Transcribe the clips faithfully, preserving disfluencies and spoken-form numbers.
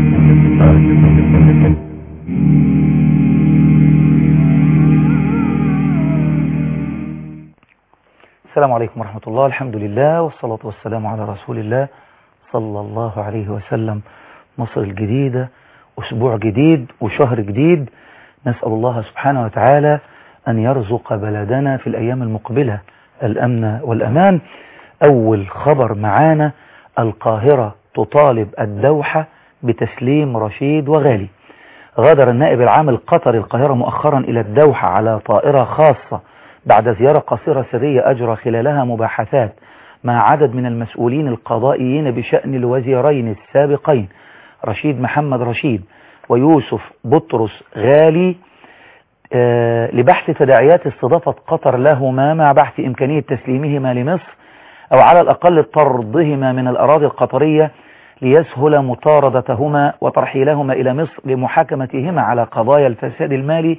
السلام عليكم ورحمة الله. الحمد لله والصلاة والسلام على رسول الله صلى الله عليه وسلم. مصر الجديدة، أسبوع جديد وشهر جديد. نسأل الله سبحانه وتعالى أن يرزق بلدنا في الأيام المقبلة الأمن والأمان. أول خبر معانا: القاهرة تطالب الدوحة بتسليم رشيد وغالي. غادر النائب العام القطري القاهرة مؤخرا إلى الدوحة على طائرة خاصة بعد زيارة قصيرة سرية أجرى خلالها مباحثات مع عدد من المسؤولين القضائيين بشأن الوزيرين السابقين رشيد محمد رشيد ويوسف بطرس غالي آه لبحث تداعيات استضافة قطر لهما مع بحث إمكانية تسليمهما لمصر أو على الأقل طردهما من الأراضي القطرية ليسهل مطاردتهما وترحيلهما إلى مصر لمحاكمتهما على قضايا الفساد المالي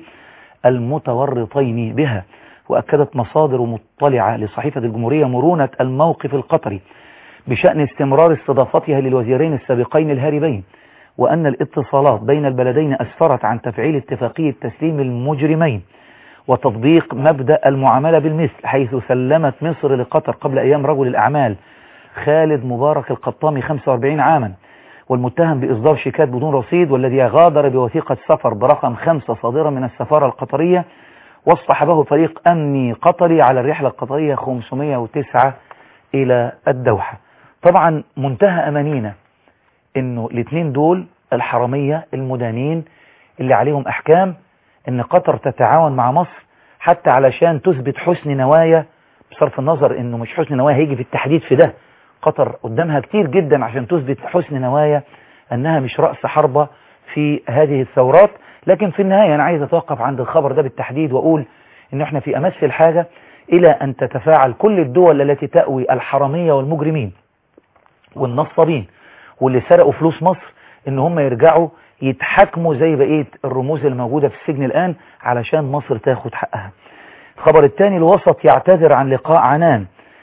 المتورطين بها. وأكدت مصادر مطلعة لصحيفة الجمهورية مرونة الموقف القطري بشأن استمرار استضافتها للوزيرين السابقين الهاربين، وأن الاتصالات بين البلدين أسفرت عن تفعيل اتفاقية تسليم المجرمين وتطبيق مبدأ المعاملة بالمثل، حيث سلمت مصر لقطر قبل أيام رجل الأعمال خالد مبارك القطامي خمسة وأربعين عاما والمتهم بإصدار شيكات بدون رصيد، والذي غادر بوثيقة سفر برقم خمسة صادرة من السفارة القطرية، واصطحبه فريق أمني قطري على الرحلة القطرية خمسمائة وتسعة إلى الدوحة. طبعا منتهى أمانينا إنه الاثنين دول الحرامية المدانين اللي عليهم أحكام، إن قطر تتعاون مع مصر حتى علشان تثبت حسن نوايا، بصرف النظر إنه مش حسن نوايا هيجي في التحديد في ده، قطر قدامها كتير جدا عشان تثبت حسن نوايا أنها مش رأس حربة في هذه الثورات. لكن في النهاية أنا عايز أتوقف عند الخبر ده بالتحديد وأقول إن إحنا في أمس الحاجة إلى أن تتفاعل كل الدول التي تأوي الحرامية والمجرمين والنصابين واللي سرقوا فلوس مصر إن هم يرجعوا يتحكموا زي بقية الرموز الموجودة في السجن الآن علشان مصر تاخد حقها. الخبر الثاني: الوسط يعتذر عن لقاء عنان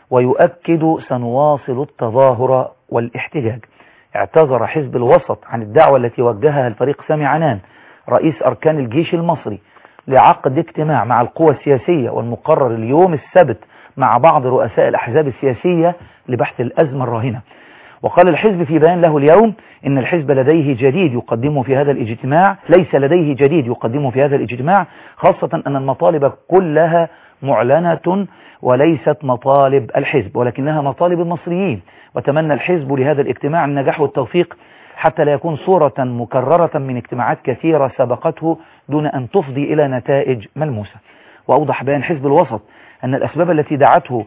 ويؤكد سنواصل التظاهر والاحتجاج. اعتذر حزب الوسط عن الدعوة التي وجهها الفريق سامي عنان رئيس أركان الجيش المصري لعقد اجتماع مع القوى السياسية والمقرر اليوم السبت مع بعض رؤساء الأحزاب السياسية لبحث الأزمة الراهنة. وقال الحزب في بيان له اليوم إن الحزب لديه جديد يقدمه في هذا الاجتماع، ليس لديه جديد يقدمه في هذا الاجتماع، خاصة أن المطالب كلها معلنة وليست مطالب الحزب ولكنها مطالب المصريين. وتمنى الحزب لهذا الاجتماع النجاح والتوفيق حتى لا يكون صورة مكررة من اجتماعات كثيرة سبقته دون أن تفضي إلى نتائج ملموسة. وأوضح بيان حزب الوسط أن الأسباب التي دعته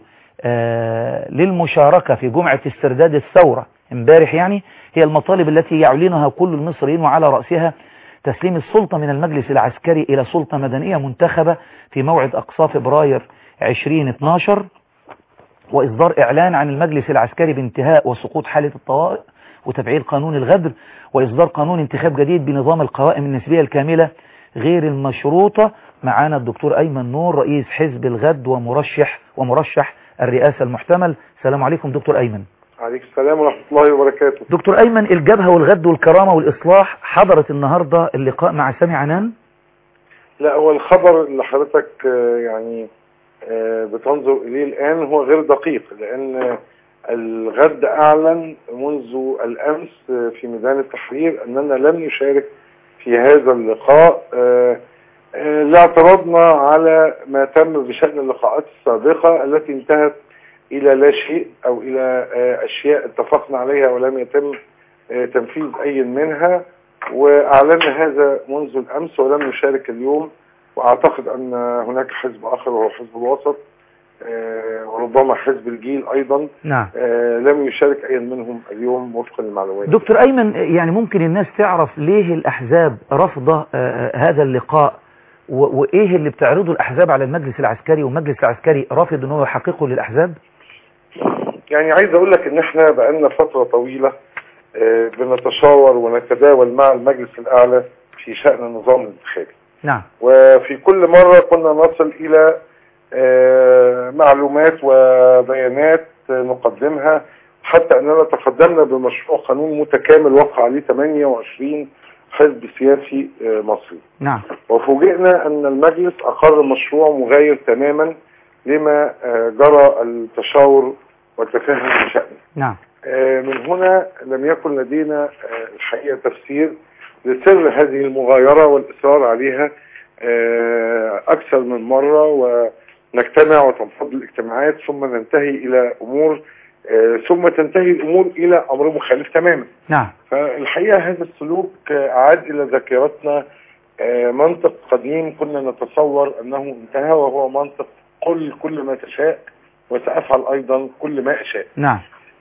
آه للمشاركة في جمعة استرداد الثورة امبارح يعني هي المطالب التي يعلنها كل المصريين، وعلى رأسها تسليم السلطة من المجلس العسكري إلى سلطة مدنية منتخبة في موعد أقصى فبراير ألفين واثني عشر، وإصدار إعلان عن المجلس العسكري بانتهاء وسقوط حالة الطوارئ، وتفعيل قانون الغدر، وإصدار قانون انتخاب جديد بنظام القوائم النسبية الكاملة غير المشروطة. معانا الدكتور أيمن نور رئيس حزب الغد ومرشح ومرشح الرئاسة المحتمل. السلام عليكم دكتور أيمن. عليكم السلام ورحمة الله وبركاته. دكتور أيمن، الجبهة والغد والكرامة والإصلاح حضرت النهاردة اللقاء مع سامي عنان؟ لا، هو الخبر اللي حضرتك يعني بتنظر إليه الآن هو غير دقيق، لأن الغد أعلن منذ الأمس في ميدان التحرير أننا لم نشارك في هذا اللقاء لاعتراضنا على ما تم بشأن اللقاءات السابقة التي انتهت إلى لا شيء أو إلى أشياء اتفقنا عليها ولم يتم تنفيذ أي منها، وأعلنا هذا منذ الأمس ولم نشارك اليوم. وأعتقد أن هناك حزب آخر وهو حزب الوسط وربما حزب الجيل أيضا نعم. لم يشارك أي منهم اليوم وفقا للمعلومات. دكتور أيمن، يعني ممكن الناس تعرف ليه الأحزاب رفض هذا اللقاء، وإيه اللي بتعرضه الأحزاب على المجلس العسكري، والمجلس العسكري رافض أنه يحققه للأحزاب؟ يعني عايز أقول لك إن إحنا بقالنا فترة طويلة بنتشاور ونتداول مع المجلس الأعلى في شأن النظام الانتخابي. نعم. وفي كل مرة كنا نصل إلى معلومات وبيانات نقدمها حتى أننا تقدمنا بمشروع قانون متكامل وقع عليه ثمانية وعشرين حزب سياسي مصري. نعم. وفوجئنا أن المجلس أقر مشروع مغاير تماما لما جرى التشاور والتفاهم بشأنه. نعم. من هنا لم يكن لدينا الحقيقة تفسير لسر هذه المغايرة والإصرار عليها أكثر من مرة، ونجتمع وتنفض الاجتماعات ثم ننتهي إلى أمور ثم تنتهي الأمور إلى أمر مخالف تماما. نعم. فالحقيقة هذا السلوك أعاد إلى ذاكرتنا منطق قديم كنا نتصور أنه انتهى، وهو منطق قل كل ما تشاء وسأفعل أيضا كل ما أشاء. نعم.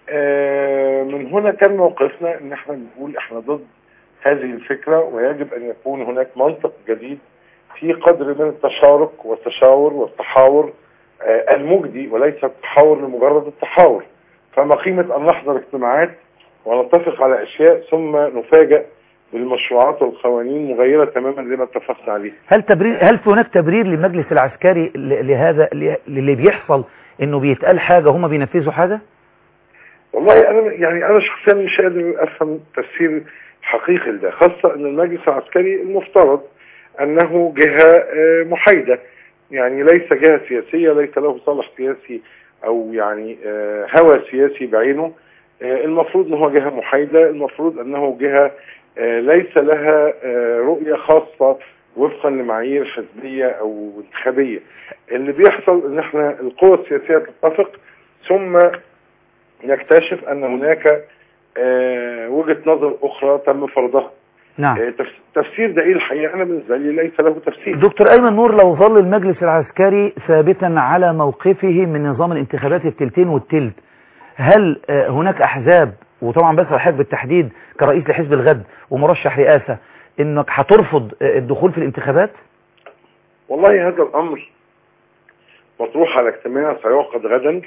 من هنا كان موقفنا ان احنا بنقول احنا ضد هذه الفكرة، ويجب ان يكون هناك منطق جديد في قدر من التشارك والتشاور والتحاور المجدي، وليس التحاور لمجرد التحاور. فما قيمة ان نحضر اجتماعات ونتفق على اشياء ثم نفاجأ بالمشروعات والقوانين مغايرة تماما لما اتفقنا عليه. هل تبرير هل في هناك تبرير للمجلس العسكري لهذا اللي بيحصل، انه بيتقال حاجة هم بينفذوا حاجة؟ والله انا يعني انا شخصيا مش قادر افهم تفسير حقيقي لده، خاصة ان المجلس العسكري المفترض انه جهة محايدة، يعني ليس جهة سياسية، ليس له صالح سياسي او يعني هوى سياسي بعينه. المفروض انه جهة محايدة، المفروض انه جهة ليس لها رؤية خاصة وفقا لمعايير حزبية او انتخابية. اللي بيحصل ان احنا القوى السياسية تتفق ثم نكتشف ان هناك آه وجهة نظر اخرى تم فرضها. نعم. آه تفسير ده ايه الحقيقة؟ انا بالنسبة لي ليس له تفسير. دكتور ايمن نور، لو ظل المجلس العسكري ثابتا على موقفه من نظام الانتخابات التلتين والتلت، هل آه هناك احزاب، وطبعا بس حضرتك بالتحديد كرئيس لحزب الغد ومرشح رئاسة، انك هترفض آه الدخول في الانتخابات؟ والله هذا الامر مطروح على اجتماع سيعقد غدا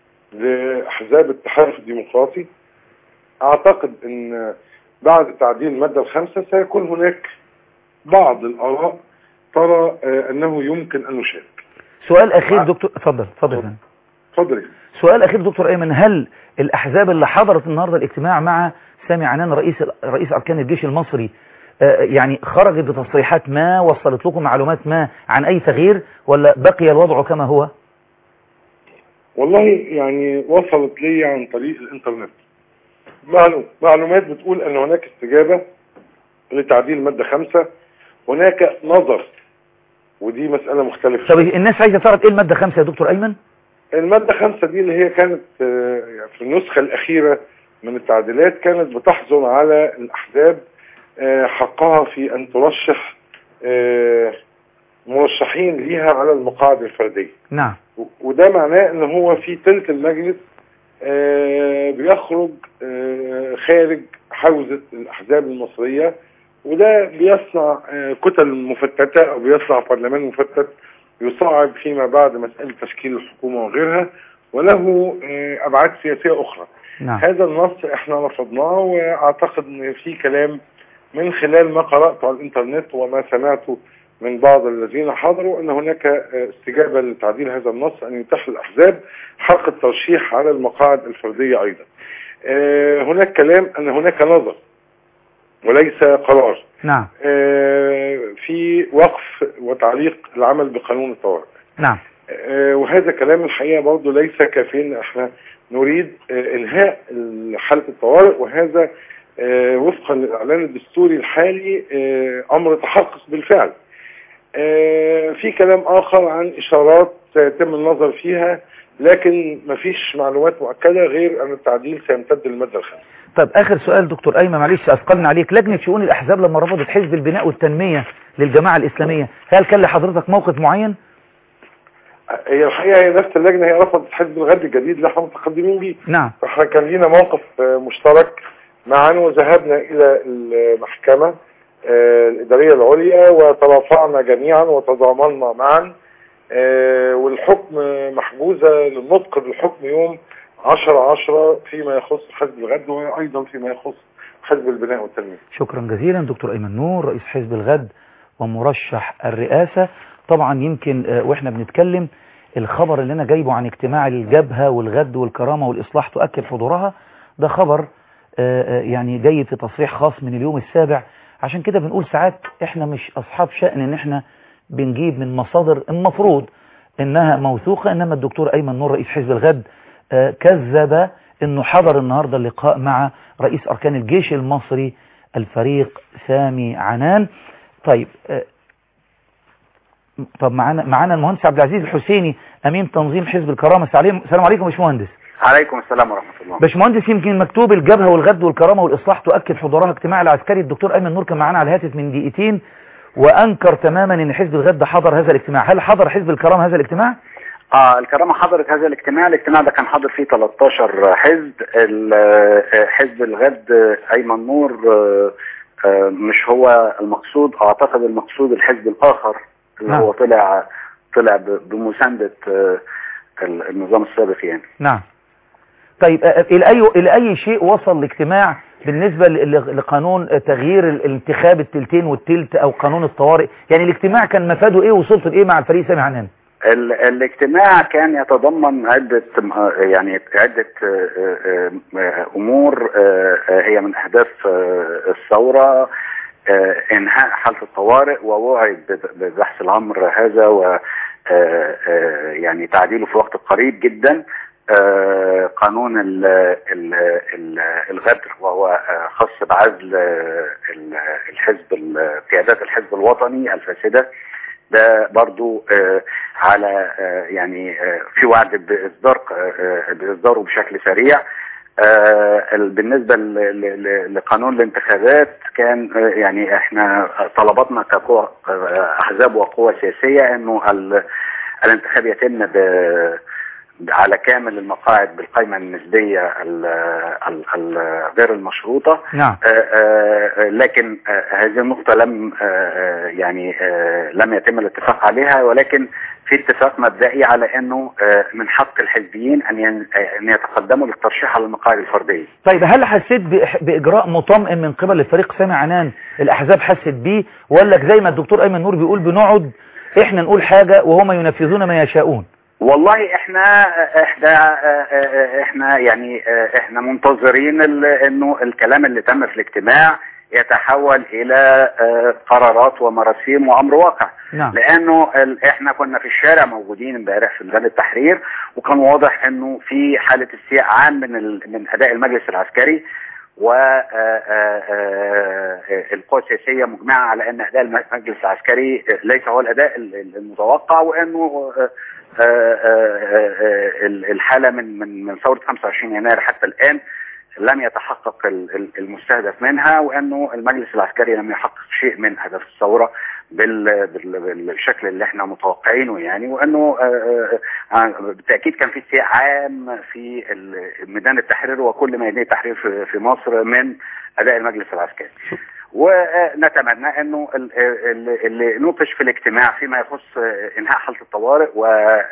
لأحزاب التحالف الديمقراطي. أعتقد أن بعد تعديل المادة الخامسة سيكون هناك بعض الآراء ترى أنه يمكن أن نشارك. سؤال أخير دكتور، اتفضل اتفضل اتفضل. سؤال أخير دكتور أيمن، هل الأحزاب اللي حضرت النهاردة الاجتماع مع سامي عنان رئيس رئيس أركان الجيش المصري يعني خرجت بتصريحات ما، وصلت لكم معلومات ما عن أي تغيير، ولا بقي الوضع كما هو؟ والله يعني وصلت لي عن طريق الانترنت معلومات بتقول ان هناك استجابة لتعديل المادة خمسة، هناك نظر، ودي مسألة مختلفة. طب الناس عايزة تعرف ايه المادة خمسة يا دكتور ايمن؟ المادة خمسة دي اللي هي كانت في النسخة الاخيرة من التعديلات كانت بتحظر على الاحزاب حقها في ان ترشح مرشحين ليها على المقاعد الفردية. نعم. وده معناه ان هو في تلت المجلس آه بيخرج آه خارج حوزة الاحزاب المصرية، وده بيصنع آه كتل مفتتة او بيصنع برلمان مفتت يصعب فيما بعد مسألة تشكيل الحكومة وغيرها، وله آه ابعاد سياسية اخرى. نعم. هذا النص احنا رفضناه، واعتقد ان في كلام من خلال ما قرأته على الانترنت وما سمعته من بعض الذين حضروا ان هناك استجابة لتعديل هذا النص ان يتاح للاحزاب حق الترشيح على المقاعد الفردية ايضا. هناك كلام ان هناك نظر وليس قرار. نعم. في وقف وتعليق العمل بقانون الطوارئ. نعم. وهذا كلام الحقيقة برضه ليس كافيين. احنا نريد انهاء حالة الطوارئ، وهذا وفقا للاعلان الدستوري الحالي امر تحقق بالفعل. في كلام اخر عن اشارات سيتم النظر فيها، لكن مفيش معلومات مؤكدة غير ان التعديل سيمتد للمادة الخامسة. طب اخر سؤال دكتور ايمن، معلش اثقلنا عليك، لجنة شؤون الاحزاب لما رفضت حزب البناء والتنمية للجماعة الاسلامية، هل كان لحضرتك موقف معين؟ هي الحقيقة هي نفس اللجنة هي رفضت حزب الغد الجديد اللي احنا متقدمين بيه. نعم. فاحنا كان لينا موقف مشترك معا، وذهبنا الى المحكمة الإدارية العليا وترافعنا جميعا وتضامنا معا، والحكم محجوزة للنطق بالحكم يوم عشرة عشرة فيما يخص حزب الغد وأيضا فيما يخص حزب البناء والتنمية. شكرا جزيلا دكتور أيمن نور رئيس حزب الغد ومرشح الرئاسة. طبعا يمكن واحنا بنتكلم الخبر اللي انا جايبه عن اجتماع الجبهة والغد والكرامة والإصلاح تؤكد حضورها، ده خبر يعني جاي في تصريح خاص من اليوم السابع. عشان كده بنقول ساعات احنا مش اصحاب شأن ان احنا بنجيب من مصادر المفروض انها موثوقة، انما الدكتور ايمن نور رئيس حزب الغد كذب انه حضر النهاردة اللقاء مع رئيس اركان الجيش المصري الفريق سامي عنان. طيب طب معانا معانا المهندس عبد العزيز الحسيني امين تنظيم حزب الكرامة. السلام عليكم يا باشمهندس. عليكم السلام ورحمة الله. باشمهندس، يمكن مكتوب الجبهة والغد والكرامة والإصلاح تؤكد حضورها اجتماع العسكري. الدكتور أيمن نور كان معانا على الهاتف من دقيقتين وأنكر تماما أن حزب الغد حضر هذا الاجتماع. هل حضر حزب الكرامة هذا الاجتماع؟ آه الكرامة حضرت هذا الاجتماع. الاجتماع ده كان حاضر فيه ثلاثة عشر حزب. حزب الغد أيمن نور مش هو المقصود، أعتقد المقصود الحزب الآخر اللي نعم. هو طلع طلع بمساندة النظام السابق يعني. نعم. طيب إلى أي إلى أي شيء وصل الاجتماع بالنسبة لقانون تغيير الانتخاب التلتين والتلت أو قانون الطوارئ؟ يعني الاجتماع كان مفاده إيه؟ وصلت لإيه مع الفريق سامي عنان؟ الاجتماع كان يتضمن عدة يعني عدة أمور هي من أهداف الثورة إنهاء حالة الطوارئ، ووعد ببحث الأمر هذا و يعني تعديله في وقت قريب جدا. آه قانون ال ال ال الغدر، وهو آه خاص بعزل آه الحزب قيادات الحزب الوطني الفاسدة، ده برضو آه على آه يعني آه في وعد بإصدار آه بإصداره بشكل سريع. آه بالنسبة لقانون الانتخابات كان آه يعني احنا طلباتنا كقوى احزاب وقوى سياسية انه الانتخاب يتم ب على كامل المقاعد بالقائمة النسبية ال ال ال غير المشروطة. نعم. آآ آآ لكن آآ هذه النقطة لم يعني لم يتم الاتفاق عليها، ولكن في اتفاق مبدئي على انه من حق الحزبيين ان ان يتقدموا للترشيح على المقاعد الفردية. طيب هل حسيت باجراء مطمئن من قبل الفريق سامي عنان الاحزاب حست بيه، ولا زي ما الدكتور ايمن نور بيقول بنقعد احنا نقول حاجة وهم ينفذون ما يشاءون؟ والله احنا احنا احنا يعني احنا منتظرين انه الكلام اللي تم في الاجتماع يتحول الى قرارات ومراسيم وامر واقع. نعم. لانه احنا كنا في الشارع موجودين امبارح في ميدان التحرير، وكان واضح انه في حالة استياء عام من من اداء المجلس العسكري، والقوى السياسية مجمعة على ان اداء المجلس العسكري ليس هو الاداء المتوقع، وانه الحالة من من من ثورة خمسة وعشرين يناير حتى الآن لم يتحقق المستهدف منها، وأنه المجلس العسكري لم يحقق شيء من هدف الثورة بالشكل اللي احنا متوقعينه يعني، وأنه بالتأكيد كان في استياء عام في ميدان التحرير وكل ميادين التحرير في مصر من أداء المجلس العسكري. ونتمنى انه اللي نوقش في الاجتماع فيما يخص انهاء حالة الطوارئ و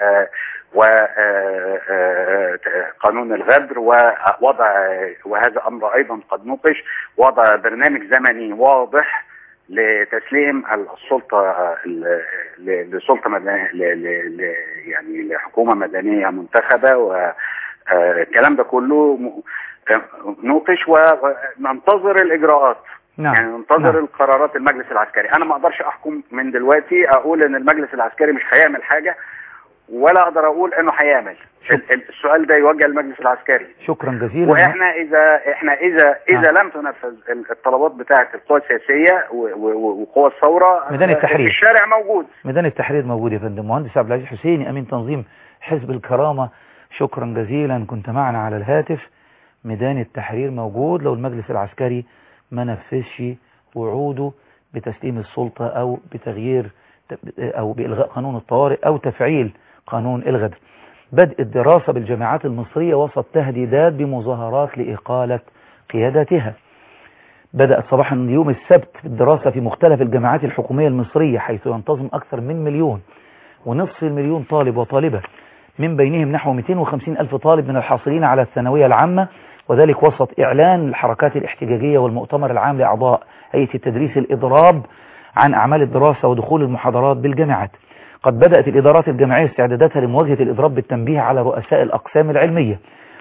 وقانون الغدر ووضع، وهذا امر ايضا قد نوقش، وضع برنامج زمني واضح لتسليم السلطة لسلطة مدنية يعني لحكومة مدنية منتخبة، والكلام ده كله نوقش وننتظر الاجراءات. نعم. يعني ننتظر نعم. القرارات المجلس العسكري. انا ما اقدرش احكم من دلوقتي اقول ان المجلس العسكري مش هيعمل حاجة، ولا اقدر اقول انه هيعمل. السؤال ده يوجه للمجلس العسكري. شكرا جزيلا. واحنا اذا احنا اذا اذا لم تنفذ الطلبات بتاعه القوى السياسيه وقوى الثوره، ميدان التحرير في الشارع موجود. ميدان التحرير موجود يا فندم. مهندس عبد العزيز حسيني امين تنظيم حزب الكرامة، شكرا جزيلا، كنت معنا على الهاتف. ميدان التحرير موجود لو المجلس العسكري ما نفذش وعوده بتسليم السلطة او بتغيير او بإلغاء قانون الطوارئ او تفعيل قانون الغدر. بدء الدراسة بالجامعات المصرية وسط تهديدات بمظاهرات لإقالة قيادتها. بدأت صباحا يوم السبت الدراسة في مختلف الجامعات الحكومية المصرية، حيث ينتظم أكثر من مليون ونصف المليون طالب وطالبة، من بينهم نحو مئتين وخمسين ألف طالب من الحاصلين على الثانوية العامة، وذلك وسط إعلان الحركات الاحتجاجية والمؤتمر العام لأعضاء هيئة التدريس الإضراب عن أعمال الدراسة ودخول المحاضرات بالجامعات. قد بدأت الإدارات الجامعية استعداداتها لمواجهة الإضراب بالتنبيه على رؤساء الأقسام العلمية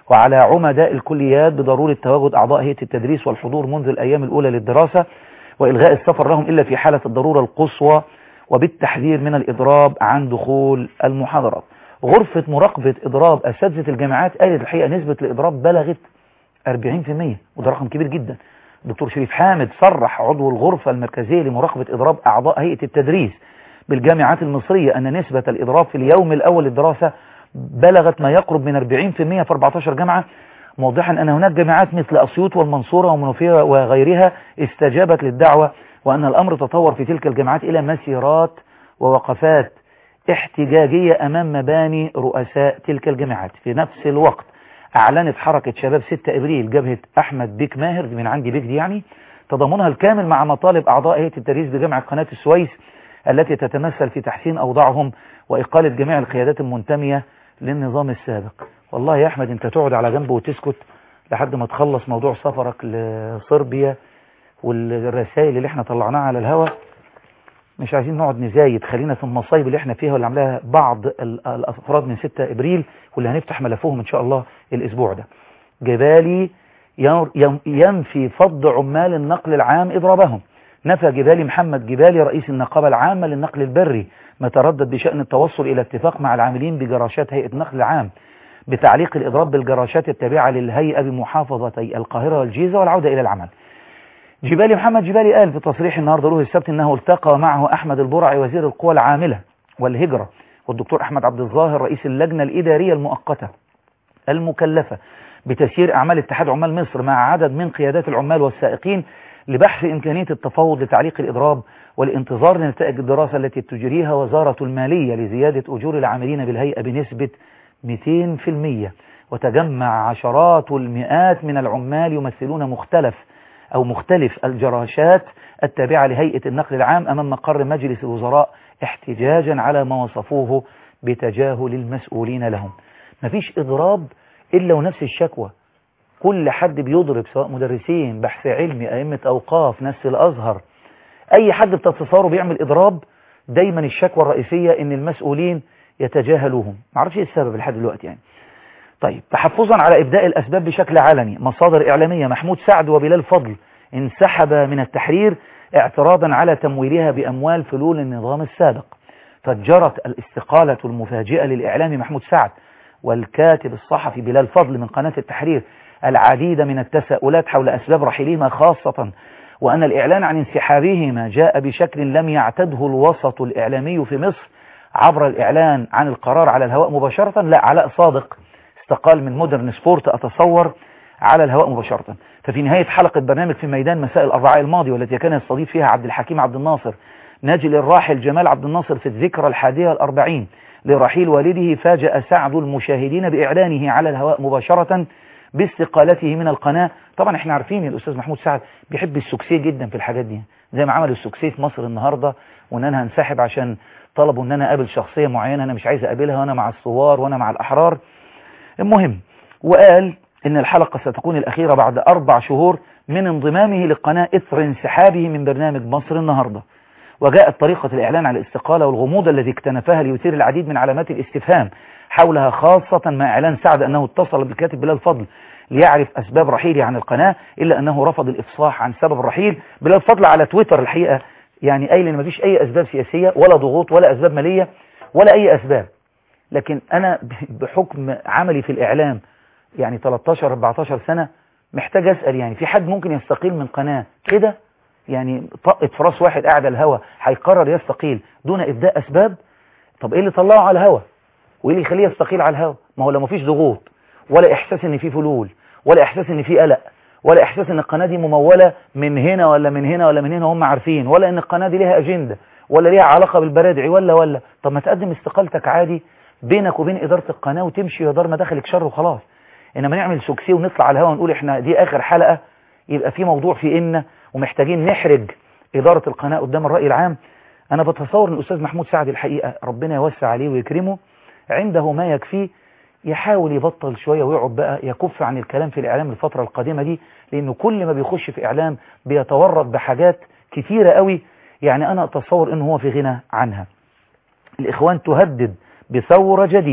وعلى عمداء الكليات بضرورة تواجد أعضاء هيئة التدريس والحضور منذ الأيام الأولى للدراسة، وإلغاء السفر لهم إلا في حالة الضرورة القصوى، وبالتحذير من الإضراب عن دخول المحاضرات. غرفة مراقبة إضراب أساتذة الجامعات قالت الحقيقة نسبة الإضراب بلغت أربعين بالمئة، وده رقم كبير جدا. الدكتور شريف حامد صرح عضو الغرفة المركزية لمراقبة إضراب أعضاء هيئة التدريس بالجامعات المصرية أن نسبة الإضراب في اليوم الأول للدراسة بلغت ما يقرب من أربعين بالمئة في أربعة عشر جامعة، موضحا أن هناك جامعات مثل أسيوط والمنصورة ومنوفية وغيرها استجابت للدعوة، وأن الأمر تطور في تلك الجامعات إلى مسيرات ووقفات احتجاجية أمام مباني رؤساء تلك الجامعات. في نفس الوقت أعلنت حركة شباب ستة إبريل جبهة أحمد بيك ماهر من عندي بيك دي يعني تضامنها الكامل مع مطالب أعضاء هيئة التدريس بجامعة قناة السويس التي تتمثل في تحسين أوضاعهم وإقالة جميع القيادات المنتمية للنظام السابق. والله يا أحمد أنت تقعد على جنب وتسكت لحد ما تخلص موضوع سفرك لصربيا والرسائل اللي احنا طلعناها على الهواء. مش عايزين نقعد نزايد، خلينا في المصايب اللي احنا فيها واللي عملها بعض الأفراد من ستة إبريل واللي هنفتح ملفهم إن شاء الله الأسبوع ده. جبالي ينفي فض عمال النقل العام إضرابهم. نفى جبالي محمد جبالي رئيس النقابة العامة للنقل البري ما تردد بشأن التوصل إلى اتفاق مع العاملين بجراشات هيئة النقل العام بتعليق الإضراب بالجراشات التابعة للهيئة بمحافظتي القاهرة والجيزة والعودة إلى العمل. جبالي محمد جبالي قال في تصريح النهارده له السبت انه التقى معه احمد البرعي وزير القوى العامله والهجره والدكتور احمد عبد الظاهر رئيس اللجنه الاداريه المؤقته المكلفه بتسيير اعمال اتحاد عمال مصر مع عدد من قيادات العمال والسائقين لبحث امكانيه التفاوض لتعليق الاضراب والانتظار لنتائج الدراسه التي تجريها وزاره الماليه لزياده اجور العاملين بالهيئه بنسبه مئتين بالمئة. وتجمع عشرات والمئات من العمال يمثلون مختلف أو مختلف الجراشات التابعة لهيئة النقل العام أمام مقر مجلس الوزراء احتجاجا على ما وصفوه بتجاهل المسؤولين لهم. مفيش إضراب إلا ونفس الشكوى، كل حد بيضرب سواء مدرسين بحث علمي أئمة أوقاف ناس الأزهر أي حد بتتصاره بيعمل إضراب دايما الشكوى الرئيسية إن المسؤولين يتجاهلوهم. معرفش إيه السبب لحد دلوقتي يعني. طيب تحفظا على إبداء الأسباب بشكل علني مصادر إعلامية محمود سعد وبلال فضل انسحب من التحرير اعتراضا على تمويلها بأموال فلول النظام السابق. فجرت الاستقالة المفاجئة للإعلامي محمود سعد والكاتب الصحفي بلال فضل من قناة التحرير العديد من التساؤلات حول أسباب رحيلهما، خاصة وأن الإعلان عن انسحابهما جاء بشكل لم يعتده الوسط الإعلامي في مصر عبر الإعلان عن القرار على الهواء مباشرة. لا، علاء صادق استقال من مودرن سبورت أتصور على الهواء مباشرة. ففي نهاية حلقة برنامج في ميدان مساء الأربعاء الماضي والتي كان يستضيف فيها عبد الحكيم عبد الناصر ناجل الراحل جمال عبد الناصر في الذكرى الحادية الأربعين لرحيل والده، فاجأ سعد المشاهدين بإعلانه على الهواء مباشرة باستقالته من القناة. طبعا احنا عارفين الأستاذ محمود سعد بيحب السكسي جدا في الحاجات دي، زي ما عمل السكسي في مصر النهاردة وان انا هنسحب عشان طلبوا ان انا اقابل شخصية معينة انا مش عايز اقابلها وانا مع الثوار وانا مع الأحرار. المهم، وقال إن الحلقة ستكون الأخيرة بعد أربع شهور من انضمامه للقناة إثر انسحابه من برنامج مصر النهاردة. وجاءت طريقة الإعلان على الاستقالة والغموض الذي اكتنفها ليثير العديد من علامات الاستفهام حولها، خاصة مع إعلان سعد أنه اتصل بالكاتب بلال فضل ليعرف أسباب رحيله عن القناة، إلا أنه رفض الإفصاح عن سبب الرحيل. بلال فضل على تويتر الحقيقة يعني قايل إن مفيش أي أسباب سياسية ولا ضغوط ولا أسباب مالية ولا أي أسباب، لكن أنا بحكم عملي في الإعلام يعني ثلاثة عشر أربعة عشر سنة محتاج أسأل، يعني في حد ممكن يستقيل من قناة كده؟ يعني طقت في راس واحد قاعد على الهوا هيقرر يستقيل دون إبداء أسباب؟ طب إيه اللي طلعه على الهوا وإيه اللي يخليه يستقيل على الهوا؟ ما هو لو مفيش ضغوط ولا إحساس إن في فلول ولا إحساس إن في قلق ولا إحساس إن القناة دي ممولة من هنا ولا من هنا ولا من هنا هم عارفين، ولا إن القناة دي ليها أجندة ولا ليها علاقة بالبرادعي ولا ولا طب ما تقدم استقالتك عادي بينك وبين إدارة القناة وتمشي يا دار ما دخلك شر وخلاص. إنما نعمل سوكسي ونطلع على الهواء ونقول إحنا دي آخر حلقة يبقى في موضوع في إن ومحتاجين نحرج إدارة القناة قدام الرأي العام. أنا بتصور إن الأستاذ محمود سعد الحقيقة ربنا يوسع عليه ويكرمه عنده ما يكفيه يحاول يبطل شوية ويقعد بقى يكف عن الكلام في الإعلام الفترة القادمة دي، لأنه كل ما بيخش في إعلام بيتورط بحاجات كتيرة قوي يعني أنا أتصور إنه هو في غنى عنها. الإخوان تهدد بثورة جديدة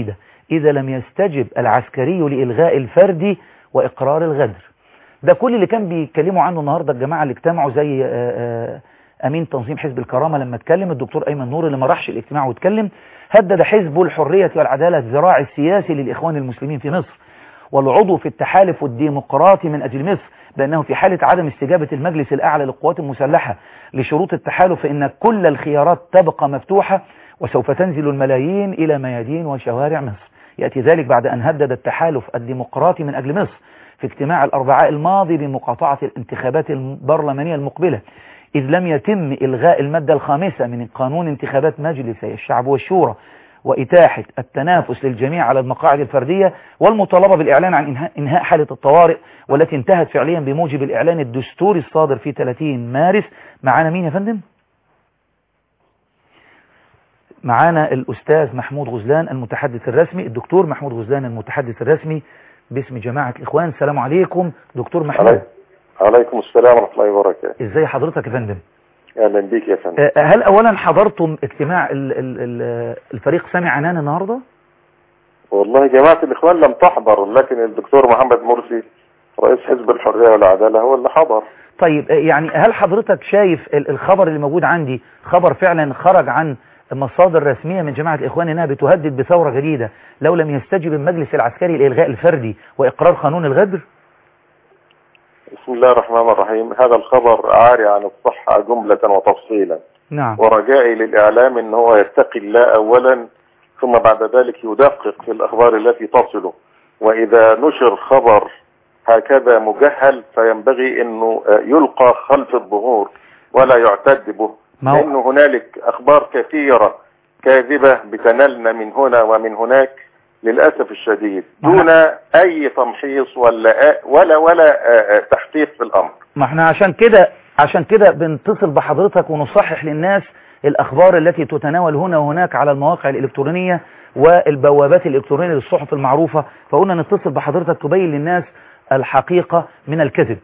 إذا لم يستجب العسكري لإلغاء الفردي وإقرار الغدر. ده كل اللي كان بيتكلموا عنه النهاردة الجماعة اللي اجتمعوا، زي أمين تنظيم حزب الكرامة لما اتكلم، الدكتور أيمن نور اللي ما راحش الاجتماع واتكلم، هدد حزب الحرية والعدالة الذراع السياسي للإخوان المسلمين في مصر والعضو في التحالف الديمقراطي من أجل مصر بأنه في حالة عدم استجابة المجلس الأعلى للقوات المسلحة لشروط التحالف فإن كل الخيارات تبقى مفتوحة وسوف تنزل الملايين إلى ميادين وشوارع مصر. يأتي ذلك بعد أن هدد التحالف الديمقراطي من أجل مصر في اجتماع الأربعاء الماضي بمقاطعة الانتخابات البرلمانية المقبلة إذ لم يتم إلغاء المادة الخامسة من قانون انتخابات مجلسي الشعب والشورى وإتاحة التنافس للجميع على المقاعد الفردية والمطالبة بالإعلان عن إنهاء حالة الطوارئ والتي انتهت فعليا بموجب الإعلان الدستوري الصادر في ثلاثين مارس. معانا مين يا فندم؟ معانا الأستاذ محمود غزلان المتحدث الرسمي، الدكتور محمود غزلان المتحدث الرسمي باسم جماعة الإخوان. السلام عليكم دكتور محمود. عليكم السلام ورحمة الله وبركاته. ازاي حضرتك يا فندم؟ اهلا بيك يا فندم. هل اولا حضرتم اجتماع ال ال ال الفريق سامي عنان النهارده؟ والله جماعة الإخوان لم تحضر، لكن الدكتور محمد مرسي رئيس حزب الحرية والعدالة هو اللي حضر. طيب يعني هل حضرتك شايف الخبر اللي موجود عندي خبر فعلا خرج عن مصادر رسمية من جماعة الإخوان انها بتهدد بثورة جديدة لو لم يستجب المجلس العسكري لإلغاء الفردي وإقرار قانون الغدر؟ بسم الله الرحمن الرحيم. هذا الخبر عاري عن الصحة جملة وتفصيلا. نعم. ورجائي للإعلام ان هو يتقي الله أولا ثم بعد ذلك يدقق في الأخبار التي تصله، وإذا نشر خبر هكذا مجهل فينبغي انه يلقى خلف الظهور ولا يعتد به، لأن هنالك أخبار كثيرة كاذبة بتنالنا من هنا ومن هناك للأسف الشديد دون أي تمحيص ولا ولا ولا تحقيق في الأمر. ما احنا عشان كده عشان كده بنتصل بحضرتك ونصحح للناس الأخبار التي تتناول هنا وهناك على المواقع الإلكترونية والبوابات الإلكترونية للصحف المعروفة، فقلنا نتصل بحضرتك تبين للناس الحقيقة من الكذب.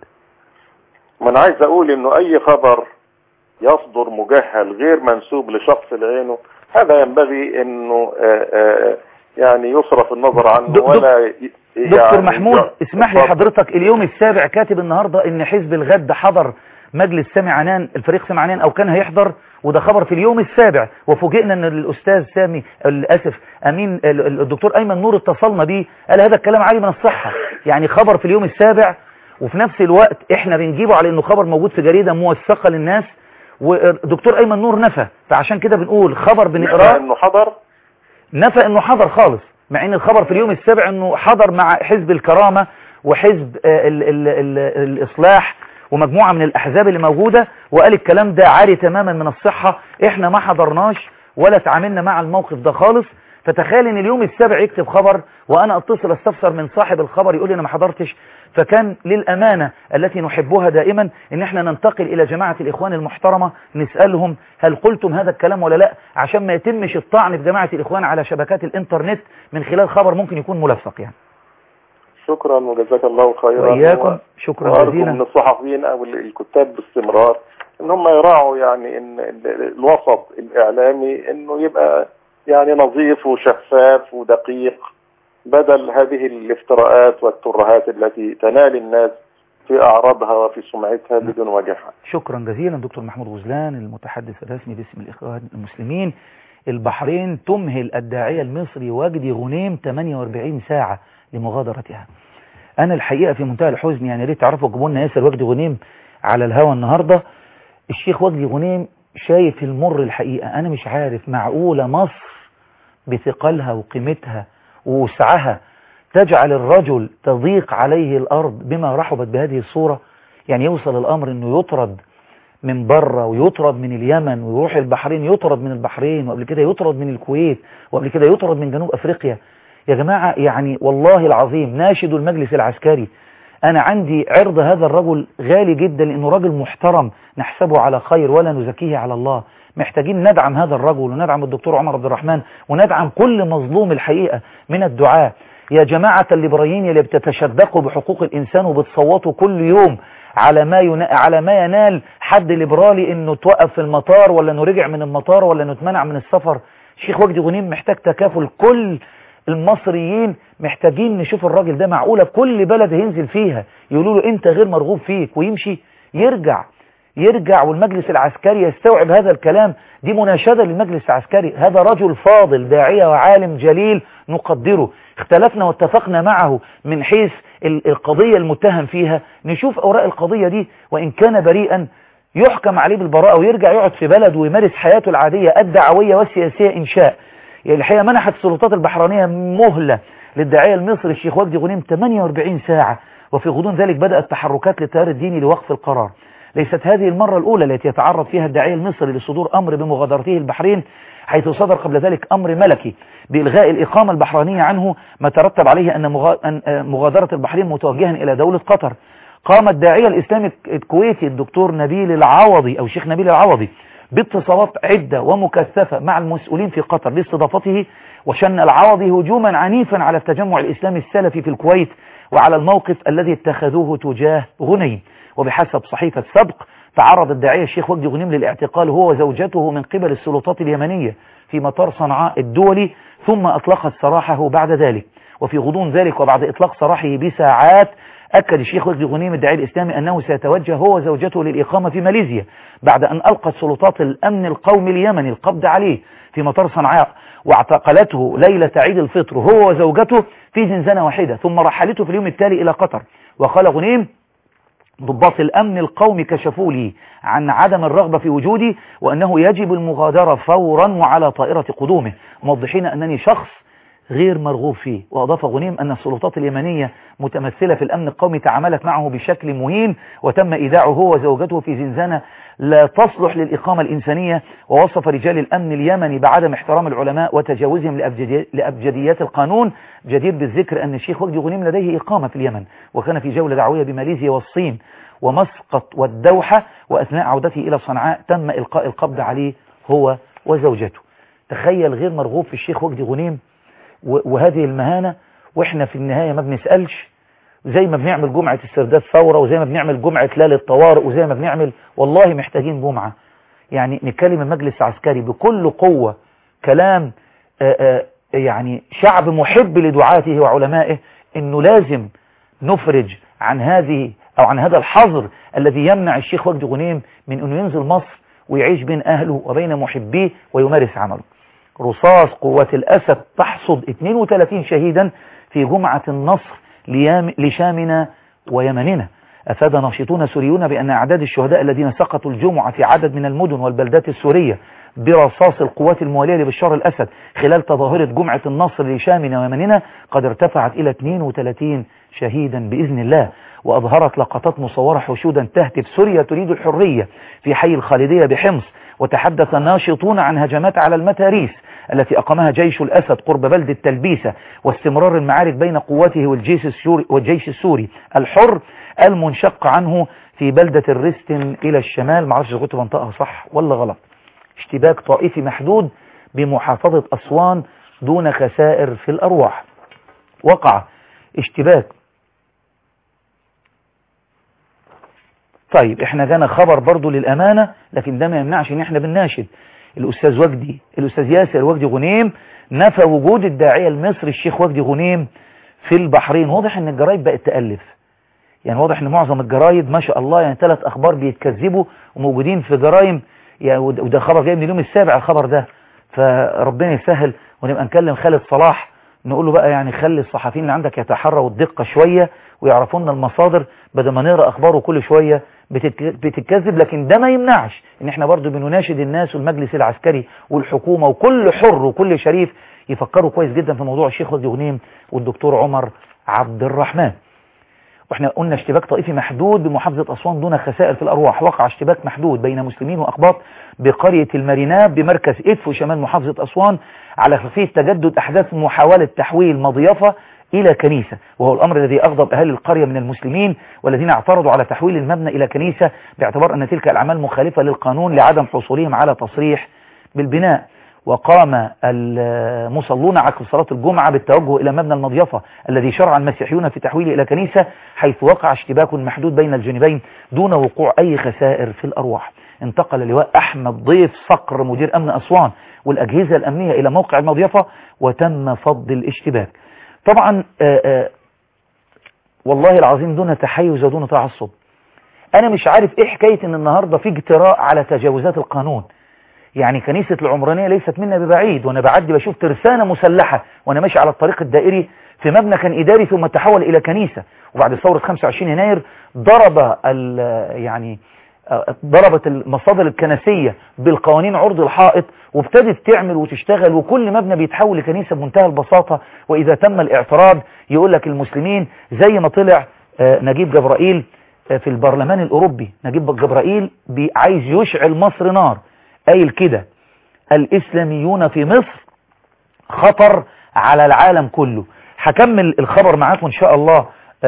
ما أنا عايز أقول إنه أي خبر يصدر مجهل غير منسوب لشخص بعينه هذا ينبغي إنه آآ آآ يعني يصرف النظر عنه ولا يعني. دكتور محمود اسمح لي حضرتك، اليوم السابع كاتب النهاردة ان حزب الغد حضر مجلس سامي عنان، الفريق سامي عنان او كان هيحضر، وده خبر في اليوم السابع، وفوجئنا ان الاستاذ سامي الاسف امين الدكتور ايمن نور اتصلنا بيه قال هذا الكلام عالي من الصحة، يعني خبر في اليوم السابع وفي نفس الوقت احنا بنجيبه على انه خبر موجود في جريدة موثقة للناس ودكتور ايمن نور نفى، فعشان كده بنقول خبر بنقراه انه حضر، نفى انه حضر خالص، مع ان الخبر في اليوم السابع انه حضر مع حزب الكرامة وحزب ال ال ال الاصلاح ومجموعة من الاحزاب اللي موجودة، وقال الكلام ده عاري تماما من الصحة، احنا ما حضرناش ولا تعاملنا مع الموقف ده خالص. فتخيل ان اليوم السابع يكتب خبر وانا اتصل استفسر من صاحب الخبر يقول لي انا ما حضرتش. فكان للأمانة التي نحبها دائما ان احنا ننتقل الى جماعة الاخوان المحترمة نسألهم هل قلتم هذا الكلام ولا لا، عشان ما يتمش الطعن في جماعة الاخوان على شبكات الانترنت من خلال خبر ممكن يكون ملفق يعني. شكرا وجزاك الله خيرا. وإياكم شكرا جزيلا. من الصحفيين او الكتاب باستمرار ان هم يراعوا يعني ان الوسط الاعلامي انه يبقى يعني نظيف وشفاف ودقيق بدل هذه الافتراءات والترهات التي تنال الناس في أعراضها وفي سمعتها بدون وجه. شكرا جزيلا دكتور محمود غزلان المتحدث الرسمي باسم الإخوان المسلمين. البحرين تمهل الداعية المصري وجدي غنيم ثمانية وأربعين ساعة لمغادرتها. أنا الحقيقة في منتهى الحزن، يعني ريت تعرفوا جيبوا لنا ياسر وجدي غنيم على الهوا النهاردة. الشيخ وجدي غنيم شايف المر الحقيقة، أنا مش عارف معقولة مصر بثقلها وقيمتها ووسعها تجعل الرجل تضيق عليه الأرض بما رحبت بهذه الصورة؟ يعني يوصل الأمر أنه يطرد من بره ويطرد من اليمن ويروح البحرين، يطرد من البحرين وقبل كده يطرد من الكويت وقبل كده يطرد من جنوب أفريقيا. يا جماعة يعني والله العظيم ناشد المجلس العسكري، أنا عندي عرض هذا الرجل غالي جدا لأنه راجل محترم نحسبه على خير ولا نزكيه على الله. محتاجين ندعم هذا الرجل وندعم الدكتور عمر عبد الرحمن وندعم كل مظلوم الحقيقة من الدعاء. يا جماعة الليبراليين اللي بتتشدقوا بحقوق الإنسان وبتصوتوا كل يوم على ما ينا... على ما ينال حد ليبرالي انه توقف في المطار ولا انه رجع من المطار ولا انه اتمنع من السفر. شيخ وجدي غنيم محتاج تكافل كل المصريين محتاجين نشوف الراجل ده معقولة كل بلد هينزل فيها يقولوا له انت غير مرغوب فيك ويمشي؟ يرجع يرجع والمجلس العسكري يستوعب هذا الكلام. دي مناشدة للمجلس العسكري، هذا رجل فاضل داعية وعالم جليل نقدره، اختلفنا واتفقنا معه من حيث القضية المتهم فيها، نشوف أوراق القضية دي، وإن كان بريئا يحكم عليه بالبراءة ويرجع يقعد في بلد ويمارس حياته العادية الدعوية والسياسية إن شاء. يعني الحقيقة منحت السلطات البحرينية مهلة للداعية المصري الشيخ وجدي غنيم ثمانية وأربعين ساعة، وفي غضون ذلك بدأت تحركات للتيار الديني لوقف القرار. ليست هذه المرة الأولى التي يتعرض فيها الداعية المصري لصدور أمر بمغادرته البحرين، حيث صدر قبل ذلك أمر ملكي بإلغاء الإقامة البحرينية عنه، ما ترتب عليه أن مغادرة البحرين متوجها إلى دولة قطر. قام الداعية الإسلامي الكويتي الدكتور نبيل العوضي أو الشيخ نبيل العوضي باتصالات عدة ومكثفة مع المسؤولين في قطر لاستضافتها، وشن العوضي هجوما عنيفا على التجمع الإسلامي السلفي في الكويت وعلى الموقف الذي اتخذوه تجاه غنيم. وبحسب صحيفة سبق تعرض الداعية الشيخ وجدي غنيم للاعتقال هو وزوجته من قبل السلطات اليمنية في مطار صنعاء الدولي، ثم أطلقت سراحه بعد ذلك. وفي غضون ذلك وبعد إطلاق سراحه بساعات أكد الشيخ وجدي غنيم الداعية الإسلامي أنه سيتوجه هو وزوجته للإقامة في ماليزيا بعد أن ألقت سلطات الأمن القومي اليمني القبض عليه في مطار صنعاء، واعتقلته ليلة عيد الفطر هو وزوجته في زنزانة واحدة، ثم رحلته في اليوم التالي إلى قطر. وقال غنيم: ضباط الأمن القومي كشفوا لي عن عدم الرغبة في وجودي وأنه يجب المغادرة فورا وعلى طائرة قدومه، موضحين أنني شخص غير مرغوب فيه. وأضاف غنيم أن السلطات اليمنية متمثلة في الأمن القومي تعاملت معه بشكل مهين، وتم إيداعه هو وزوجته في زنزانة لا تصلح للإقامة الإنسانية. ووصف رجال الأمن اليمني بعدم احترام العلماء وتجاوزهم لأبجديات القانون. جدير بالذكر أن الشيخ وجدي غنيم لديه إقامة في اليمن، وكان في جولة دعوية بماليزيا والصين ومسقط والدوحة، وأثناء عودته إلى صنعاء تم إلقاء القبض عليه هو وزوجته. تخيل، غير مرغوب في الشيخ وجدي غنيم وهذه المهانة، وإحنا في النهاية ما بنسألش، زي ما بنعمل جمعة السردات ثورة، وزي ما بنعمل جمعة ليلة الطوارئ، وزي ما بنعمل، والله محتاجين جمعة يعني نكلم المجلس العسكري بكل قوة كلام آآ آآ يعني شعب محب لدعاته وعلمائه، إنه لازم نفرج عن هذه أو عن هذا الحظر الذي يمنع الشيخ وجدي غنيم من أنه ينزل مصر ويعيش بين أهله وبين محبيه ويمارس عمله. رصاص قوة الأسد تحصد اثنين وثلاثين شهيدا في جمعة النصر لشامنا ويمننا. أفاد ناشطون سوريون بأن أعداد الشهداء الذين سقطوا الجمعة في عدد من المدن والبلدات السورية برصاص القوات الموالية لبشار الأسد خلال تظاهرة جمعة النصر لشامنا ويمننا قد ارتفعت إلى اثنين وثلاثين شهيدا بإذن الله. وأظهرت لقطات مصورة حشودا تهتف: سوريا تريد الحرية في حي الخالدية بحمص. وتحدث ناشطون عن هجمات على المتاريس التي أقامها جيش الأسد قرب بلدة تلبيسة، واستمرار المعارك بين قواته والجيش السوري, والجيش السوري الحر المنشق عنه في بلدة الرستن إلى الشمال. معرفش إذا كنت بنطقها صح ولا غلط. اشتباك طائفي محدود بمحافظة أسوان دون خسائر في الأرواح. وقع اشتباك. طيب احنا جانا خبر برضو للأمانة، لكن ده ما يمنعش ان احنا بنناشد الأستاذ وجدي الأستاذ ياسر وجدي غنيم نفى وجود الداعية المصري الشيخ وجدي غنيم في البحرين. واضح ان الجرايد بقت تألف، يعني واضح ان معظم الجرايد ما شاء الله يعني ثلاث اخبار بيتكذبوا وموجودين في جرايم، يعني وده خبر جاي من اليوم السابع الخبر ده، فربنا يسهل. ونبقى نكلم خالد صلاح نقول له بقى يعني خلي الصحفيين اللي عندك يتحروا الدقة شوية ويعرفوا لنا المصادر بدل ما نقرا اخباره كل شوية بتتكذب. لكن ده ما يمنعش ان احنا برضو بنناشد الناس والمجلس العسكري والحكومة وكل حر وكل شريف يفكروا كويس جدا في موضوع الشيخ وجدي غنيم والدكتور عمر عبد الرحمن. واحنا قلنا اشتباك طائفي محدود بمحافظة أسوان دون خسائر في الأرواح. وقع اشتباك محدود بين مسلمين وأقباط بقرية الماريناب بمركز إدفو شمال محافظة أسوان على خلفية تجدد أحداث محاولة تحويل مضيفة إلى كنيسة، وهو الأمر الذي أغضب أهل القرية من المسلمين والذين اعترضوا على تحويل المبنى إلى كنيسة باعتبار أن تلك الأعمال مخالفة للقانون لعدم حصولهم على تصريح بالبناء. وقام المصلون عقب صلاة الجمعة بالتوجه إلى مبنى المضيفة الذي شرع المسيحيون في تحويله إلى كنيسة، حيث وقع اشتباك محدود بين الجانبين دون وقوع أي خسائر في الأرواح. انتقل لواء أحمد ضيف صقر مدير أمن أسوان والأجهزة الأمنية إلى موقع المضيفة وتم فض الاشتباك. طبعا آآ آآ والله العظيم دون تحيز ودون تعصب، أنا مش عارف إيه حكاية إن النهاردة في اجتراء على تجاوزات القانون. يعني كنيسة العمرانية ليست منا ببعيد، وأنا بعدي بشوف ترسانة مسلحة وأنا ماشي على الطريق الدائري في مبنى كان إداري ثم تحول إلى كنيسة، وبعد ثورة خمسة وعشرين يناير ضرب يعني ضربت المصادر الكنسية بالقوانين عرض الحائط وابتدت تعمل وتشتغل، وكل مبنى بيتحول لكنيسة بمنتهى البساطة. وإذا تم الاعتراض يقول لك المسلمين، زي ما طلع نجيب جبرائيل في البرلمان الأوروبي، نجيب جبرائيل عايز يشعل مصر نار، قايل كده: الإسلاميون في مصر خطر على العالم كله. هكمل الخبر معاكم إن شاء الله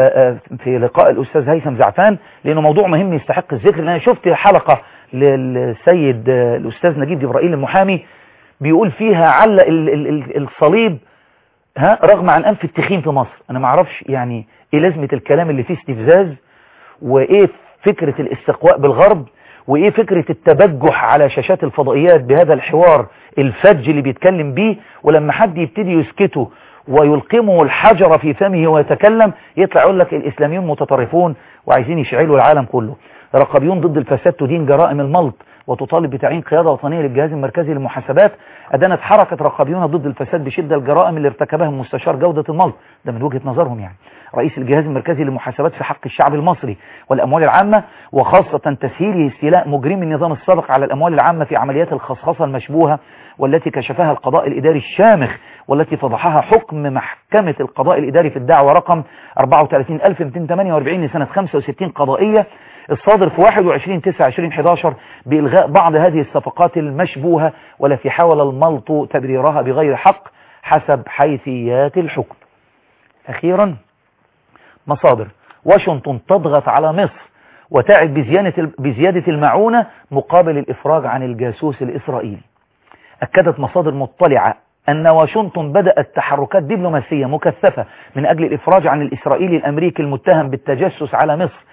في لقاء الأستاذ هيثم زعفان، لأنه موضوع مهم يستحق الذكر. لأن أنا شفت حلقة للسيد الأستاذ نجيب جبرائيل المحامي بيقول فيها علق الصليب ها رغم عن أنف التخين في مصر. أنا ما اعرفش يعني إيه لازمة الكلام اللي فيه استفزاز، وإيه فكرة الاستقواء بالغرب، وإيه فكرة التبجح على شاشات الفضائيات بهذا الحوار الفج اللي بيتكلم بيه، ولما حد يبتدي يسكته ويلقمه الحجر في فمه ويتكلم يطلع يقول لك الإسلاميون متطرفون وعايزين يشعلوا العالم كله. رقابيون ضد الفساد تدين جرائم الملط وتطالب بتعيين قيادة وطنية للجهاز المركزي للمحاسبات. أدانت حركة رقابيون ضد الفساد بشدة الجرائم اللي ارتكبها مستشار جودة الملط، ده من وجهة نظرهم يعني رئيس الجهاز المركزي للمحاسبات، في حق الشعب المصري والأموال العامة، وخاصة تسهيله استيلاء مجرمي النظام السابق على الأموال العامة في عمليات الخصخصة المشبوهة والتي كشفها القضاء الإداري الشامخ، والتي فضحها حكم محكمة القضاء الإداري في الدعوة رقم أربعة وثلاثين ألف ومئتين وثمانية وأربعين لسنة خمسة وستين قضائية الصادر في واحد وعشرين تسعة ألفين وأحد عشر بإلغاء بعض هذه الصفقات المشبوهة والتي حاول الملط تبريرها بغير حق حسب حيثيات الحكم. أخيرا، مصادر: واشنطن تضغط على مصر وتعد بزيادة المعونة مقابل الإفراج عن الجاسوس الإسرائيلي. أكدت مصادر مطلعة أن واشنطن بدأت تحركات دبلوماسية مكثفة من أجل الإفراج عن الإسرائيلي الأمريكي المتهم بالتجسس على مصر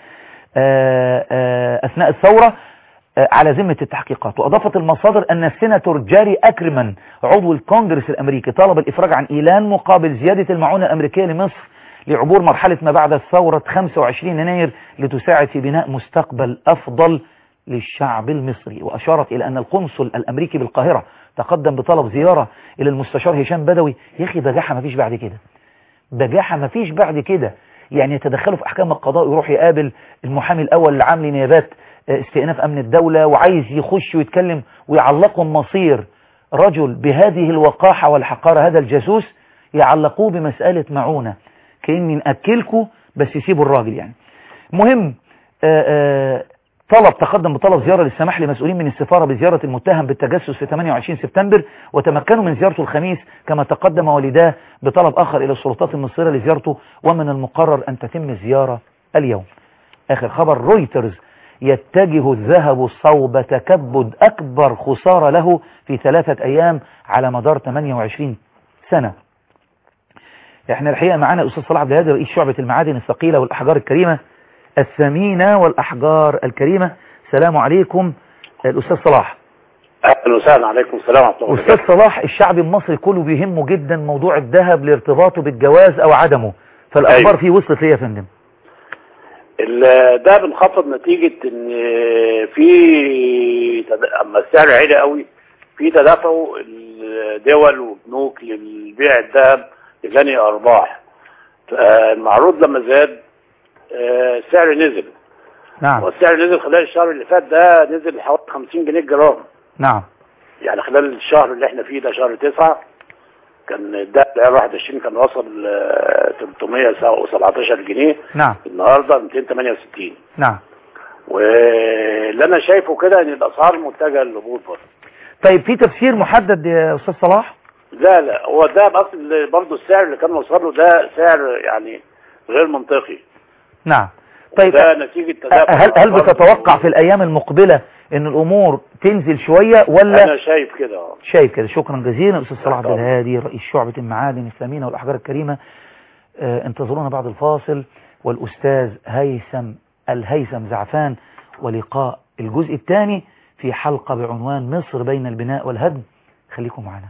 أثناء الثورة على ذمة التحقيقات. وأضافت المصادر أن السيناتور جاري أكرمان عضو الكونجرس الأمريكي طلب الإفراج عن إيلان مقابل زيادة المعونة الأمريكية لمصر لعبور مرحلة ما بعد الثورة خمسة وعشرين يناير لتساعد في بناء مستقبل أفضل للشعب المصري. وأشارت إلى أن القنصل الأمريكي بالقاهرة تقدم بطلب زيارة إلى المستشار هشام بدوي. يا أخي بجاحة ما فيش بعد كده، بجاحة ما فيش بعد كده. يعني يتدخلوا في أحكام القضاء ويروح يقابل المحامي الأول العام لنيابات استئناف أمن الدولة وعايز يخش ويتكلم ويعلقوا مصير رجل بهذه الوقاحة والحقارة، هذا الجاسوس، يعلقوه بمسألة معونة كأني نأكلكوا بس يسيبوا الراجل. يعني مهم آآ آآ طلب تقدم بطلب زيارة للسماح لمسؤولين من السفارة بزيارة المتهم بالتجسس في ثمانية وعشرين سبتمبر، وتمكنوا من زيارته الخميس، كما تقدم والداه بطلب آخر إلى السلطات المصرية لزيارته، ومن المقرر أن تتم الزيارة اليوم. آخر خبر: رويترز يتجه الذهب صوب تكبد أكبر خسارة له في ثلاثة أيام على مدار ثمانية وعشرين سنة. احنا الحقيقة معانا الأستاذ صلاح عبد الهادي رئيس شعبة المعادن الثقيلة والأحجار الكريمة الثمينة والأحجار الكريمة. السلام عليكم الأستاذ صلاح. أهلا وسهلا. عليكم السلام ورحمة الله وبركاته. أستاذ صلاح، الشعب المصري كله بيهمه جدا موضوع الذهب لارتباطه بالجواز أو عدمه، فالأخبار أيوه. فيه وصلت ليه يا فندم؟ ده بنخفض نتيجة ان في تد... اما السعر عالي قوي في تدافعوا الدول وبنوك للبيع الذهب لجني ارباح، فالمعروض لما زاد السعر نزل. نعم. والسعر نزل خلال الشهر اللي فات ده، نزل حوالي خمسين جنيه الجرام. نعم. يعني خلال الشهر اللي احنا فيه ده شهر تسعة كان الذهب العيار واحد وعشرين كان وصل ثلاثمائة وسبعتاشر جنيه. نعم. النهارده مئتين وثمانية وستين. نعم. واللي انا شايفه كده ان الاسعار متجهه للهبوط برضه. طيب في تفسير محدد يا استاذ صلاح؟ لا لا، هو ده اصل برضه السعر اللي كان وصل له ده سعر يعني غير منطقي. نعم. طيب ده نتيجه تدافع. هل هل بتتوقع في الايام المقبله ان الامور تنزل شويه ولا؟ انا شايف كده. شايف كده. شكرا جزيلا استاذ صلاح عبد الهادي رئيس شعبة المعادن الثمينة والاحجار الكريمة. آه انتظرونا بعد الفاصل والأستاذ هيثم الهيثم زعفان ولقاء الجزء الثاني في حلقة بعنوان مصر بين البناء والهدم. خليكم معنا.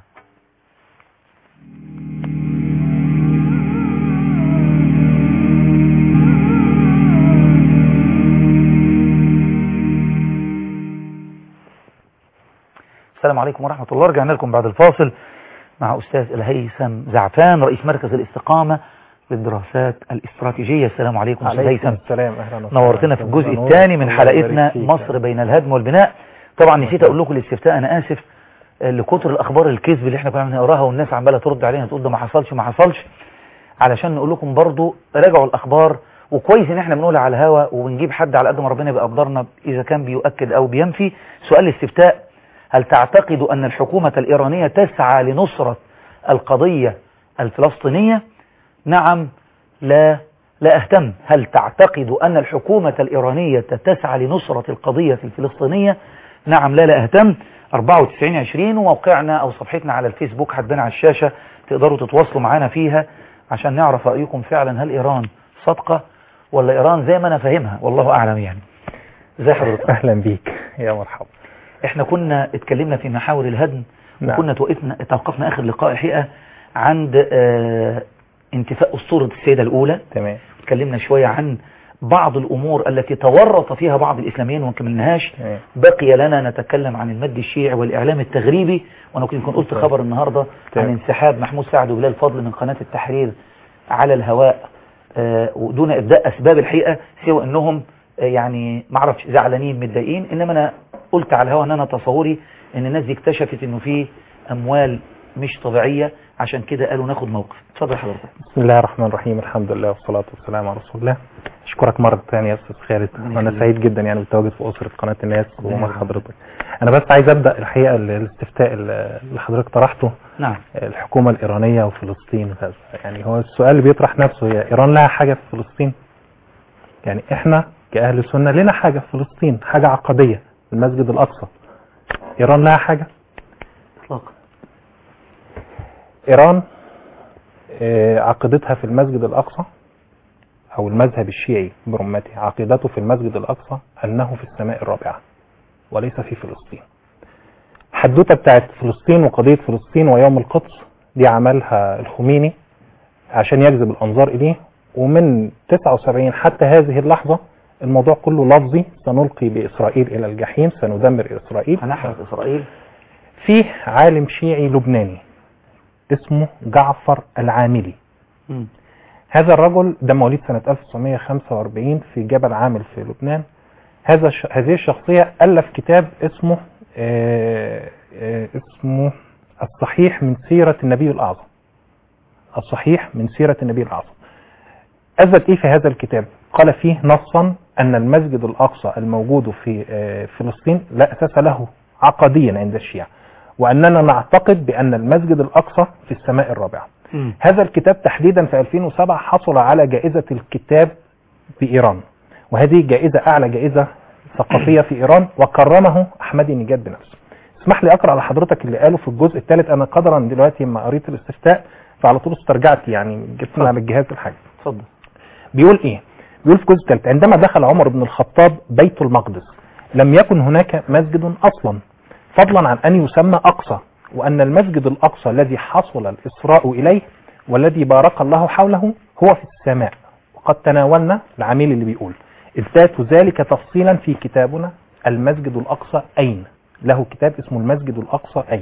السلام عليكم ورحمة الله. رجعنا لكم بعد الفاصل مع أستاذ الهيثم زعفان رئيس مركز الاستقامة للدراسات الاستراتيجية. السلام عليكم أستاذ هيثم. السلام. أهلا. نورتنا في الجزء الثاني من حلقتنا مصر بين الهدم والبناء. طبعا نسيت أقول لكم الاستفتاء، أنا آسف لكتر الأخبار الكذب اللي احنا كنا بنقراها والناس عمالة ترد علينا تقول ده ما حصلش ما حصلش، علشان نقول لكم برضو راجعوا الأخبار. وكويس ان احنا بنقولها على الهوا وبنجيب حد على قد ما ربنا بيقدرنا إذا كان بيؤكد أو بينفي. سؤال الاستفتاء: هل تعتقد أن الحكومة الإيرانية تسعى لنصرة القضية الفلسطينية؟ نعم، لا، لا أهتم. هل تعتقد أن الحكومة الإيرانية تسعى لنصرة القضية الفلسطينية؟ نعم، لا، لا أهتم. أربعة وتسعين عشرين، وموقعنا أو صفحتنا على الفيسبوك هتبان على الشاشة، تقدروا تتواصلوا معنا فيها عشان نعرف رأيكم فعلا. هل إيران صادقة ولا إيران زي ما أنا فاهمها؟ والله أعلم. يعني زي حضرتك. أهلا بيك يا مرحبا. احنا كنا اتكلمنا في محاور الهدم. نعم. وكنا توقفنا توقفنا اخر لقاء الحقيقه عند اه انتفاء اسطوره السيده الاولى. تمام. اتكلمنا شويه عن بعض الامور التي تورط فيها بعض الاسلاميين وما كملناهاش. بقي لنا نتكلم عن المد الشيعي والاعلام التغريبي، وانا كنت قلت خبر النهارده عن انسحاب محمود سعد وبلال فضل من قناه التحرير على الهواء اه ودون ابداء اسباب الحقيقه، سوى انهم اه يعني ما اعرفش زعلانين متضايقين. انما انا قلت على الهواء ان انا تصوري ان الناس دي اكتشفت انه في اموال مش طبيعية، عشان كده قالوا ناخد موقف. اتفضل حضرتك. بسم الله الرحمن الرحيم، الحمد لله والصلاة والسلام على رسول الله. اشكرك مرة ثانية يا استاذ خالد، وانا سعيد جدا يعني بالتواجد في اسرة قناة الناس ومع حضرتك. انا بس عايز ابدا الحقيقة الاستفتاء اللي حضرتك طرحته. نعم. الحكومة الايرانية وفلسطين، يعني هو السؤال اللي بيطرح نفسه، هي ايران لها حاجة في فلسطين؟ يعني احنا كأهل السنة لنا حاجة في فلسطين، حاجة عقدية، المسجد الأقصى. إيران لها حاجة؟ اطلاقا. إيران عقيدتها في المسجد الأقصى أو المذهب الشيعي برمته، عقيدته في المسجد الأقصى أنه في السماء الرابعة وليس في فلسطين. حدوتة بتاعت فلسطين وقضية فلسطين ويوم القدس دي عملها الخميني عشان يجذب الأنظار إليه، ومن تسعة وسبعين حتى هذه اللحظة الموضوع كله لفظي. سنلقي بإسرائيل إلى الجحيم، سندمر إسرائيل، هنحرق إسرائيل. فيه عالم شيعي لبناني اسمه جعفر العاملي. م. هذا الرجل ده مواليد سنة ألف وتسعمائة وخمسة وأربعين في جبل عامل في لبنان. هذا ش... هذه الشخصية ألف كتاب اسمه آه... آه... اسمه الصحيح من سيرة النبي الأعظم. الصحيح من سيرة النبي الأعظم. أثبت إيه في هذا الكتاب؟ قال فيه نصا أن المسجد الأقصى الموجود في فلسطين لا أساس له عقديا عند الشيعة، وأننا نعتقد بأن المسجد الأقصى في السماء الرابعة. م. هذا الكتاب تحديدا في ألفين وسبعة حصل على جائزة الكتاب في إيران، وهذه جائزة أعلى جائزة ثقافية في إيران، وكرمه أحمدي نجاد بنفسه. اسمح لي أقرأ على حضرتك اللي قاله في الجزء الثالث. أنا قدرا دلوقتي لما قريت الاستفتاء فعلى طول استرجعت، يعني جبت على الجهاز الحاجة. اتفضل. بيقول إيه؟ بيقول في الجزء الثالث: عندما دخل عمر بن الخطاب بيت المقدس لم يكن هناك مسجد أصلا، فضلا عن أن يسمى أقصى، وأن المسجد الأقصى الذي حصل الإسراء إليه والذي بارك الله حوله هو في السماء. وقد تناولنا العميل اللي بيقول: اثبات ذلك تفصيلا في كتابنا المسجد الأقصى أين. له كتاب اسمه المسجد الأقصى أين.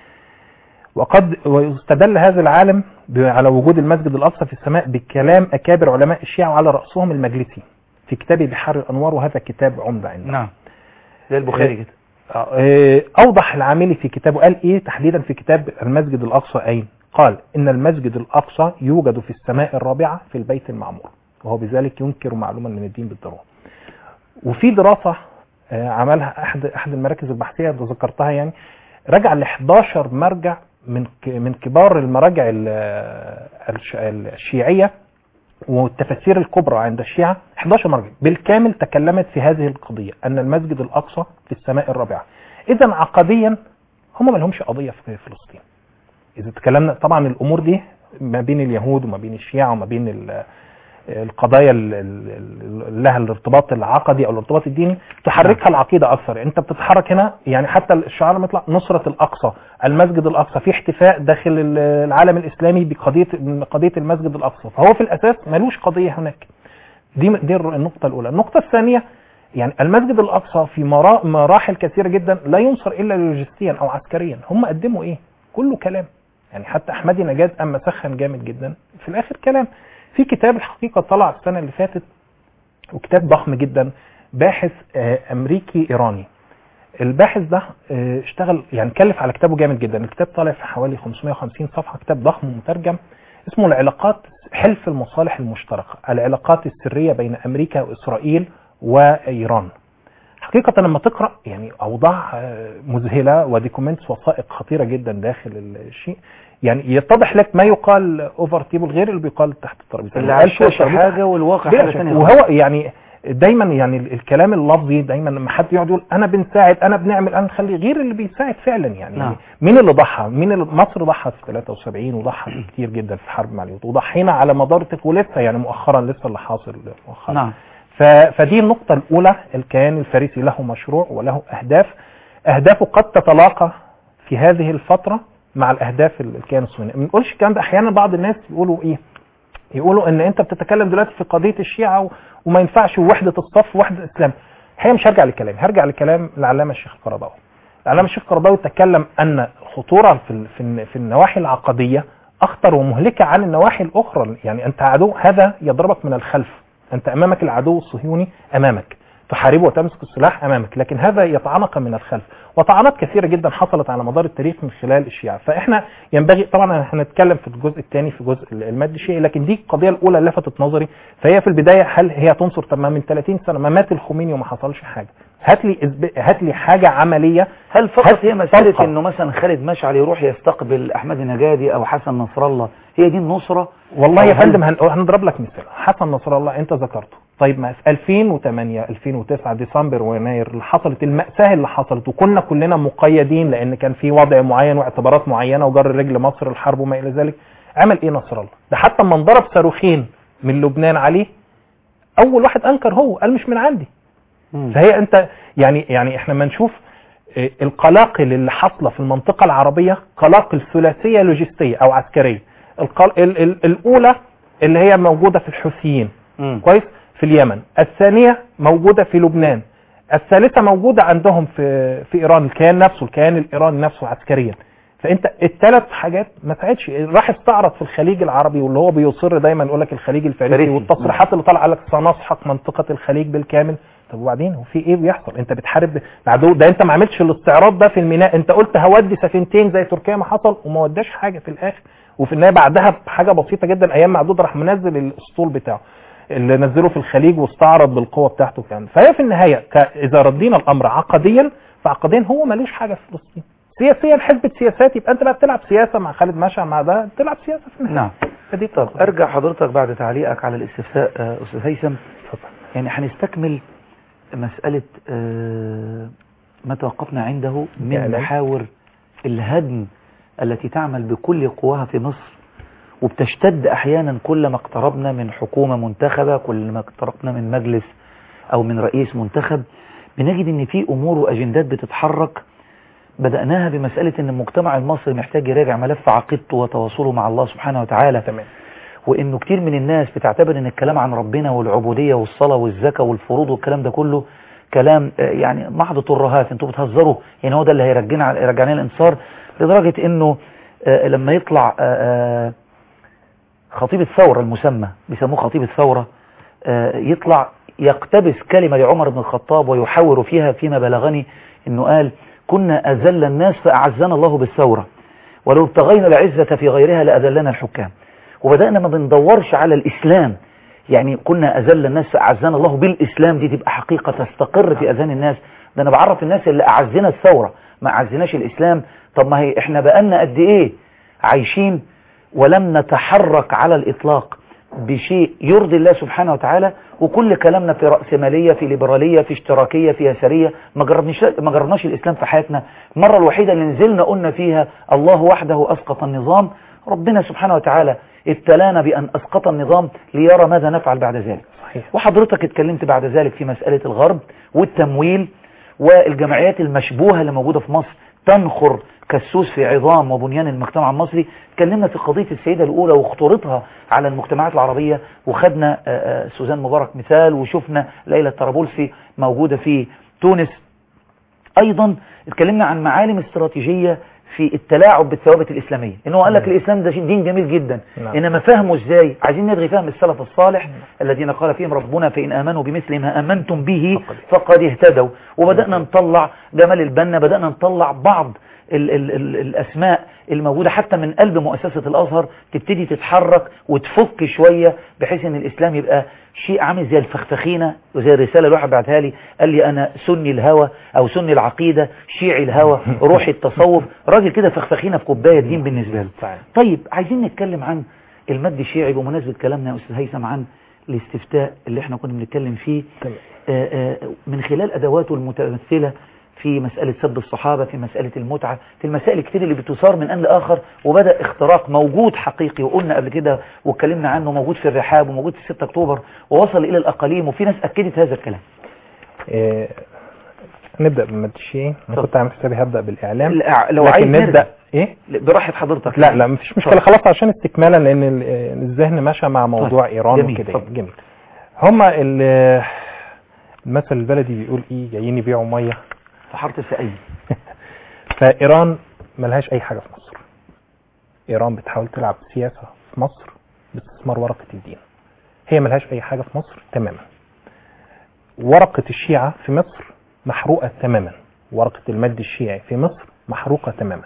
وقد استدل هذا العالم على وجود المسجد الأقصى في السماء بكلام أكابر علماء الشيعة وعلى رأسهم المجلسي في كتابه بحار الأنوار، وهذا كتاب عمدة عنده. نعم، زي البخاري كده. أوضح العاملي في كتابه، قال إيه تحديدا في كتاب المسجد الأقصى أين؟ قال إن المسجد الأقصى يوجد في السماء الرابعة في البيت المعمور، وهو بذلك ينكر معلومة من الدين بالضرورة. وفي دراسة عملها أحد أحد المراكز البحثية اللي ذكرتها، يعني رجع ل إحدى عشر مرجع من من كبار المراجع الشيعية والتفاسير الكبرى عند الشيعة. إحدى عشر مرجع بالكامل تكلمت في هذه القضية، أن المسجد الأقصى في السماء الرابعة. إذا عقديا هم ما لهمش قضية في فلسطين. إذا تكلمنا طبعا الأمور دي ما بين اليهود وما بين الشيعة وما بين القضايا اللي لها الارتباط العقدي او الارتباط الديني تحركها العقيده اكثر. انت بتتحرك هنا يعني حتى الشعار لما يطلع نصره الاقصى، المسجد الاقصى، في احتفاء داخل العالم الاسلامي بقضيه قضيه المسجد الاقصى، فهو في الاساس ملوش قضيه هناك. دي دي النقطه الاولى. النقطه الثانيه يعني المسجد الاقصى في مراحل كثيره جدا لا ينصر الا لوجستيا او عسكريا. هم قدموا ايه؟ كله كلام. يعني حتى احمدي نجاد اما سخن جامد جدا في الاخر كلام. في كتاب الحقيقه طلع السنه اللي فاتت وكتاب ضخم جدا، باحث امريكي ايراني. الباحث ده اشتغل يعني كلف على كتابه جامد جدا. الكتاب طالع في حوالي خمسمائة وخمسين صفحه، كتاب ضخم ومترجم، اسمه العلاقات حلف المصالح المشتركه، العلاقات السريه بين امريكا واسرائيل وايران. حقيقه لما تقرا يعني اوضاع مذهله وديكومنتس وثائق خطيره جدا داخل الشيء، يعني يتضح لك ما يقال اوفر تيبل غير اللي بيقال تحت الترابيزه. اللي على الشاشه حاجه والواقع حاجه ثانيه. وهو يعني دايما يعني الكلام اللفظي دايما لما حد يقعد يقول انا بنساعد انا بنعمل انا نخلي غير اللي بيساعد فعلا. يعني نعم. مين اللي ضحى؟ مين اللي مصر ضحت في ثلاثة وسبعين وضحى كتير جدا في الحرب مع اليهود، وضحينا على مدار ولسه يعني مؤخرا لسه اللي حاصل مؤخرا. نعم. فدي النقطه الاولى. الكيان الفارسي له مشروع وله اهداف، اهدافه قد تتلاقى في هذه الفتره مع الاهداف الكيان الصهيوني. ما بنقولش الكلام ده، احيانا بعض الناس يقولوا ايه؟ يقولوا ان انت بتتكلم دلوقتي في قضيه الشيعه وما ينفعش وحده الصف ووحده الاسلام. الحقيقه مش هرجع لكلام، هرجع لكلام العلامه الشيخ القرضاوي. العلامه الشيخ القرضاوي تكلم ان الخطوره في في في النواحي العقديه اخطر ومهلكه عن النواحي الاخرى. يعني انت عدو هذا يضربك من الخلف، انت امامك العدو الصهيوني، امامك تحاربه وتمسك السلاح امامك، لكن هذا يطعنك من الخلف. وطعنات كثيره جدا حصلت على مدار التاريخ من خلال الشيعه. فاحنا ينبغي طبعا هنتكلم في الجزء الثاني في جزء المادي الشيعي، لكن دي القضيه الاولى اللي لفتت نظري. فهي في البدايه هل هي تنصر؟ تمام من ثلاثين سنه ما مات الخميني وما حصلش حاجه. هات لي هات لي حاجه عمليه. هل فقط هي مساله انه مثلا خالد مشعل يروح يستقبل احمد نجادي او حسن نصر الله هي دي النصره؟ والله يا فندم هنضرب لك مثال. حسن نصر الله انت ذكرته، طيب ما في ألفين وثمانية ألفين وتسعة ديسمبر ويناير اللي حصلت المأساة اللي حصلت، وكنا كلنا مقيدين لان كان في وضع معين واعتبارات معينه وجر رجل مصر الحرب وما الى ذلك. عمل ايه نصر الله؟ ده حتى لما انضرب صاروخين من لبنان عليه اول واحد انكر، هو قال مش من عندي. مم. فهي انت يعني يعني احنا ما نشوف القلاقل اللي حاصله في المنطقه العربيه قلاقل ثلاثيه لوجستيه او عسكريه. القل... ال... ال... الاولى اللي هي موجوده في الحوثيين كويس في اليمن، الثانيه موجوده في لبنان، الثالثه موجوده عندهم في في ايران، الكيان نفسه الكيان الايراني نفسه عسكريا. فانت الثلاث حاجات ما ساعدش. راح استعرض في الخليج العربي واللي هو بيصر دايما يقول لك الخليج الفارسي والتصريحات اللي طالعه لك سنسحق منطقه الخليج بالكامل. طب وبعدين هو في ايه بيحصل؟ انت بتحارب العدو ده، انت ما عملتش الاستعراض ده في الميناء، انت قلت هودي سفينتين زي تركيا ما حصل وما وداش حاجه في الاخر. وفي النهايه بعدها بحاجه بسيطه جدا ايام معدود راح منزل الاسطول بتاعه اللي نزله في الخليج واستعرض بالقوه بتاعته كان. فهي في النهايه اذا ردينا الامر عقديا فعقديا هو ملوش حاجه في فلسطين. سياسيا حزب سياسات، يبقى انت بقى بتلعب سياسه مع خالد مشعل مع ده بتلعب سياسه في النهايه. نعم. فدي طب ارجع حضرتك بعد تعليقك على الاستفساء استاذ هيثم. يعني هنستكمل مساله ما توقفنا عنده من محاور الهدم التي تعمل بكل قواها في مصر، وبتشتد احيانا كلما اقتربنا من حكومه منتخبه، كلما اقتربنا من مجلس او من رئيس منتخب بنجد ان في امور واجندات بتتحرك. بدأناها بمسألة ان المجتمع المصري محتاج يراجع ملف عقيدته وتواصله مع الله سبحانه وتعالى. تمام. وانه كتير من الناس بتعتبر ان الكلام عن ربنا والعبودية والصلاة والزكاة والفروض والكلام ده كله كلام يعني محض ترهات، انتوا بتهزروا، يعني هو ده اللي هيرجعنا يرجعنا الانصار. لدرجة انه لما يطلع خطيب الثورة المسمى بيسموه خطيب الثورة يطلع يقتبس كلمة لعمر بن الخطاب ويحاور فيها فيما بلغني انه قال كنا أذل الناس فأعزنا الله بالثورة، ولو ابتغينا العزة في غيرها لأذلنا الحكام. وبدأنا ما بندورش على الإسلام، يعني كنا أذل الناس فأعزنا الله بالإسلام، دي تبقى حقيقة تستقر في أذهان الناس. ده أنا بعرف الناس اللي أعزنا الثورة ما أعزناش الإسلام. طب ما هي إحنا بقالنا قد إيه عايشين ولم نتحرك على الإطلاق بشيء يرضي الله سبحانه وتعالى، وكل كلامنا في رأسمالية، في ليبرالية، في اشتراكية، في يسارية. ما جربناش ما جربناش الإسلام في حياتنا. المرة الوحيدة اللي نزلنا قلنا فيها الله وحده أسقط النظام ربنا سبحانه وتعالى ابتلانا بأن أسقط النظام ليرى ماذا نفعل بعد ذلك. صحيح. وحضرتك اتكلمت بعد ذلك في مسألة الغرب والتمويل والجمعيات المشبوهة اللي موجودة في مصر تنخر كالسوس في عظام وبنيان المجتمع المصري. اتكلمنا في قضية السيدة الأولى وخطورتها على المجتمعات العربية، وخدنا سوزان مبارك مثال، وشفنا ليلى طرابلسي موجودة في تونس. أيضا اتكلمنا عن معالم استراتيجية في التلاعب بالثوابت الإسلامية، إنه قال لك الإسلام ده دين جميل جدا، نعم. إنما فهمه إزاي؟ عايزين نلغي فهم السلف الصالح، نعم. الذين قال فيهم ربنا فإن آمنوا بمثل ما آمنتم به فقد اهتدوا. وبدأنا نطلع جمال البنا، بدأنا نطلع بعض ال ال ال الأسماء الموجودة حتى من قلب مؤسسة الأزهر تبتدي تتحرك وتفك شوية، بحيث ان الإسلام يبقى شيء عامل زي الفخفخينة. وزي الرسالة الواحد بعتها لي قال لي أنا سني الهوى أو سني العقيدة، شيعي الهوى، روحي التصوف، راجل كده فخفخينة في كوباية دين بالنسبة له. طيب عايزين نتكلم عن المد الشيعي بمناسبة كلامنا يا أستاذ هيثم عن الاستفتاء اللي احنا كنا بنتكلم فيه، آآ آآ من خلال أدواته المتمثلة في مسألة سب الصحابة، في مسألة المتعة، في المسائل كتير اللي بتثار من آن لآخر، وبدأ اختراق موجود حقيقي، وقلنا قبل كده واتكلمنا عنه، موجود في الرحاب وموجود في ستة أكتوبر ووصل إلى الأقاليم، وفي ناس أكدت هذا الكلام. إيه نبدأ بالمد الشيعي. أنا كنت عامل حسابي هبدأ بالإعلام، لو عايز نبدأ إيه براحة حضرتك. لا لا مفيش مشكلة، خلاص عشان استكمالا لأن الذهن ماشى مع موضوع إيران وكده. جميل. هما المثل البلدي بيقول إيه، جايين يبيعوا مية حارة السقايين. فإيران ملهاش أي حاجة في مصر. إيران بتحاول تلعب سياسة في مصر باستثمار ورقة الدين، هي ملهاش أي حاجة في مصر تماما. ورقة الشيعة في مصر محروقة تماما، ورقة المد الشيعي في مصر محروقة تماما.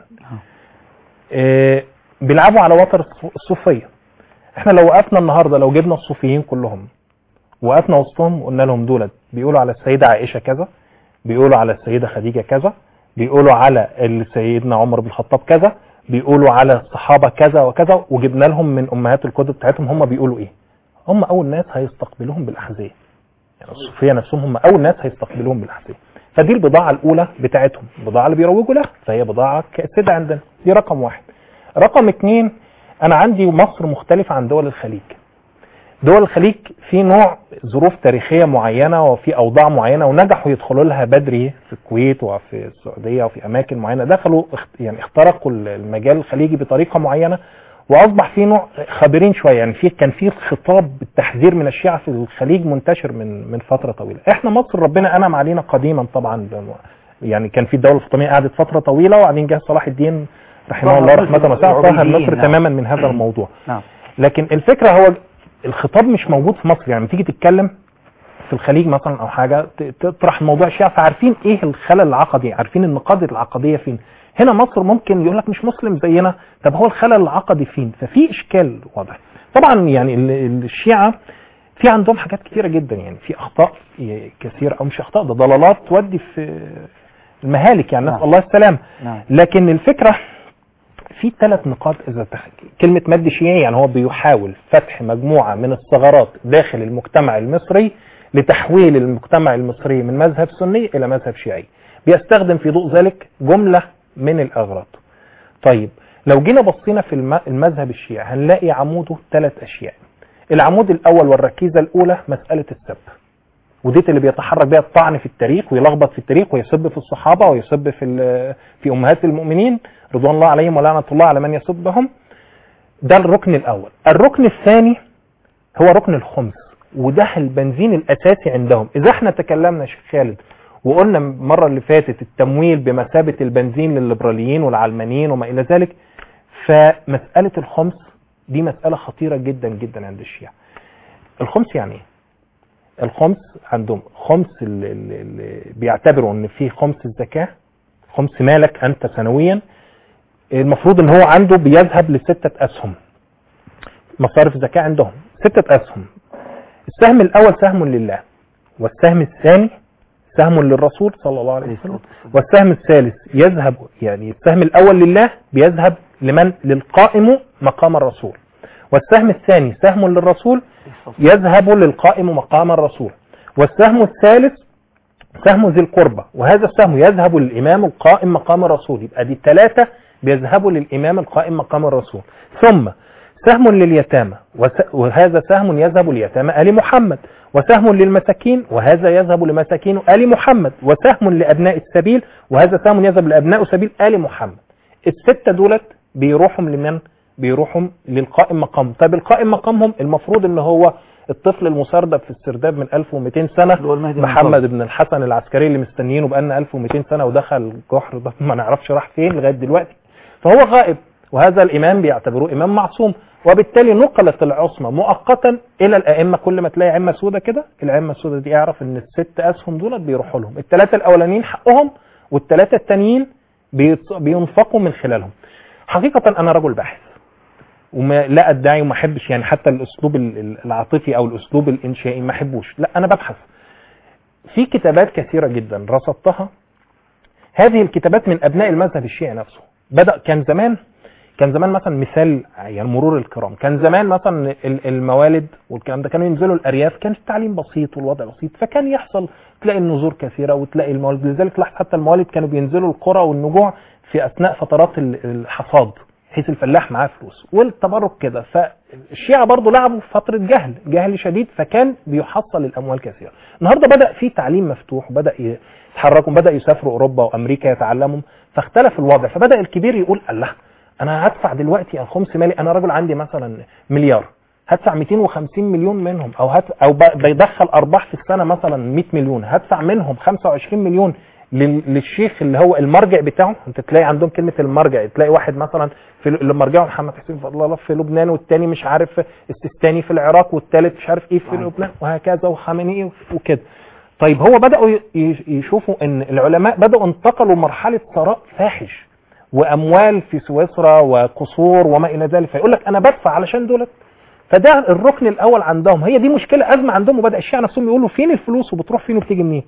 إيه بيلعبوا على وتر الصوفية. احنا لو وقفنا النهاردة، لو جبنا الصوفيين كلهم وقفنا وسطهم وقلنا لهم دولت بيقولوا على السيدة عائشة كذا، بيقولوا على السيدة خديجة كذا، بيقولوا على سيدنا عمر بن الخطاب كذا، بيقولوا على الصحابة كذا وكذا، وجبنا لهم من أمهات الكتب بتاعتهم هم بيقولوا إيه، هم أول ناس هيستقبلوهم بالأحذية. يعني الصوفية نفسهم هم أول ناس هيستقبلوهم بالأحذية. فدي البضاعة الأولى بتاعتهم، البضاعة اللي بيروجوا لها، فهي بضاعة كاسدة عندنا. دي رقم واحد. رقم اتنين، أنا عندي مصر مختلفة عن دول الخليج. دول الخليج في نوع ظروف تاريخية معينة وفي أوضاع معينة، ونجحوا يدخلوا لها بدري في الكويت وفي السعودية وفي أماكن معينة، دخلوا يعني اخترقوا المجال الخليجي بطريقة معينة، وأصبح في نوع خبرين شوية. يعني في كان في خطاب بالتحذير من الشيعة في الخليج منتشر من من فترة طويلة. احنا مصر ربنا أنعم علينا قديما طبعا، يعني كان في الدولة الفاطمية قعدت فترة طويلة، وبعدين جه صلاح الدين رحمه الله رحمة واسعة طهر مصر نعم. تماما من هذا الموضوع. نعم. لكن الفكرة هو الخطاب مش موجود في مصر. يعني تيجي تتكلم في الخليج مثلا او حاجة تطرح موضوع الشيعة، فعارفين ايه الخلل العقدي، عارفين النقاط العقدية فين. هنا مصر ممكن يقول لك مش مسلم زينا، طب هو الخلل العقدي فين؟ ففي اشكال واضح. طبعا يعني الشيعة في عندهم حاجات كثيرة جدا، يعني في اخطاء كثيرة، او مش اخطاء، ده ضلالات تودي في المهالك، يعني نسأل الله السلام. لكن الفكرة في ثلاث نقاط. إذا كلمة مد شيعي يعني هو بيحاول فتح مجموعة من الثغرات داخل المجتمع المصري لتحويل المجتمع المصري من مذهب سني إلى مذهب شيعي، بيستخدم في ضوء ذلك جملة من الأغراض. طيب لو جينا بصينا في المذهب الشيعي هنلاقي عموده ثلاث أشياء. العمود الأول والركيزة الأولى مسألة السب، وديت اللي بيتحرك بها الطعن في التاريخ ويلخبط في التاريخ ويسب في الصحابة ويسب في في أمهات المؤمنين رضوان الله عليهم ولعنة الله على من يسبهم. ده الركن الأول. الركن الثاني هو ركن الخمس، وده البنزين الأساسي عندهم. إذا احنا تكلمنا شيخ خالد وقلنا المرة اللي فاتت التمويل بمثابة البنزين للليبراليين والعلمانيين وما إلى ذلك، فمسألة الخمس دي مسألة خطيرة جدا جدا عند الشيعة. الخمس يعني ايه؟ الخمس عندهم خمس اللي بيعتبروا ان في خمس الزكاة، خمس مالك انت سنويا، المفروض ان هو عنده بيذهب لستة اسهم. مصارف الزكاة عندهم ستة اسهم. السهم الاول سهم لله، والسهم الثاني سهم للرسول صلى الله عليه وسلم، والسهم الثالث يذهب، يعني السهم الاول لله بيذهب لمن؟ للقائم مقام الرسول، والسهم الثاني سهم للرسول يذهب للقائم مقام الرسول، والسهم الثالث سهم ذي القربة، وهذا السهم يذهب للإمام القائم مقام الرسول. يبقى دي الثلاثة بيذهبوا للإمام القائم مقام الرسول. ثم سهم لليتامى وهذا سهم يذهب ليتامى آل محمد، وسهم للمساكين وهذا يذهب لمساكين آل محمد، وسهم لأبناء السبيل وهذا سهم يذهب لأبناء سبيل آل محمد. الستة دولت بيروحوا لمن؟ بيروحوا للقائم مقام. طيب القائم مقامهم المفروض ان هو الطفل المسردب في السرداب من ألف ومئتين سنة، محمد بن الحسن العسكري اللي مستنيينه بقالنا ألف ومئتين سنة ودخل الجحر ده ما نعرفش راح فين لغاية دلوقتي، فهو غائب، وهذا الإمام بيعتبروه إمام معصوم، وبالتالي نقلت العصمة مؤقتا إلى الأئمة. كل ما تلاقي عمة سودة كده، العمة السودة دي اعرف إن الست أسهم دولت بيروحوا لهم، الثلاثة الأولانيين حقهم والثلاثة التانيين بينفقوا من خلالهم. حقيقة أنا رجل باحث وما لا أدعي وما أحبش يعني حتى الأسلوب العاطفي أو الأسلوب الإنشائي ما أحبوش، لا أنا ببحث في كتابات كثيرة جدا رصدتها. هذه الكتابات من أبناء المذهب الشيعي نفسه. بدأ كان زمان كان زمان مثلا مثال يعني مرور الكرام، كان زمان مثلا الموالد والكلام ده كانوا ينزلوا الأرياف، كان التعليم بسيط والوضع بسيط، فكان يحصل تلاقي النذور كثيرة وتلاقي الموالد. لذلك لاحظ حتى الموالد كانوا بينزلوا القرى والنجوع في أثناء فترات الحصاد بحيث الفلاح معاه فلوس والتبرك كده. فالشيعة برضو لعبوا في فترة جهل جهل شديد، فكان بيحصل الأموال كثيرة. النهاردة بدأ في تعليم مفتوح وبدأ يتحركوا، بدأ يسافروا أوروبا وأمريكا يتعلموا، فاختلف الوضع. فبدأ الكبير يقول الله أنا هدفع دلوقتي الخمس مالي، أنا راجل عندي مثلا مليار هدفع مئتين وخمسين مليون منهم، أو هت أو بيدخل أرباح في السنة مثلا مئة مليون، هدفع منهم خمسة وعشرين مليون للشيخ اللي هو المرجع بتاعه. انت تلاقي عندهم كلمة المرجع، تلاقي واحد مثلا في اللي مرجعه محمد حسين فضل الله في لبنان، والتاني مش عارف السيستاني في العراق، والتالت مش عارف ايه في لبنان، وهكذا وخامنئي وكده. طيب هو بدأوا يشوفوا ان العلماء بدأوا انتقلوا مرحلة ثراء فاحش واموال في سويسرا وقصور وما الى ذلك، فيقول لك انا بدفع علشان دولت. فده الركن الاول عندهم، هي دي مشكلة ازمة عندهم. وبدأ الشيعة نفسهم يقولوا فين الفلوس وبتروح فين وبتيجي منين.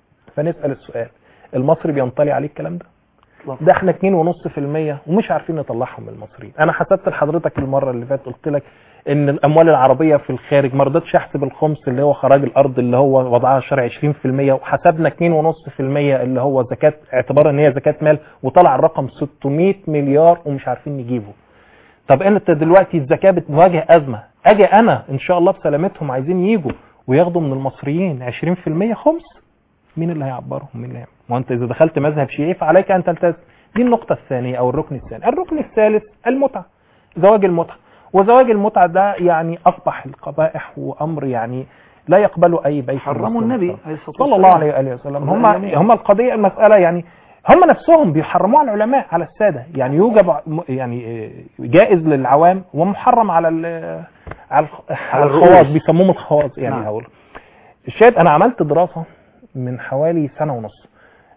فنسأل السؤال، المصري بينطلي عليه الكلام ده؟ ده احنا اتنين ونص في المية ومش عارفين نطلعهم من المصريين. انا حسبت لحضرتك المرة اللي فاتت قلت لك ان الاموال العربية في الخارج ما رضيتش احسب الخمس اللي هو خراج الارض اللي هو وضعها الشرعي عشرين في المية، وحسبنا اتنين ونص في المية اللي هو زكاة اعتبارا ان هي زكاة مال، وطلع الرقم ستمئة مليار ومش عارفين نجيبه. طب انت دلوقتي الزكاة بتواجه ازمة، اجي انا ان شاء الله بسلامتهم عايزين يجوا وياخدوا من المصريين عشرين في المية خمس، مين اللي هيعبرهم؟ مين اللي هيعمل؟ ما انت اذا دخلت مذهب شيعي فعليك ان تلتزم. دي النقطة الثانية او الركن الثاني. الركن الثالث المتعة، زواج المتعة. وزواج المتعة ده يعني اصبح القبائح وامر يعني لا يقبله اي بيت. حرموا النبي صلى الله عليه واله وسلم. هم هم القضية المسألة يعني هم نفسهم بيحرموها على العلماء على السادة، يعني يوجب يعني جائز للعوام ومحرم على على على الخواص، بيسموهم الخواص يعني. هقول الشاهد انا عملت دراسة من حوالي سنة ونص،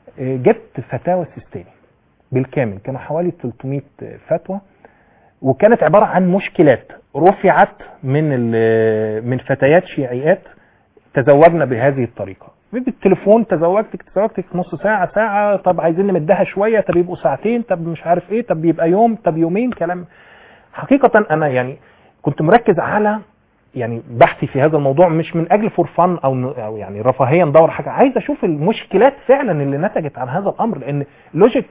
جبت فتاوى السيستاني بالكامل، كانوا حوالي ثلاثمئة فتوى، وكانت عبارة عن مشكلات رفعت من من فتيات شيعيات تزوجنا بهذه الطريقة بالتليفون. تزوجتك تزوجتك نص ساعة ساعة، طب عايزين نمدها شوية، طب يبقوا ساعتين، طب مش عارف ايه، طب يبقى يوم، طب يومين، كلام. حقيقة انا يعني كنت مركز على يعني بحثي في هذا الموضوع مش من اجل فور فن او او يعني رفاهيه ندور حاجه، عايز اشوف المشكلات فعلا اللي نتجت عن هذا الامر. لان لوجيك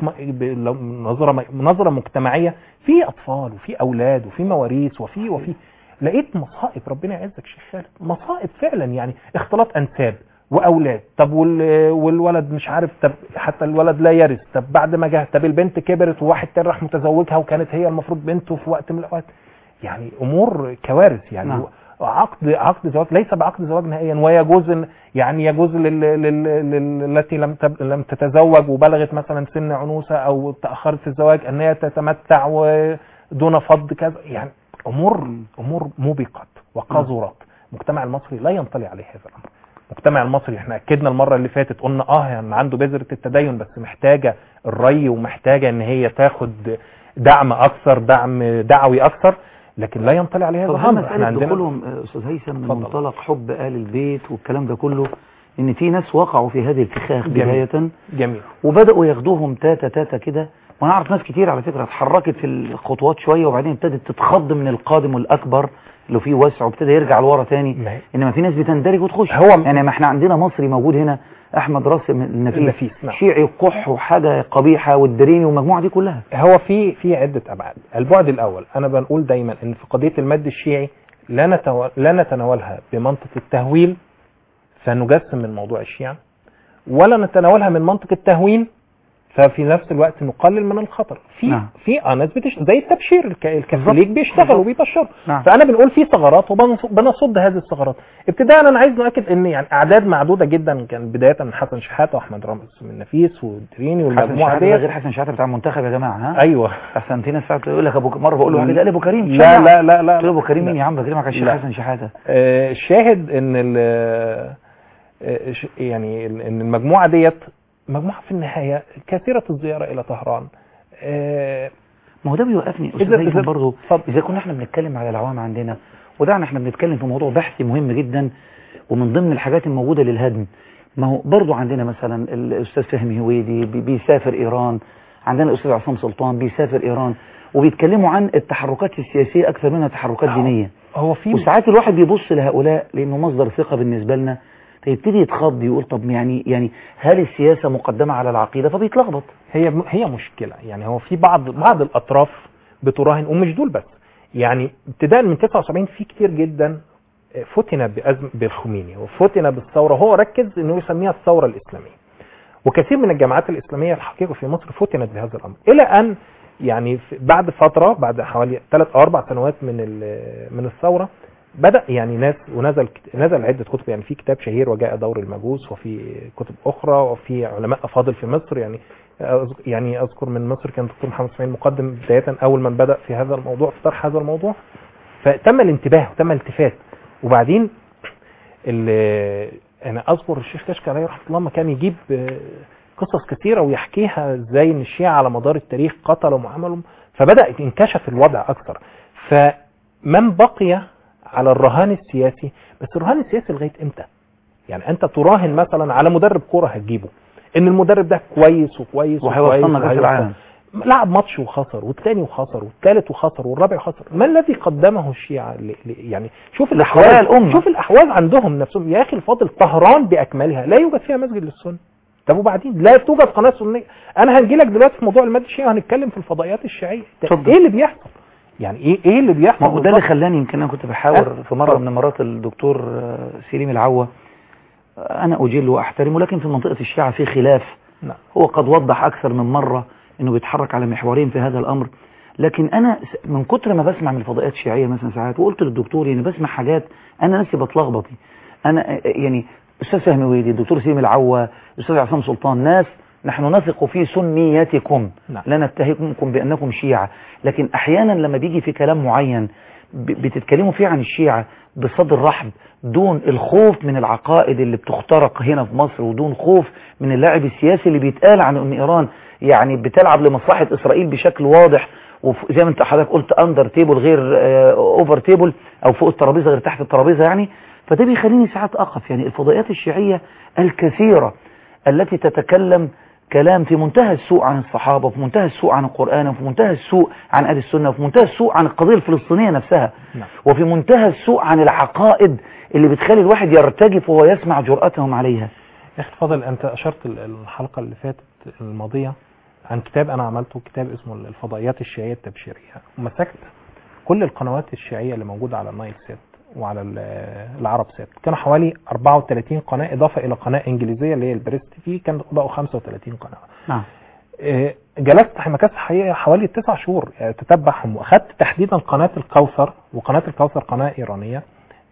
نظره نظره مجتمعيه، في اطفال وفي اولاد وفي مواريث وفي وفي لقيت مصائب. ربنا يعزك شيخ خالد، مصائب فعلا يعني اختلاط انساب واولاد. طب والولد مش عارف، طب حتى الولد لا يرث، طب بعد ما جه، طب البنت كبرت وواحد تاني راح متزوجها وكانت هي المفروض بنته في وقت من الاوقات. يعني امور كوارث يعني. نعم. عقد عقد زواج ليس بعقد زواج نهائيا، ويجوز يعني يجوز التي لم لم تتزوج وبلغت مثلا سن عنوسه او تاخرت في الزواج ان هي تتمتع ودون فض كذا. يعني امور امور موبقات وقذرات. المجتمع المصري لا ينطلي عليه هذا الامر. المجتمع المصري احنا اكدنا المره اللي فاتت قلنا اه يعني عنده بذره التدين، بس محتاجه الري ومحتاجه ان هي تاخد دعم اكثر، دعم دعوي اكثر، لكن لا ينطلع عليه هذا الامر. احنا عندنا دخولهم استاذ هيثم من منطلق حب آل البيت والكلام ده كله، ان في ناس وقعوا في هذه الفخاخ بدايه. جميل. وبداوا ياخدوهم تاتا تاتا كده. وانا اعرف ناس كتير على فكره اتحركت في الخطوات شويه وبعدين ابتدت تتخض من القادم والاكبر اللي فيه وسع، وابتدى يرجع لورا تاني. انما في ناس بتندرج وتخش. هو يعني ما احنا عندنا مصري موجود هنا احمد راسم النفيس, النفيس نعم. شيعي قح وحاجه قبيحه والدريني والمجموعه دي كلها. هو في في عده ابعاد. البعد الاول انا بنقول دايما ان في قضيه المد الشيعي لا نتو... لا نتناولها بمنطق التهويل فنجسم من موضوع الشيعة، ولا نتناولها من منطق التهوين ففي نفس الوقت نقلل من الخطر. في نعم. في اه ناس بتش... زي التبشير الك... الكاثوليك بيشتغلوا وبيبشروا. نعم. فانا بنقول في ثغرات وبنصد هذه الثغرات. ابتداء انا عايز نؤكد ان يعني اعداد معدوده جدا كان بدايه من حسن شحاته واحمد رامز من النفيس والدريني والمجموعه دي. غير حسن شحاته بتاع المنتخب يا جماعه. ها ايوه احسن في ناس فعلا يقول لك ابو مره بقول له قال ابو كريم. لا لا لا لا ابو كريم مين يا عم؟ بكلمك على الشيخ حسن شحاته. آه الشاهد ان ال يعني ان المجموعه ديت مجموعه في النهايه كثيره الزياره الى طهران. آه ما هو ده بيوقفني استاذ برضه اذا كنا احنا بنتكلم على العوام عندنا، ودعنا احنا بنتكلم في موضوع بحثي مهم جدا ومن ضمن الحاجات الموجوده للهدم. ما هو برضه عندنا مثلا الاستاذ فهمي هويدي بيسافر ايران، عندنا الاستاذ عصام سلطان بيسافر ايران وبيتكلموا عن التحركات السياسيه اكثر منها تحركات دينيه. هو في وساعات الواحد بيبص لهؤلاء لانه مصدر ثقه بالنسبه لنا، فيبتدي يتخض يقول طب يعني يعني هل السياسه مقدمه على العقيده؟ فبيتلخبط. هي هي مشكله. يعني هو في بعض بعض الاطراف بتراهن، ومش دول بس، يعني ابتداء من تسعة وسبعين في كتير جدا فتن بأزم بالخميني وفتن بالثوره. هو ركز انه يسميها الثوره الاسلاميه، وكثير من الجامعات الاسلاميه الحقيقه في مصر فتنت بهذا الامر، الى ان يعني بعد فتره بعد حوالي ثلاث او اربع سنوات من من الثوره بدأ يعني ناس ونزل نزل عدة كتب. يعني في كتاب شهير وجاء دور المجوس، وفي كتب أخرى، وفي علماء أفاضل في مصر. يعني يعني أذكر من مصر كان الدكتور محمد اسماعيل مقدم بداية أول من بدأ في هذا الموضوع في طرح هذا الموضوع، فتم الانتباه وتم الالتفات. وبعدين أنا أذكر الشيخ كشك عليه رحمة الله ما كان يجيب قصص كثيرة ويحكيها ازاي ان الشيعة على مدار التاريخ قتلوا وعملوا، فبدأ انكشف الوضع أكثر. فمن بقي على الرهان السياسي، بس الرهان السياسي لغايه امتى؟ يعني انت تراهن مثلا على مدرب كوره هتجيبه ان المدرب ده كويس وكويس وهيوصلنا كاس العالم، لعب ماتش وخسر والثاني وخسر والثالث وخسر والرابع وخسر. ما الذي قدمه الشيعة؟ يعني شوف الاحوال، شوف الاحوال عندهم نفسهم يا اخي الفاضل. طهران باكملها لا يوجد فيها مسجد للسنه. طب وبعدين لا توجد قناه سنيه. انا هنجي لك دلوقتي في موضوع المد الشيعي وهنتكلم في الفضائيات الشيعيه. ايه اللي بيحصل؟ يعني ايه ايه اللي بيحصل؟ ما هو ده اللي خلاني يمكن انا كنت بحاور في مره من مرات الدكتور سليم العوة، انا اجله واحترمه، لكن في منطقه الشيعة في خلاف. نعم. هو قد وضح اكثر من مره انه بيتحرك على محورين في هذا الامر، لكن انا من كتر ما بسمع من الفضائيات الشيعيه مثلا ساعات، وقلت للدكتور يعني بسمع حاجات انا نفسي بتلخبط. انا يعني استاذ فهمي ويدي، الدكتور سليم العوة، الاستاذ عصام سلطان، ناس نحن نثق في سنيتكم. نعم. لا نتهمكم بأنكم شيعة، لكن أحيانا لما بيجي في كلام معين بتتكلموا فيه عن الشيعة بصدر رحب، دون الخوف من العقائد اللي بتخترق هنا في مصر، ودون خوف من اللعب السياسي اللي بيتقال عن أن إيران يعني بتلعب لمصلحة إسرائيل بشكل واضح، وزي ما انت حضرتك قلت أندر تيبل غير أوفر تيبل، أو فوق الترابيزة غير تحت الترابيزة. يعني فده بيخليني ساعات أقف. يعني الفضائيات الشيعية الكثيرة التي تتكلم كلام في منتهى السوء عن الصحابة، وفي منتهى السوء عن القرآن، وفي منتهى السوء عن أهل السنة، وفي منتهى السوء عن القضية الفلسطينية نفسها. نعم. وفي منتهى السوء عن العقائد اللي بتخلي الواحد يرتجف وهو يسمع جرأتهم عليها. يا أخي فضل، أنت أشرت الحلقة اللي فاتت الماضية عن كتاب أنا عملته، كتاب اسمه الفضائيات الشيعية التبشيرية، ومسكت كل القنوات الشيعية اللي موجودة على النايل سات وعلى العرب سات. كانوا حوالي أربعة وثلاثين قناة إضافة إلى قناة إنجليزية اللي هي البريست تي، كان بقوا خمسة وثلاثين قناة. نعم. جلست مكاس حوالي تسع شهور تتبعهم، وأخذت تحديدا قناة الكوثر، وقناة الكوثر قناة إيرانية،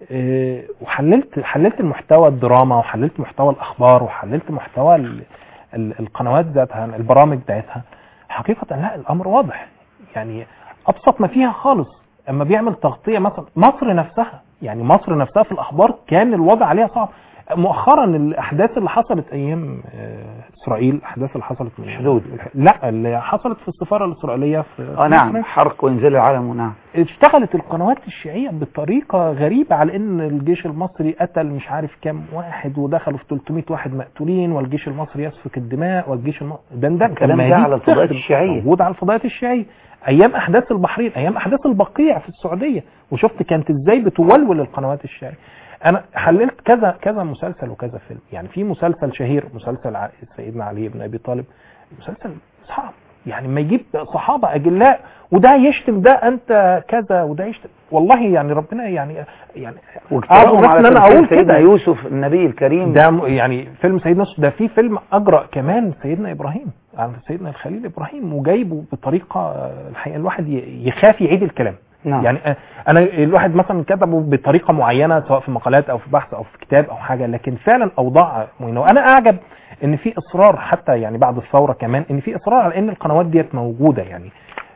وحللت حللت المحتوى الدراما، وحللت محتوى الأخبار، وحللت محتوى القنوات ذاتها، البرامج ذاتها. حقيقة لا، الأمر واضح. يعني أبسط ما فيها خالص اما بيعمل تغطية مثلا مصر نفسها، يعني مصر نفسها في الأخبار كان الوضع عليها صعب. مؤخرا الأحداث اللي حصلت أيام إسرائيل، الأحداث اللي حصلت من حدود، لا اللي حصلت في السفارة الإسرائيلية في اه نعم، حرق وانزال العالم. ونعم، اشتغلت القنوات الشيعية بطريقة غريبة على ان الجيش المصري قتل مش عارف كام واحد، ودخلوا في ثلاثمائة واحد مقتولين، والجيش المصري يسفك الدماء، والجيش المصري ده ده الكلام ده على الفضائيات الشيعية، موجود على الفضائيات الشيعية ايام احداث البحرين، ايام احداث البقيع في السعودية، وشفت كانت ازاي بتولول القنوات الشيعية. انا حللت كذا كذا مسلسل وكذا فيلم. يعني في مسلسل شهير مسلسل سيدنا علي بن ابي طالب، مسلسل صعب، يعني ما يجيب صحابه اجلاء وده يشتم ده انت كذا وده يشتم، والله يعني ربنا يعني يعني واجترأهم على انا اقول سيدنا كده يوسف النبي الكريم ده، يعني فيلم سيدنا يوسف ده في فيلم اجرأ كمان سيدنا ابراهيم عن سيدنا الخليل ابراهيم، وجايبه بطريقه الحقيقه الواحد يخاف يعيد الكلام. نعم. يعني انا الواحد مثلا كتبه بطريقه معينه سواء في مقالات او في بحث او في كتاب او حاجه، لكن فعلا اوضاع مهمه. وانا اعجب ان في اصرار حتى يعني بعد الثوره كمان ان في اصرار على ان القنوات ديت موجوده. يعني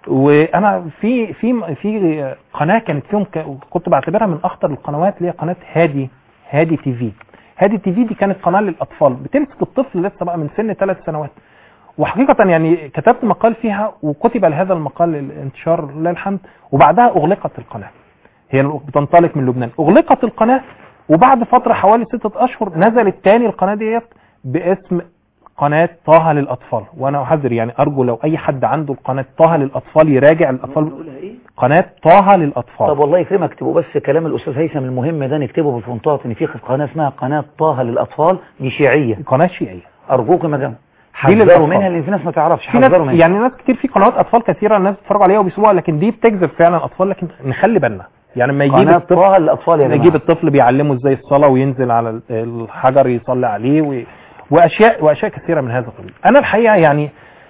وانا في في في قناه كانت فيهم كنت بعتبرها من اخطر القنوات اللي هي قناه هادي هادي تي في. هادي تي في دي كانت قناه للاطفال بتمسك الطفل لسه بقى من سن ثلاث سنوات، وحقيقة يعني كتبت مقال فيها وكتب لهذا المقال الانتشار لله الحمد، وبعدها أغلقت القناة. هي بتنطلق من لبنان، أغلقت القناة، وبعد فترة حوالي ستة أشهر نزلت تاني القناة ديت باسم قناة طه للأطفال. وأنا أحذر يعني أرجو لو أي حد عنده القناة طه للأطفال يراجع الأطفال. قناة طه للأطفال. طب والله يكرمك اكتبوا بس كلام الأستاذ هيثم المهم ده نكتبه بالفونتات ان في قناة اسمها قناة طه للأطفال، دي شيعية، قناة شيعية. أرجوكم يا جماعة حذروا منها لان في ناس ما تعرفش. في ناس يعني ناس كتير في قنوات اطفال كثيره الناس بتتفرج عليها وبيسمعوها، لكن دي بتجذب فعلا اطفال، لكن نخلي بالنا يعني لما يجيب الطفل الاطفال يا جماعه يجيب الطفل بيعلمه ازاي الصلاه وينزل على الحجر يصلي عليه و... واشياء واشياء كثيره من هذا القبيل. انا الحقيقه يعني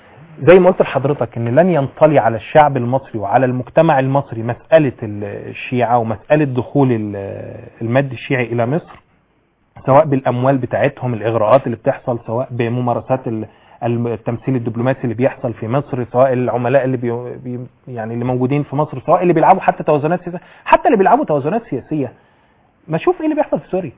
زي ما قلت لحضرتك ان لن ينطلي على الشعب المصري وعلى المجتمع المصري مساله الشيعه ومساله دخول المد الشيعي الى مصر، سواء بالاموال بتاعتهم الاغراءات اللي بتحصل، سواء بممارسات التمثيل الدبلوماسي اللي بيحصل في مصر، سواء العملاء اللي بي بي يعني اللي موجودين في مصر، سواء اللي بيلعبوا حتى توازنات سياسيه، حتى اللي بيلعبوا توازنات سياسيه. ما شوف ايه اللي بيحصل في سوريا.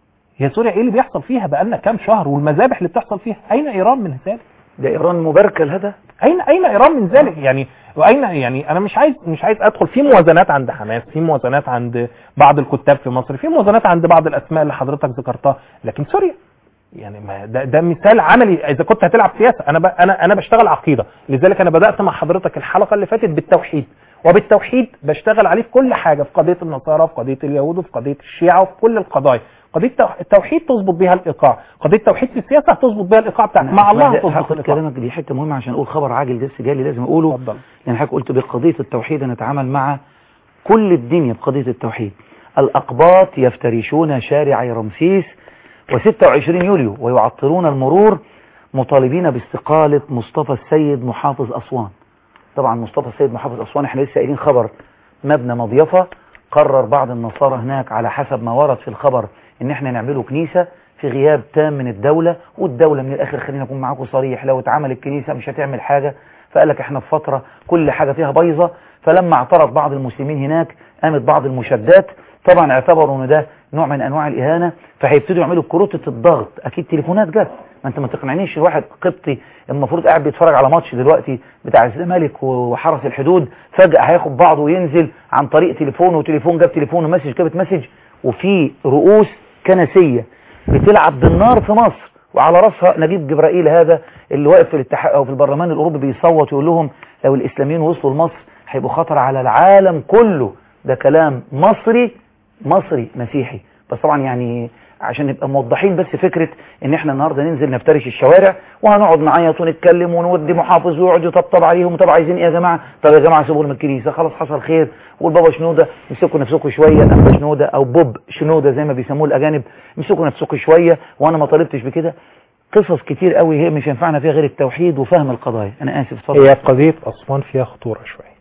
هي سوريا ايه اللي بيحصل فيها بقالنا كام شهر، والمذابح اللي بتحصل فيها. اين ايران من ذلك؟ ده ايران مباركه لهذا. اين اين ايران من ذلك؟ يعني واين يعني انا مش عايز مش عايز ادخل في موازنات عند حماس، في موازنات عند بعض الكتاب في مصر، في موازنات عند بعض الاسماء اللي حضرتك ذكرتها، لكن سوريا يعني ما ده, ده مثال عملي. اذا كنت هتلعب سياسه، انا انا انا بشتغل عقيده، لذلك انا بدات مع حضرتك الحلقه اللي فاتت بالتوحيد، وبالتوحيد بشتغل عليه في كل حاجه، في قضيه النصارى، في قضيه اليهود، وفي قضيه الشيعه، وفي كل القضايا. قضيه التوحيد تظبط بيها الايقاع، قضيه التوحيد في السياسه تظبط بيها الايقاع بتاعك مع الله. تظبط الايقاع. كلامك دي حته مهمه عشان اقول خبر عاجل بس جالي لازم اقوله. اتفضل. يعني حضرتك قلت بقضيه التوحيد نتعامل مع كل الدنيا بقضيه التوحيد. الاقباط يفترشون شارعي رمسيس وستة وعشرين يوليو ويعطلون المرور مطالبين باستقالة مصطفى السيد محافظ أسوان. طبعا مصطفى السيد محافظ أسوان احنا لسه قايلين خبر مبنى مضيفة، قرر بعض النصارى هناك على حسب ما ورد في الخبر ان احنا نعمله كنيسة في غياب تام من الدولة، والدولة من الاخر خلينا نكون معاكم صريح لو اتعمل الكنيسة مش هتعمل حاجة، فقال لك احنا في فترة كل حاجة فيها بايظة. فلما اعترض بعض المسلمين هناك قامت بعض المشادات، طبعا اعتبروا ان ده نوع من انواع الاهانه، فهيبتدوا يعملوا كروتة الضغط. اكيد تليفونات جت، ما انت ما تقنعنيش الواحد قبطي المفروض قاعد بيتفرج على ماتش دلوقتي بتاع الزمالك وحرس الحدود فجأة هياخد بعضه وينزل عن طريق تليفونه، وتليفون جاب تليفون ومسج جابت مسج. وفي رؤوس كنسيه بتلعب بالنار في مصر، وعلى راسها نجيب جبرائيل هذا اللي واقف في الاتحاد او في البرلمان الاوروبي بيصوت ويقول لهم لو الاسلاميين وصلوا لمصر هيبقوا خطر على العالم كله. ده كلام مصري مصري مسيحي. بس طبعا يعني عشان نبقى موضحين بس فكرة ان احنا النهاردة ننزل نفترش الشوارع وهنقعد نعيط ونتكلم ونودي محافظ ويقعد يطبطب عليهم. طب عايزين ايه يا جماعة؟ طب يا جماعة سيبوا لهم الكنيسة، خلاص حصل خير. والبابا شنودة امسكوا نفسكم شوية، أبا شنودة او بوب شنودة زي ما بيسموه الاجانب، امسكوا نفسكم شوية وانا ما طالبتش بكده. قصص كتير قوي هي مش ينفعنا فيها غير التوحيد وفهم القضايا. انا اسف اتفضل. هي قضية اسوان فيها خطورة شوية،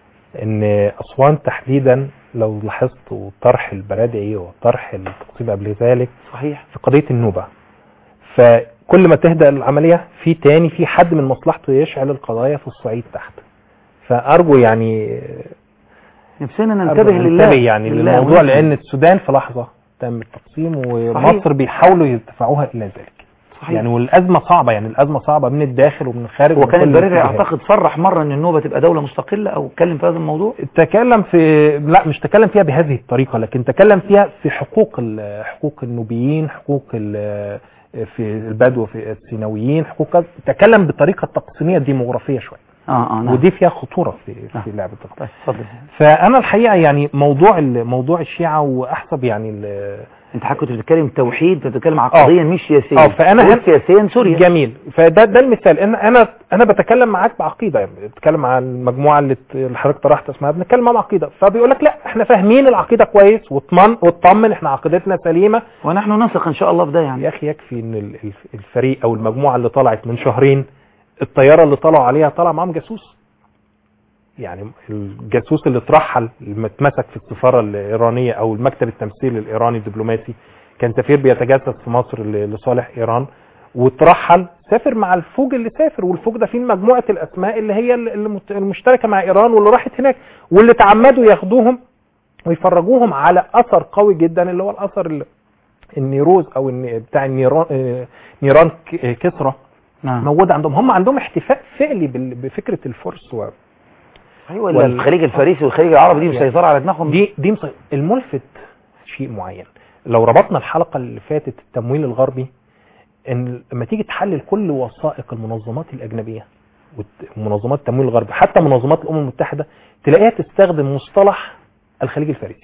ان اسوان تحديدا لو لاحظت وطرح البرادعي وطرح التقسيم قبل ذلك صحيح في قضية النوبة، فكل ما تهدأ العملية في تاني في حد من مصلحته يشعل القضايا في الصعيد تحت. فأرجو يعني نفسنا ننتبه لله يعني لله للموضوع، لأن السودان في لحظة تم التقسيم ومصر بيحاولوا يدفعوها إلى ذلك. صحيح. يعني والأزمة صعبة، يعني الأزمة صعبة من الداخل ومن الخارج. وكان البرادعي أعتقد صرح مرة أن النوبة تبقى دولة مستقلة أو اتكلم في هذا الموضوع. تكلم في لا مش تكلم فيها بهذه الطريقة، لكن تكلم فيها في حقوق حقوق النوبيين، حقوق في البدو في السيناويين، حقوق تكلم بطريقة تقسيمية ديموغرافية شوية. اه اه نعم. ودي فيها خطوره في نعم. في لعبه التقدير. اتفضل. فانا الحقيقه يعني موضوع موضوع الشيعه واحسب يعني انت حضرتك كنت بتتكلم توحيد، بتتكلم عقديا مش سياسيا. اه فانا هن... سياسيا سوريا. جميل. فده ده المثال ان انا انا بتكلم معاك بعقيده، يعني بتكلم عن المجموعه اللي حضرتك طرحت اسمها، بنتكلم عن عقيده، فبيقول لك لا احنا فاهمين العقيده كويس واطمن واطمن احنا عقيدتنا سليمه ونحن نثق ان شاء الله في ده. يعني يا اخي يكفي ان الفريق او المجموعه اللي طلعت من شهرين الطياره اللي طلعوا عليها طلع معاهم جاسوس. يعني الجاسوس اللي اترحل اللي اتمسك في السفاره الايرانيه او المكتب التمثيل الايراني الدبلوماسي، كان سفير بيتجسس في مصر لصالح ايران وترحل، سافر مع الفوج اللي سافر، والفوج ده فيه مجموعه الاسماء اللي هي المشتركه مع ايران واللي راحت هناك واللي تعمدوا ياخدوهم ويفرجوهم على اثر قوي جدا اللي هو الاثر النيروز او بتاع النيران نيران كسرى. نعم. موجود عندهم، هم عندهم احتفاء فعلي بفكره الفرس و ايوه وال... الخليج الفارسي والخليج العربي دي مسيطره على دماغهم. دي دي مصي... الملفت شيء معين. لو ربطنا الحلقه اللي فاتت التمويل الغربي، ان لما تيجي تحلل كل وثائق المنظمات الاجنبيه ومنظمات التمويل الغربي حتى منظمات الامم المتحده تلاقيها تستخدم مصطلح الخليج الفارسي،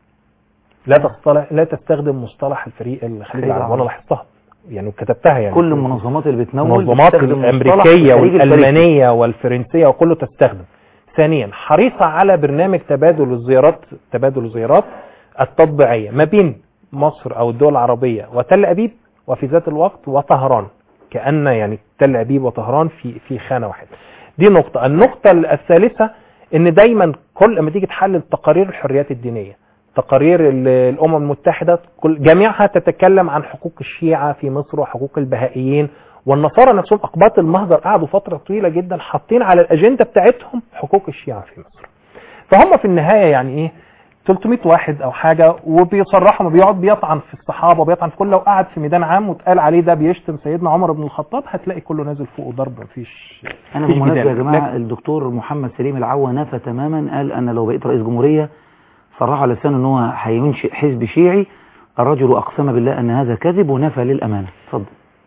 لا تصطلح لا تستخدم مصطلح الفريق الخليج العربي. انا لاحظتها يعني وكتبتها، يعني كل المنظمات اللي بتمول المنظمات الامريكيه والالمانيه والفرنسيه وكله تستخدم. ثانيا حريصه على برنامج تبادل الزيارات تبادل الزيارات التطبيعيه ما بين مصر او الدول العربيه وتل ابيب وفي ذات الوقت وطهران، كأن يعني تل ابيب وطهران في في خانه واحده. دي نقطه. النقطه الثالثه ان دايما كل ما تيجي تحلل تقارير الحريات الدينيه، تقارير الامم المتحده كل جميعها تتكلم عن حقوق الشيعه في مصر وحقوق البهائيين والنصارى نفسهم اقباط المهجر قعدوا فتره طويله جدا حاطين على الاجنده بتاعتهم حقوق الشيعه في مصر. فهم في النهايه يعني ايه ثلاثمائة واحد او حاجه، وبيصرحوا بيقعد بيطعن في الصحابه وبيطعن في كل، لو قعد في ميدان عام واتقال عليه ده بيشتم سيدنا عمر بن الخطاب هتلاقي كله نازل فوق ضرب. مفيش. انا بالمناسبه يا جماعه الدكتور محمد سليم العوا نفى تماما، قال انا لو بقيت رئيس جمهوريه صرح على لسانه ان هو هينشئ حزب شيعي. الرجل اقسم بالله ان هذا كذب ونفى للامانه. اتفضل.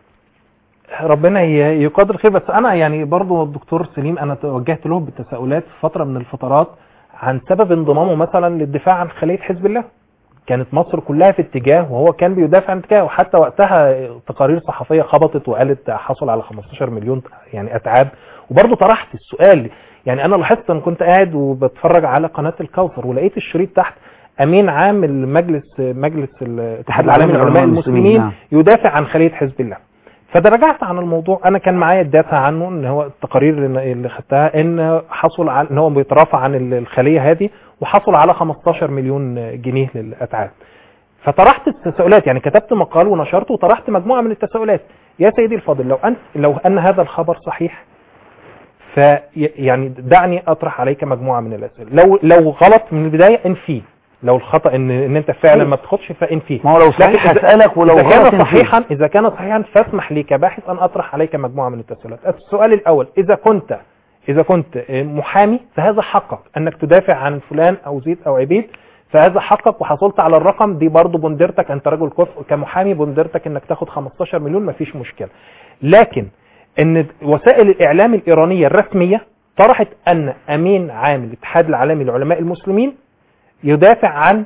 ربنا يقدر خير. بس انا يعني برضو الدكتور سليم انا توجهت له بالتساؤلات في فتره من الفترات عن سبب انضمامه مثلا للدفاع عن خليه حزب الله. كانت مصر كلها في اتجاه وهو كان بيدافع عن اتجاه، وحتى وقتها تقارير صحفيه خبطت وقالت حصل على خمستاشر مليون يعني اتعاب. وبرضو طرحت السؤال، يعني انا لاحظت ان كنت قاعد وبتفرج على قناه الكوثر ولقيت الشريط تحت امين عام المجلس مجلس الاتحاد العالمي للعلماء المسلمين نعم. يدافع عن خليه حزب الله. فده رجعت عن الموضوع، انا كان معايا الداتا عنه ان هو التقارير اللي خدتها ان حصل على ان هو بيترافع عن الخليه هذه وحصل على خمستاشر مليون جنيه للاتعاب. فطرحت التساؤلات، يعني كتبت مقال ونشرته وطرحت مجموعه من التساؤلات. يا سيدي الفاضل لو ان لو ان هذا الخبر صحيح في يعني دعني اطرح عليك مجموعه من الاسئله. لو لو غلط من البدايه انفيه، لو الخطا ان ان انت فعلا ما بتاخدش فانفيه. ما هو لو صحيح هسالك ولو إذا غلط كان صحيحا اذا كان صحيحا فاسمح لي كباحث ان اطرح عليك مجموعه من التساؤلات. السؤال الاول، اذا كنت اذا كنت محامي فهذا حقك انك تدافع عن فلان او زيد او عبيد، فهذا حقك وحصلت على الرقم دي برضو بندرتك، انت رجل كفء كمحامي بندرتك انك تاخد خمستاشر مليون ما فيش مشكله. لكن ان وسائل الاعلام الايرانيه الرسميه طرحت ان امين عام الاتحاد العالمي للعلماء المسلمين يدافع عن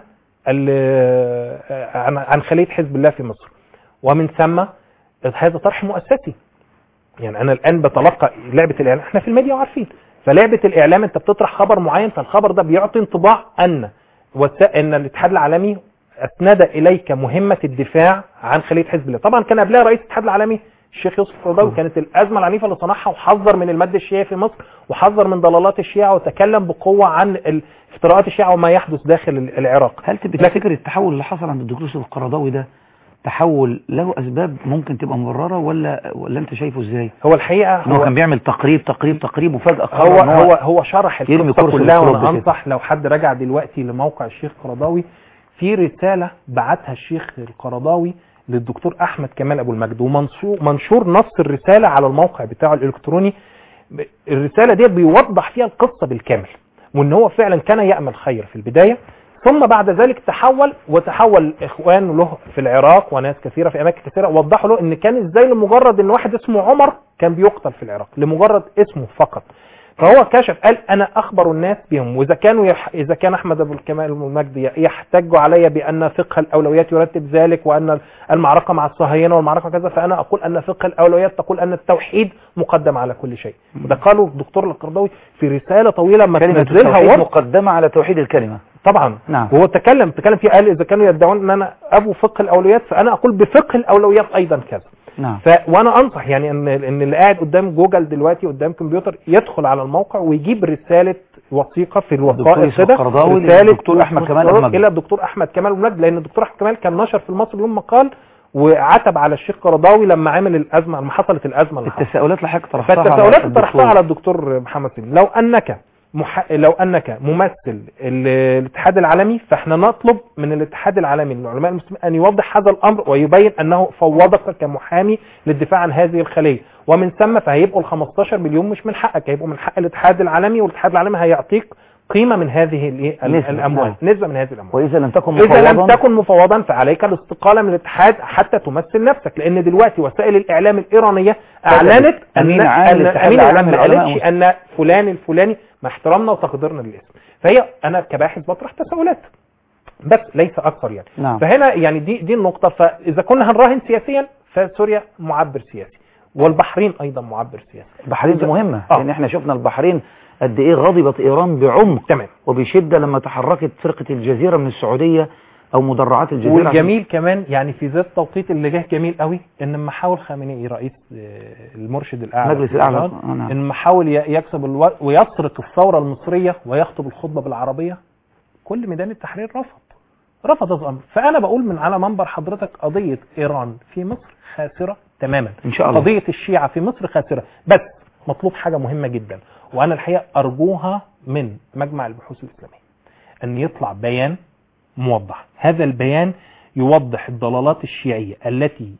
عن عن خليه حزب الله في مصر، ومن ثم هذا طرح مؤسسي. يعني انا الان بتلقى لعبه الاعلام، احنا في الميديا وعارفين، فلعبه الاعلام انت بتطرح خبر معين فالخبر ده بيعطي انطباع ان ان الاتحاد العالمي اسند اليك مهمه الدفاع عن خليه حزب الله. طبعا كان قبلها رئيس الاتحاد العالمي الشيخ يوسف القرضاوي، كانت الازمه العنيفه اللي صنعها وحذر من المد الشيعي في مصر وحذر من ضلالات الشيعه وتكلم بقوه عن افتراءات الشيعه وما يحدث داخل العراق. هل تفتكر التحول اللي حصل عند الدكتور يوسف القرضاوي ده تحول له اسباب ممكن تبقى مبرره ولا ولا انت شايفه ازاي؟ هو الحقيقه هو, هو كان بيعمل تقريب تقريب تقريب وفجاه هو هو هو شرح القصه كلها. وانا انصح لو حد رجع دلوقتي لموقع الشيخ القرضاوي في رساله بعتها الشيخ القرضاوي للدكتور احمد كمال ابو المجد ومنشور منشور نص الرساله على الموقع بتاعه الالكتروني. الرساله دي بيوضح فيها القصه بالكامل، وان هو فعلا كان يأمل خير في البدايه، ثم بعد ذلك تحول وتحول اخوان له في العراق وناس كثيره في اماكن كثيره وضحوا له ان كان ازاي لمجرد ان واحد اسمه عمر كان بيقتل في العراق لمجرد اسمه فقط. فهو كشف قال انا اخبر الناس بهم، واذا كانوا يح... اذا كان احمد ابو الكمال المجدي يحتج علي بان فقه الاولويات يرتب ذلك، وان المعركه مع الصهاينه والمعركه كذا، فانا اقول ان فقه الاولويات تقول ان التوحيد مقدم على كل شيء. وده قاله الدكتور القرضاوي في رساله طويله ما تنزلها ورد مقدمه على توحيد الكلمه طبعا. نعم. وهو تكلم تكلم فيه قال اذا كانوا يدعون ان انا ابو فقه الاولويات فانا اقول بفقه الاولويات ايضا كذا. نعم. ف وانا انصح يعني ان ان اللي قاعد قدام جوجل دلوقتي قدام كمبيوتر يدخل على الموقع ويجيب رساله وثيقه في الوثائق كده رساله الدكتور احمد كمال المجد الى الدكتور احمد كمال المجد، لان الدكتور احمد كمال كان نشر في المصري اليوم مقال وعتب على الشيخ قرضاوي لما عمل الازمه لما حصلت الازمه اللي التساؤلات اللي حضرتك طرحتها فالتساؤلات اللي طرحتها على الدكتور محمد سليم، لو انك مح... لو انك ممثل الاتحاد العالمي فاحنا نطلب من الاتحاد العالمي للعلماء المسلمين ان يوضح هذا الامر ويبين انه فوضك كمحامي للدفاع عن هذه الخليه، ومن ثم فهيبقوا ال خمستاشر مليون مش من حقك، هيبقوا من حق الاتحاد العالمي، والاتحاد العالمي هيعطيك قيمه من هذه الاموال، نسبه من هذه الاموال. واذا لم تكن مفوضا اذا لم تكن مفوضا فعليك الاستقاله من الاتحاد حتى تمثل نفسك، لان دلوقتي وسائل الاعلام الايرانيه اعلنت ان امين العالم ما قالتش ان فلان الفلاني، مع احترامنا وتقديرنا للاسم. فهي انا كباحث بطرح تساؤلات بس ليس اكثر يعني. نعم. فهنا يعني دي دي النقطه. فاذا كنا هنراهن سياسيا فسوريا معبر سياسي، والبحرين ايضا معبر سياسي. البحرين دي مهمه آه. لان احنا شفنا البحرين قد ايه غضبت ايران بعمق تمام وبشده لما تحركت فرقه الجزيره من السعوديه او مدرعات الجزيره. والجميل كمان يعني في ذات التوقيت اللي جه جميل قوي ان لما حاول خامنئي رئيس المرشد الاعلى المجلس الاعلى ان لما حاول يكسب الو... ويسرق الثوره المصريه ويخطب الخطبه بالعربيه، كل ميدان التحرير رفض رفض هذا الامر. فانا بقول من على منبر حضرتك قضيه ايران في مصر خاسره تماما ان شاء الله، قضيه الشيعه في مصر خاسره، بس مطلوب حاجه مهمه جدا وانا الحقيقه ارجوها من مجمع البحوث الاسلاميه ان يطلع بيان موضح. هذا البيان يوضح الضلالات الشيعيه التي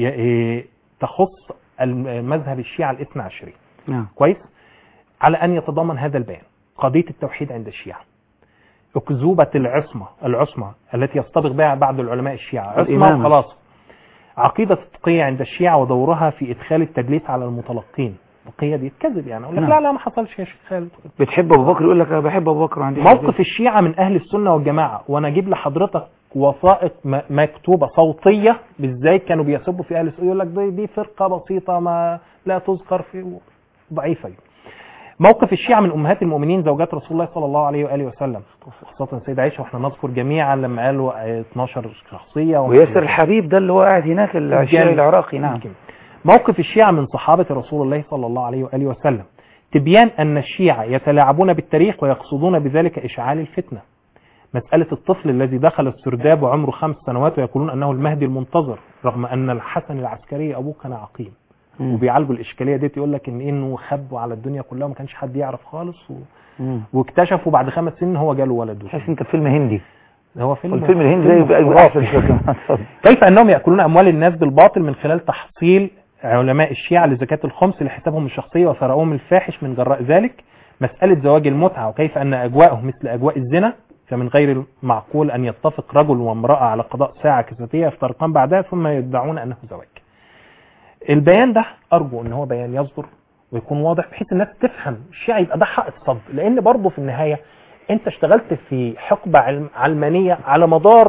تخص المذهب الشيعة الاثنى عشري. نعم. كويس. على ان يتضمن هذا البيان قضيه التوحيد عند الشيعة، اكذوبه العصمه العصمه التي يصطبغ بها بعض العلماء الشيعة، عصمه خلاص، عقيده التقيه عند الشيعة ودورها في ادخال التدليس على المتلقين. التقيه دي كذب يعني، اقول لك لا لا ما حصلش يا شيخ خالد. بتحب ابو بكر يقول لك انا بحب ابو بكر عندي. موقف الشيعة من اهل السنه والجماعه، وانا اجيب لحضرتك وثائق مكتوبه صوتيه بالذات كانوا بيسبوا في اهل السنه، يقول لك دي, دي فرقه بسيطه ما لا تذكر في ضعيفه. موقف الشيعة من امهات المؤمنين زوجات رسول الله صلى الله عليه واله وسلم، خاصه السيده عائشه، واحنا نذكر جميعا لما قالوا اثناشر شخصيه، وياسر الحبيب ده اللي هو قاعد هناك الشيعي العراقي. نعم. موقف الشيعة من صحابه رسول الله صلى الله عليه واله وسلم، تبيان ان الشيعة يتلاعبون بالتاريخ ويقصدون بذلك اشعال الفتنه. مسألة الطفل الذي دخل السرداب وعمره خمس سنوات ويقولون أنه المهدي المنتظر، رغم أن الحسن العسكري أبوه كان عقيم. مم. وبيعالجوا الإشكالية دي، يقول لك إن إنه خبوا على الدنيا كلها وما كانش حد يعرف خالص و... واكتشفوا بعد خمس سنين هو جاله ولد. حاسس أنت فيلم هندي. هو فيلم الفيلم الهندي ده يبقى أحسن شوية. كيف أنهم يأكلون أموال الناس بالباطل من خلال تحصيل علماء الشيعة لزكاة الخمس لحسابهم الشخصية وثراؤهم الفاحش من جراء ذلك. مسألة زواج المتعة وكيف أن أجواءه مثل أجواء الزنا، فمن غير المعقول أن يتفق رجل وامرأة على قضاء ساعة كساتية يفترقان بعدها ثم يدعون أنه زواج. البيان ده أرجو أن هو بيان يصدر ويكون واضح بحيث الناس تفهم الشيعة، يبقى ده حق الصد، لأن برضه في النهاية أنت اشتغلت في حقبة علمانية على مدار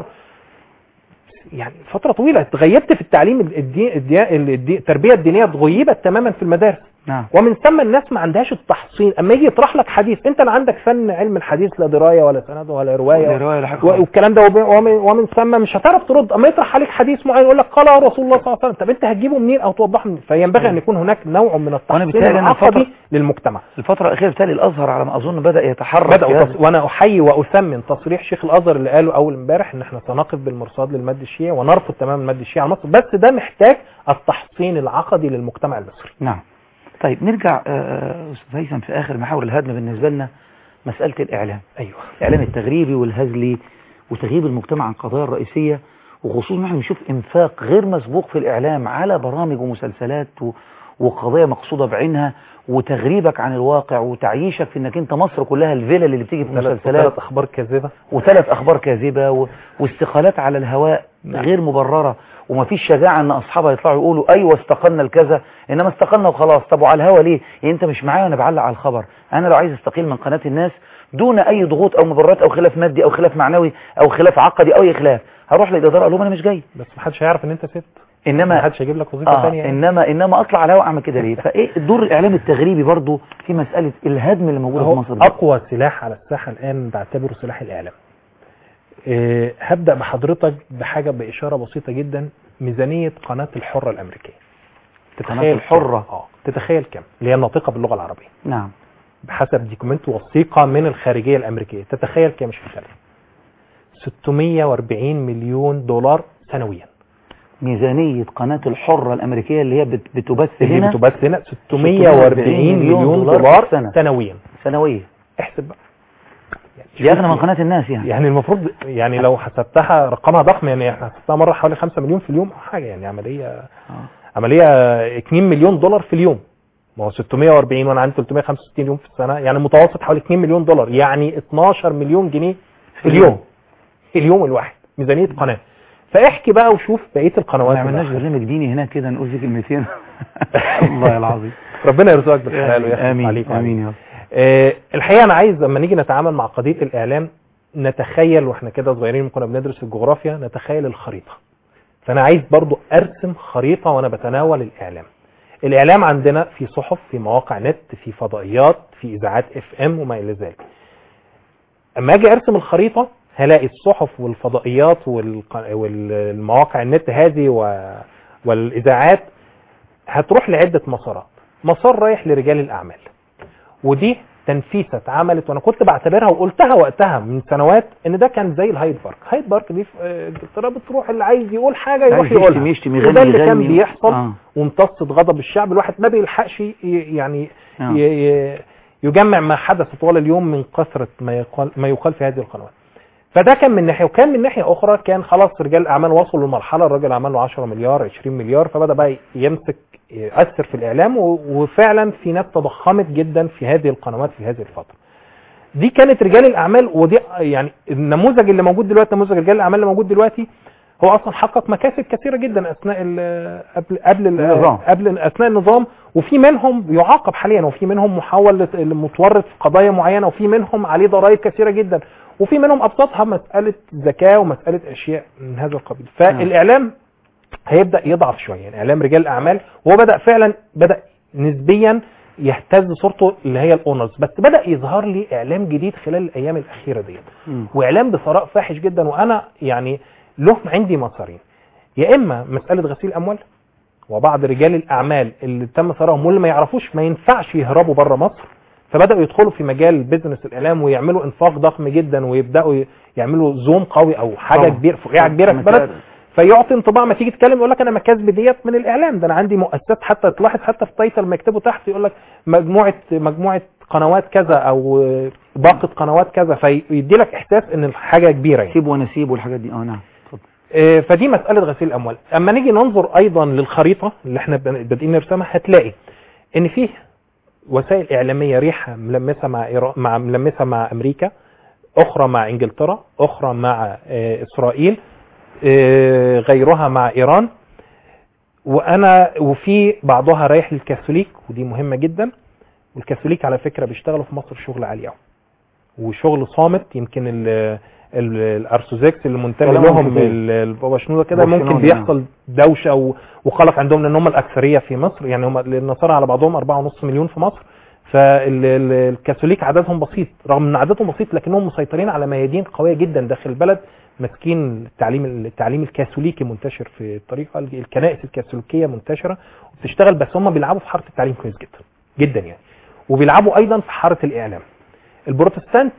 يعني فترة طويلة، تغيبت في التعليم الدين، التربية الدينية تغيبت تماما في المدارس. نعم. ومن ثم الناس ما عندهاش التحصين، اما يجي يطرح لك حديث انت لا عندك فن علم الحديث، لا درايه ولا سند ولا روايه والكلام ده، ومن, ومن ثم مش هتعرف ترد. اما يطرح عليك حديث معين يقول لك قال رسول الله صلى الله عليه وسلم، طب انت هتجيبه منين او توضحه منين؟ فينبغي ان يكون هناك نوع من التحصين العقدي للمجتمع. الفتره الاخيره بالتالي الازهر على ما اظن بدا يتحرك، بدأ تص... وانا احيي واثمن تصريح شيخ الازهر اللي قاله اول امبارح ان احنا سنقف بالمرصاد للمد الشيعي ونرفض تماما المد الشيعي على مصر، بس ده محتاج التحصين العقدي للمجتمع المصري. نعم. طيب نرجع استاذ هيثم في اخر محاور الهدم بالنسبه لنا مساله الاعلام. ايوه. الاعلام التغريبي والهزلي وتغييب المجتمع عن القضايا الرئيسيه، وخصوصا نحن نشوف انفاق غير مسبوق في الاعلام على برامج ومسلسلات وقضية مقصودة بعينها وتغريبك عن الواقع وتعييشك في انك انت مصر كلها الفيلا اللي بتيجي في المسلسلات وثلاث اخبار كاذبه وثلاث اخبار كاذبه و... واستقالات على الهواء غير مبرره، ومفيش شجاعه ان اصحابها يطلعوا يقولوا ايوه استقلنا لكذا، انما استقلنا وخلاص. طب وعلى الهوا ليه؟ يعني انت مش معايا وانا بعلق على الخبر. انا لو عايز استقيل من قناه الناس دون اي ضغوط او مبررات او خلاف مادي او خلاف معنوي او خلاف عقدي او اي خلاف، هروح للاداره اقول لهم انا مش جاي، بس محدش هيعرف ان انت سبت، انما محدش هيجيب لك وظيفه آه ثانيه يعني. انما انما اطلع على الهوا اعمل كده ليه؟ فايه دور الاعلام التغريبي برضو في مساله الهدم اللي موجوده في مصر دي؟ اقوى سلاح على الساحه الان بعتبره سلاح الاعلام. إيه هبدا بحضرتك بحاجه باشاره بسيطه جدا. ميزانيه قناه الحره الامريكيه، قناه الحره اه تتخيل كم؟ اللي هي الناطقه باللغه العربيه. نعم. بحسب دوكيمنت وثيقه من الخارجيه الامريكيه، تتخيل كم؟ مش مخالف ستمية واربعين مليون دولار سنويا. ميزانية قناة الحرة الأمريكية اللي هي بتبث اللي هنا بتبث هنا ستمية واربعين مليون دولار سنة. سنويا. سنويا. احسب بقى. دي أغنى من قناة الناس يعني. يعني المفروض يعني لو حسبتها رقمها ضخم، يعني احنا حسبتها مرة حوالي خمسة مليون في اليوم حاجة، يعني عملية آه. عملية اتنين مليون دولار في اليوم. ما هو ستمية واربعين وانا عندي ثلاثمية وخمسة وستين يوم في السنة، يعني متوسط حوالي اتنين مليون دولار، يعني اتناشر مليون جنيه في اليوم. في اليوم الواحد ميزانية قناة. فاحكي بقى وشوف بقيه القنوات. ما عملناش برنامج ديني هناك كده نقول فيه كلمتين؟ الله العظيم. ربنا يرزقك بالحلال ويخلف عليك. امين يا رب. آه الحقيقه انا عايز لما نيجي نتعامل مع قضيه الاعلام نتخيل، واحنا كده صغيرين كنا بندرس الجغرافيا، نتخيل الخريطه. فانا عايز برضو ارسم خريطه وانا بتناول الاعلام. الاعلام عندنا في صحف، في مواقع نت، في فضائيات، في اذاعات اف ام وما الى ذلك. اما اجي ارسم الخريطه هلاقي الصحف والفضائيات والمواقع النت هذه والاذاعات هتروح لعده مسارات. مسار رايح لرجال الاعمال، ودي تنفيسه اتعملت وانا كنت بعتبرها وقلتها وقتها من سنوات ان ده كان زي الهايد بارك. هايد بارك دي انجلترا بتروح اللي عايز يقول حاجه يروح يقولها، وده اللي كان بيحصل. آه. وامتصت غضب الشعب، الواحد ما بيلحقش يعني آه. يجمع ما حدث طوال اليوم من كثره ما يقال ما يقال في هذه القنوات. فده كان من ناحيه، وكان من ناحيه اخرى كان خلاص رجال الاعمال وصلوا لمرحله الراجل عمل له عشرة مليار عشرين مليار، فبدا بقى يمسك يأثر في الاعلام، وفعلا في ناس تضخمت جدا في هذه القنوات في هذه الفتره. دي كانت رجال الاعمال، ودي يعني النموذج اللي موجود دلوقتي، نموذج رجال الاعمال اللي موجود دلوقتي هو اصلا حقق مكاسب كثيره جدا اثناء قبل قبل النظام، قبل اثناء النظام، وفي منهم يعاقب حاليا، وفي منهم محول متورط في قضايا معينه، وفي منهم عليه ضرائب كثيره جدا، وفي منهم ابسطها مساله زكاه ومساله اشياء من هذا القبيل. فالاعلام هيبدا يضعف شويه، الاعلام رجال الاعمال، وهو بدا فعلا بدا نسبيا يهتز صورته اللي هي الاونرز، بس بدا يظهر لي اعلام جديد خلال الايام الاخيره ديت، واعلام بثراء فاحش جدا. وانا يعني له عندي مسارين، يا اما مساله غسيل اموال، وبعض رجال الاعمال اللي تم ثراهم واللي ما يعرفوش ما ينفعش يهربوا بره مصر، فبداوا يدخلوا في مجال بيزنس الاعلام ويعملوا انفاق ضخم جدا، ويبداوا يعملوا زوم قوي او حاجه كبيره فقاعه كبيره في البلد، فيعطي انطباع ما تيجي تتكلم يقول لك انا مكاسبي ديت من الاعلام، ده انا عندي مؤسسات، حتى تلاحظ حتى في التايتل ما يكتبوا تحت يقول لك مجموعه مجموعه قنوات كذا او باقه قنوات كذا، فيدي لك احساس ان الحاجه كبيره يعني. سيب ونسيب والحاجات دي. اه نعم. فدي مساله غسيل الاموال. اما نيجي ننظر ايضا للخريطه اللي احنا بادئين نرسمها، هتلاقي ان فيه وسائل اعلاميه ريحه ملمسه مع إيران، مع ملمسه مع امريكا، اخرى مع انجلترا، اخرى مع اسرائيل، غيرها مع ايران، وانا وفي بعضها رايح للكاثوليك، ودي مهمه جدا. والكاثوليك على فكره بيشتغلوا في مصر شغل عالي قوي وشغل صامت. يمكن الارثوذكس اللي منتمي لهم البابا شنودة كده ممكن بيحصل دوشه وقلق عندهم، لان هم الاكثريه في مصر، يعني هم النصارى على بعضهم أربعة ونص مليون في مصر، فالكاثوليك عددهم بسيط، رغم ان عددهم بسيط لكنهم مسيطرين على ميادين قويه جدا داخل البلد، ماسكين التعليم التعليم الكاثوليكي منتشر في الطريقه، الكنائس الكاثوليكيه منتشره وبتشتغل، بس هم بيلعبوا في حاره التعليم كويس جدا جدا يعني، وبيلعبوا ايضا في حاره الاعلام. البروتستانت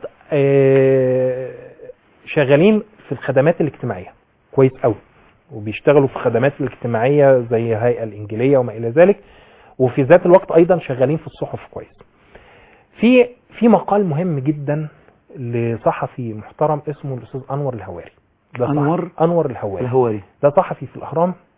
شغالين في الخدمات الاجتماعيه كويس قوي، وبيشتغلوا في الخدمات الاجتماعيه زي الهيئه الانجيليه وما الى ذلك، وفي ذات الوقت ايضا شغالين في الصحف كويس. في في مقال مهم جدا لصحفي محترم اسمه الاستاذ انور الهواري. ده انور انور الهواري الهواري ده صحفي في الاهرام،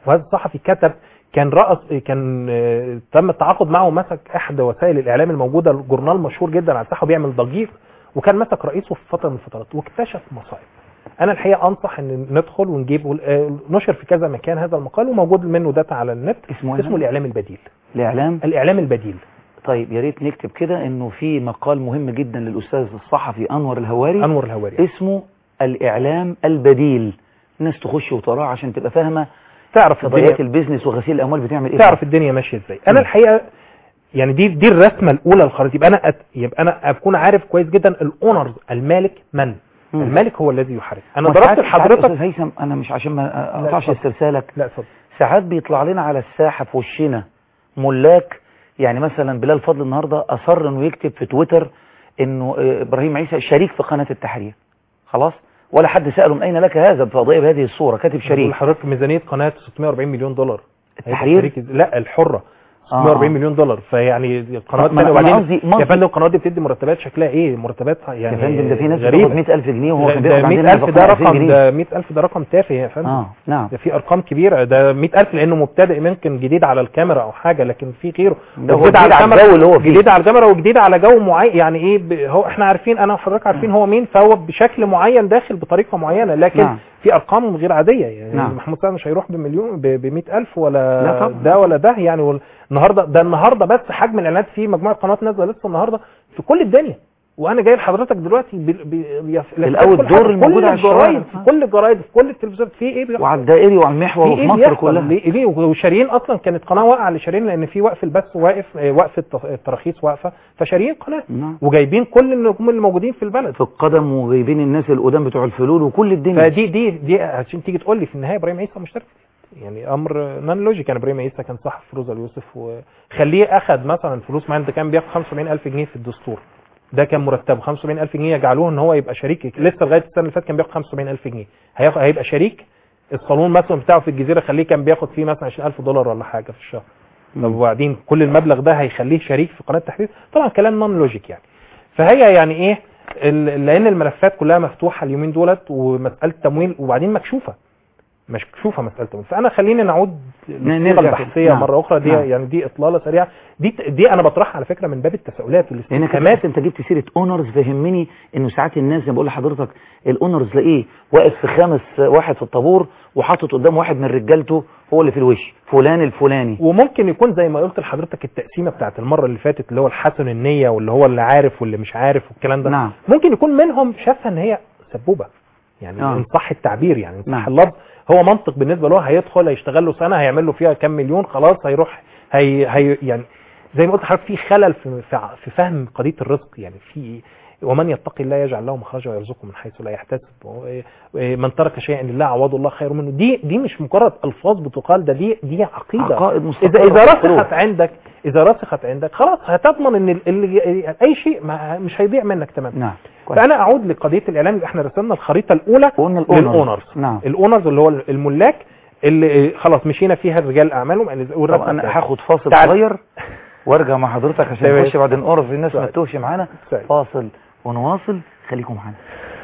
وهذا الصحفي كتب كان رأس كان آه، تم التعاقد معه، مسك احد وسائل الاعلام الموجوده، الجورنال مشهور جدا على الساحه وبيعمل ضجيج، وكان مسك رئيسه في فتره من الفترات واكتشف مصائب. انا الحقيقه انصح ان ندخل ونجيب، آه، نشر في كذا مكان هذا المقال وموجود منه داتا على النت. اسمه اسمه الاعلام البديل. الاعلام الاعلام البديل. طيب يا ريت نكتب كده انه في مقال مهم جدا للاستاذ الصحفي انور الهواري، انور الهواري اسمه الاعلام البديل. الناس تخش وتقراه عشان تبقى فاهمه تعرف قضايات البيزنس وغسيل الاموال بتعمل ايه، تعرف الدنيا ماشيه ازاي. انا الحقيقه يعني دي دي الرسمه الاولى للخريطه. يبقى انا أت... يبقى انا اكون عارف كويس جدا الاونرز، المالك من؟ مم. المالك هو الذي يحرك. انا وساعات- ضربت لحضرتك ساعات أستاذ هيثم، انا مش عشان ما اقطعش اتفضل. استرسالك، لا اتفضل. ساعات بيطلع لنا على الساحه في وشنا ملاك. يعني مثلا بلال فضل النهارده اصر انه يكتب في تويتر انه آه، ابراهيم عيسى شريك في قناه التحرير، خلاص، ولا حد ساله من اين لك هذا بفضائيه بهذه الصوره، كاتب بقول شريك. لحضرتك ميزانيه قناه ستمائة وأربعين مليون دولار. التحرير؟ هيبقى شريك- لا الحره ستمائة وأربعين آه. مليون دولار. فيعني القنوات ما- الثانيه، ما أنا وبعدين قصدي- قصدي- يا فندم القنوات دي بتدي مرتبات شكلها ايه؟ مرتبات يعني يا فندم ده في ناس غريبة. بتاخد مئة ألف جنيه وهو ده كان بياخد مئة عندنا ألف ده بقى ألفين رقم، جنيه. ده مئة ألف ده رقم تافه يا فندم. اه نعم، ده في ارقام كبيره، ده مئة ألف لانه مبتدئ ممكن جديد على الكاميرا او حاجه، لكن في غيره ده هو جديد جديد على الكاميرا، الجو اللي هو فيه. جديد على الكاميرا وجديد على جو معين. يعني ايه ب... هو احنا عارفين، انا وحضرتك عارفين هو مين، فهو بشكل معين داخل بطريقه معينه، لكن نعم. في ارقام غير عاديه. يعني نعم. محمود سعد مش هيروح بمليون ب مئة ألف ولا لا طبعا. ده ولا ده. يعني وال- النهارده ده النهارده بس حجم الاعلانات في مجموعه قنوات نازله لسه النهارده في كل الدنيا، وانا جاي لحضرتك دلوقتي ب... ب... ب... الأول الدور الموجود على الشوارع. الجرايد، في كل الجرايد، في كل التلفزيونات، في ايه بيحصل؟ وعلى الدائري وعلى المحور في وفي ايه مصر بيحصل؟ كلها. ليه ليه وشاريين اصلا، كانت قناه واقعه لشاريين لان في وقف البث واقف، آه، وقف الت- التراخيص واقفه، فشاريين قناه نعم. وجايبين كل النجوم اللي موجودين في البلد. في القدم وجايبين الناس القدام بتوع الفلول وكل الدنيا. فدي دي دي عشان تيجي تقول لي في النهايه ابراهيم عيسى مشترك، يعني امر نون لوجيك. يعني ابراهيم عيسى كان صاحب فروزه اليوسف، وخليه اخذ مثلا فلوس معين، ده كان بياخد خمسة وسبعين ألف جنيه في الدستور، ده كان مرتبه خمسة وسبعين ألف جنيه، يجعلوه ان هو يبقى شريك. لسه لغايه السنه اللي فاتت كان بياخد خمسة وسبعين ألف جنيه، هياخد هيبقى شريك. الصالون مثلا بتاعه في الجزيره خليه كان بياخد فيه مثلا عشرين ألف دولار ولا حاجه في الشهر. طب وبعدين كل المبلغ ده هيخليه شريك في قناه التحرير؟ طبعا كلام نون لوجيك يعني. فهي يعني ايه ال- لان الملفات كلها مفتوحه اليومين دولت، ومساله تمويل وبعدين مكشوفه مكشوفه مساله تمويل. فانا خليني نعود للصيغه نرجع البحثيه نعم. مره اخرى. دي نعم. يعني دي اطلاله سريعه، دي دي انا بطرحها على فكره من باب التساؤلات لانك والاستفهامات. انت جبت سيره اونرز، فهمني انه ساعات الناس زي ما بقول لحضرتك الاونرز تلاقيه واقف في خامس واحد في الطابور وحاطط قدام واحد من رجالته هو اللي في الوش فلان الفلاني. وممكن يكون زي ما قلت لحضرتك التقسيمه بتاعت المره اللي فاتت، اللي هو الحسن النيه واللي هو اللي عارف واللي مش عارف والكلام ده. نعم. ممكن يكون منهم شافها ان هي سبوبه، يعني آه. ان صح التعبير، يعني ان صح نعم. اللفظ. هو منطق بالنسبه له، هيدخل هيشتغل له سنه هيعمل له فيها كام مليون، خلاص هيروح هي, هي يعني زي ما قلت لحضرتك في خلل في في- في فهم قضيه الرزق. يعني في ومن يتقي الله يجعل له مخرجا ويرزقه من حيث لا يحتسب، من ترك شيئا لله عوض الله خير منه. دي دي مش مجرد الفاظ بتقال، ده دي دي عقيده. عقائد مستقرة اذا اذا في القلوب. رسخت عندك اذا رسخت عندك خلاص هتضمن ان ال- ال- اي شيء ما مش هيضيع منك تماما. نعم كويس. فانا اعود لقضيه الاعلام. احنا رسمنا الخريطه الاولى وقلنا الأونرز. للاونرز. نعم. الاونرز اللي هو الملاك اللي خلاص مشينا فيها رجال اعمالهم. طب انا هاخد فاصل تعال. صغير وارجع مع حضرتك عشان تمام. نخش بعد الاونرز الناس ما طيب. تتوهش معانا. طيب. فاصل ونواصل، خليكم معانا.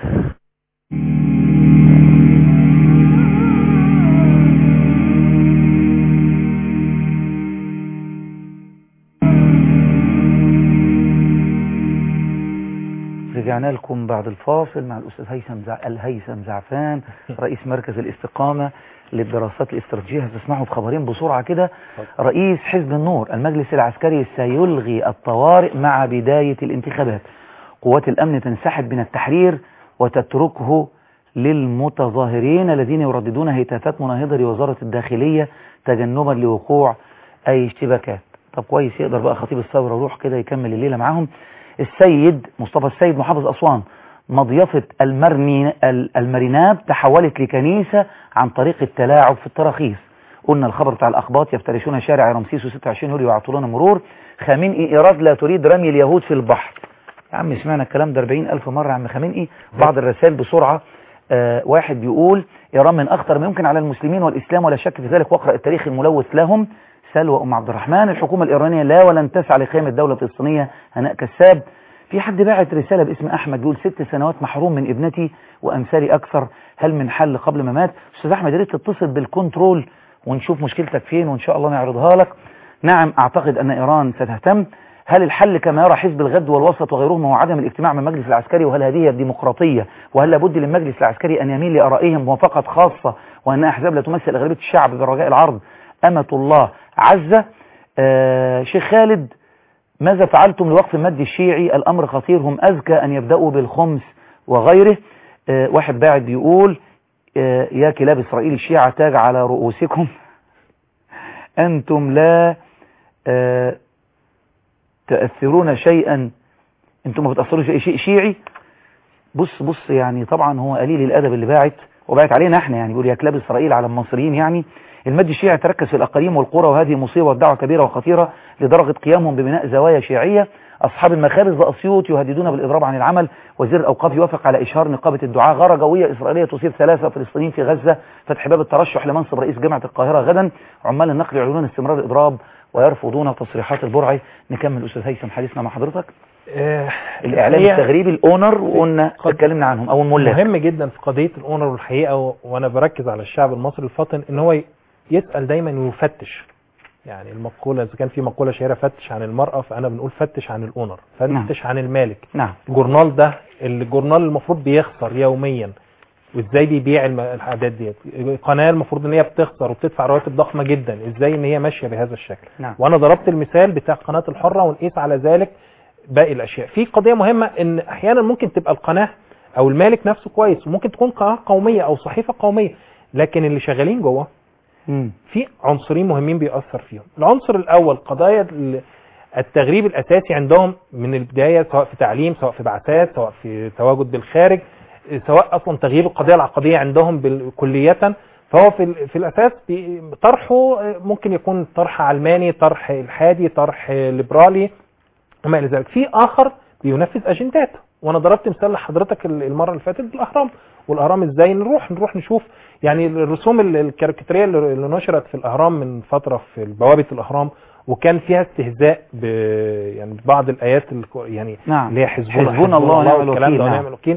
رجعنا لكم بعد الفاصل مع الأستاذ هيثم زع... الهيثم زعفان رئيس مركز الاستقامة للدراسات الاستراتيجية. هتسمعوا بخبرين بسرعة كده. رئيس حزب النور المجلس العسكري سيلغي الطوارئ مع بداية الانتخابات. قوات الأمن تنسحب من التحرير وتتركه للمتظاهرين الذين يرددون هتافات مناهضة لوزارة الداخلية تجنبا لوقوع أي اشتباكات. طب كويس، يقدر بقى خطيب الثورة يروح كده يكمل الليلة معاهم. السيد مصطفى السيد محافظ أسوان، مضيفة المرني المريناب تحولت لكنيسة عن طريق التلاعب في التراخيص. قلنا الخبر بتاع الأخباط يفترشون شارع رمسيس وستة وعشرين يوليو ويعطلون مرور. خامنئي إيراد لا تريد رمي اليهود في البحر. يا عم سمعنا الكلام ده أربعين ألف مرة يا عم خامنئي. بعض الرسائل بسرعة. آه واحد بيقول إيران من أخطر ما يمكن على المسلمين والإسلام ولا شك في ذلك، واقرأ التاريخ الملوث لهم. سلوى أم عبد الرحمن، الحكومة الإيرانية لا ولن تسعى لقيام الدولة الفلسطينية. هناء كساب. في حد باعت رسالة باسم أحمد بيقول ست سنوات محروم من ابنتي وأمثالي أكثر، هل من حل قبل ما مات؟ أستاذ أحمد يا ريت تتصل بالكنترول ونشوف مشكلتك فين وإن شاء الله نعرضها لك. نعم أعتقد أن إيران ستهتم. هل الحل كما يرى حزب الغد والوسط وغيرهم هو عدم الاجتماع من المجلس العسكري؟ وهل هذه الديمقراطية؟ وهل لابد للمجلس العسكري أن يميل لآرائهم موافقة خاصة وأن أحزاب لا تمثل أغلبية الشعب برجاء العرض أمة الله عزة؟ آه شيخ خالد، ماذا فعلتم لوقف المد الشيعي؟ الأمر خطير، هم أذكى أن يبدأوا بالخمس وغيره. آه واحد باعد بيقول آه يا كلاب إسرائيل الشيعة تاج على رؤوسكم، أنتم لا آه تأثرون شيئا، أنتم ما بتأثرون شيء شيء شيعي. بص بص يعني طبعا هو قليل الأدب اللي باعت وباعت علينا احنا، يعني بيقول يا كلاب إسرائيل على المصريين. يعني المد الشيعي تركز في الأقاليم والقرى، وهذه مصيبة والدعوة كبيرة وخطيرة لدرجة قيامهم ببناء زوايا شيعية. أصحاب المخابز بأسيوط يهددون بالإضراب عن العمل. وزير الأوقاف يوافق على إشهار نقابة الدعاة. غارة جوية إسرائيلية تصيب ثلاثة فلسطينيين في غزة. فتح باب الترشح لمنصب رئيس جامعة القاهرة غدا. عمال النقل يعلنون استمرار الإضراب ويرفضون تصريحات البرعي. نكمل أستاذ هيثم حديثنا مع حضرتك. آه الإعلام التغريبي الأونر، وقلنا اتكلمنا عنهم أو الملاك. مهم جدا في قضية الأونر والحقيقة، وأنا بركز على الشعب المصري الفاطن إن هو يسأل دايما ويفتش. يعني المقولة إذا كان في مقولة شهيرة فتش عن المرأة، فأنا بنقول فتش عن الأونر، فتش نعم. عن المالك. نعم. الجورنال ده الجورنال المفروض بيخسر يوميا، وازاي بيبيع الحاجات ديت. القناه المفروض ان هي بتخسر وبتدفع رواتب ضخمه جدا، ازاي ان هي ماشيه بهذا الشكل. نعم. وانا ضربت المثال بتاع قناه الحره ونقيس على ذلك باقي الاشياء. في قضيه مهمه ان احيانا ممكن تبقى القناه او المالك نفسه كويس، وممكن تكون قناه قوميه او صحيفه قوميه، لكن اللي شغالين جوه في عنصرين مهمين بيأثر فيهم. العنصر الاول قضايا التغريب الاساسي عندهم من البدايه، سواء في تعليم، سواء في بعثات، سواء في تواجد بالخارج، سواء اصلا تغيير القضيه العقديه عندهم كليه. فهو في في الاساس طرحه ممكن يكون طرح علماني، طرح الحادي، طرح ليبرالي وما الى ذلك. في اخر بينفذ اجندات، وانا ضربت مثال لحضرتك المره اللي فاتت بالاهرام، والاهرام ازاي نروح نروح نشوف يعني الرسوم الكاريكاتيريه اللي نشرت في الاهرام من فتره في بوابه الاهرام، وكان فيها استهزاء ب يعني بعض الايات يعني نعم. اللي هي حزبنا حزبنا الله ونعم الوكيل. نعم. الوكيل.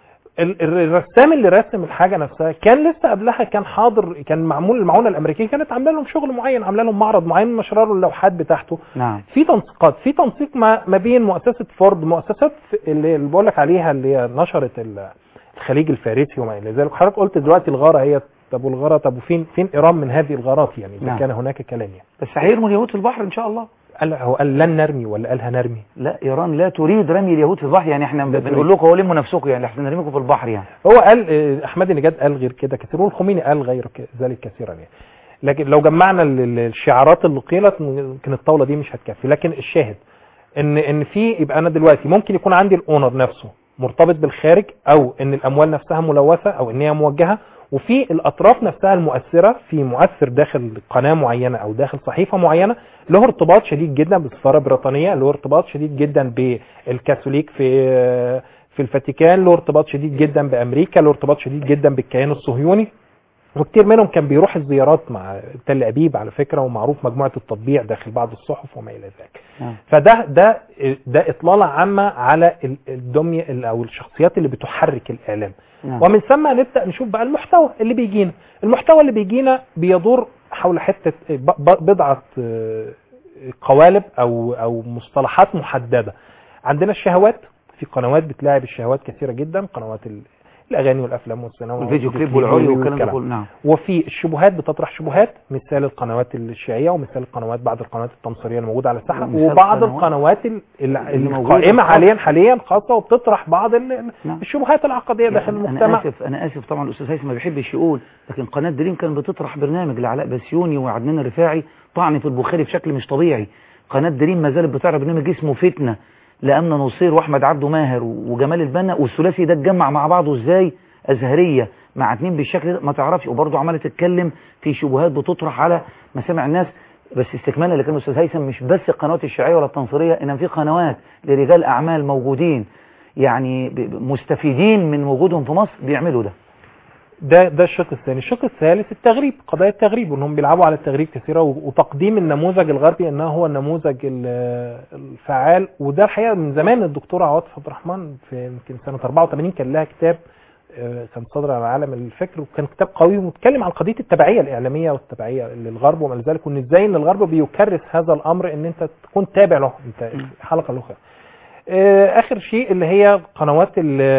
الرسام اللي رسم الحاجه نفسها كان لسه قبلها كان حاضر، كان معمول المعونه الامريكيه كانت عامله لهم شغل معين، عامله لهم معرض معين، نشر له اللوحات بتاعته. نعم. في تنسيقات، في تنسيق ما, ما بين مؤسسه فورد، مؤسسات اللي, اللي بقول لك عليها اللي هي نشرت الخليج الفارسي وما الى ذلك. حضرتك قلت دلوقتي الغاره هي، طب والغاره، طب وفين فين ايران من هذه الغارات يعني اذا نعم. كان هناك كلام يعني. بس هيرموا اليهود في البحر ان شاء الله. قال هو قال لن نرمي ولا قالها نرمي؟ لا، ايران لا تريد رمي اليهود في البحر، يعني احنا بنقول لكم هو لموا نفسكم يعني احنا نرميكم في البحر يعني. هو قال احمد نجاد قال غير كده كثير، والخميني قال غير ذلك كثيرا يعني. لكن لو جمعنا الشعارات اللي قيلت ممكن الطاوله دي مش هتكفي. لكن الشاهد ان ان في يبقى انا دلوقتي ممكن يكون عندي الاونر نفسه مرتبط بالخارج، او ان الاموال نفسها ملوثه، او ان هي موجهه، وفي الاطراف نفسها المؤثره، في مؤثر داخل قناه معينه او داخل صحيفه معينه له ارتباط شديد جدا بالسفاره البريطانيه، له ارتباط شديد جدا بالكاثوليك في في الفاتيكان، له ارتباط شديد جدا بامريكا، له ارتباط شديد جدا بالكيان الصهيوني، وكتير منهم كان بيروح الزيارات مع تل ابيب على فكره، ومعروف مجموعه التطبيع داخل بعض الصحف وما الى ذلك. فده ده ده اطلاله عامه على الدميه او الشخصيات اللي بتحرك الاعلام. نعم. ومن ثم نبدا نشوف بقى المحتوى اللي بيجينا. المحتوى اللي بيجينا بيدور حول حته بضعه قوالب او او مصطلحات محدده. عندنا الشهوات، في قنوات بتلاعب الشهوات كثيره جدا، قنوات الاغاني والافلام والسينما والفيديو كليب والعري والكلام ده كله. نعم. وفي الشبهات بتطرح شبهات، مثال القنوات الشيعيه، ومثال القنوات بعض القنوات التنصريه الموجوده على الساحه، وبعض القنوات القائمه حاليا حاليا خاصه وبتطرح بعض نعم. الشبهات العقديه داخل يعني المجتمع. انا اسف انا اسف طبعا الاستاذ هيثم ما بيحبش يقول، لكن قناه دريم كانت بتطرح برنامج لعلاء بسيوني وعدنان الرفاعي طعن في البخاري بشكل مش طبيعي. قناه دريم ما زالت بتعرض برنامج اسمه فتنه لامنه نصير واحمد عبده ماهر وجمال البنا، والثلاثي ده اتجمع مع بعضه ازاي؟ أزهرية مع اتنين بالشكل ده ما تعرفش، وبرضه عمالة تتكلم في شبهات بتطرح على مسامع الناس. بس استكمالا اللي كان الأستاذ هيثم، مش بس القنوات الشيعية ولا التنصيرية، إنما في قنوات لرجال أعمال موجودين يعني مستفيدين من وجودهم في مصر بيعملوا ده. ده ده الشق الثاني. الشق الثالث التغريب، قضايا التغريب، وانهم بيلعبوا على التغريب كثيرا، وتقديم النموذج الغربي انه هو النموذج الفعال. وده الحقيقه من زمان الدكتوره عواطف عبد الرحمن في يمكن سنه أربعة وثمانين كان لها كتاب كان صدر على عالم الفكر، وكان كتاب قوي ومتكلم عن قضيه التبعيه الاعلاميه والتبعيه للغرب وما ذلك، وان ازاي ان الغرب بيكرس هذا الامر ان انت تكون تابع له، انت حلقه له. اخر شيء اللي هي قنوات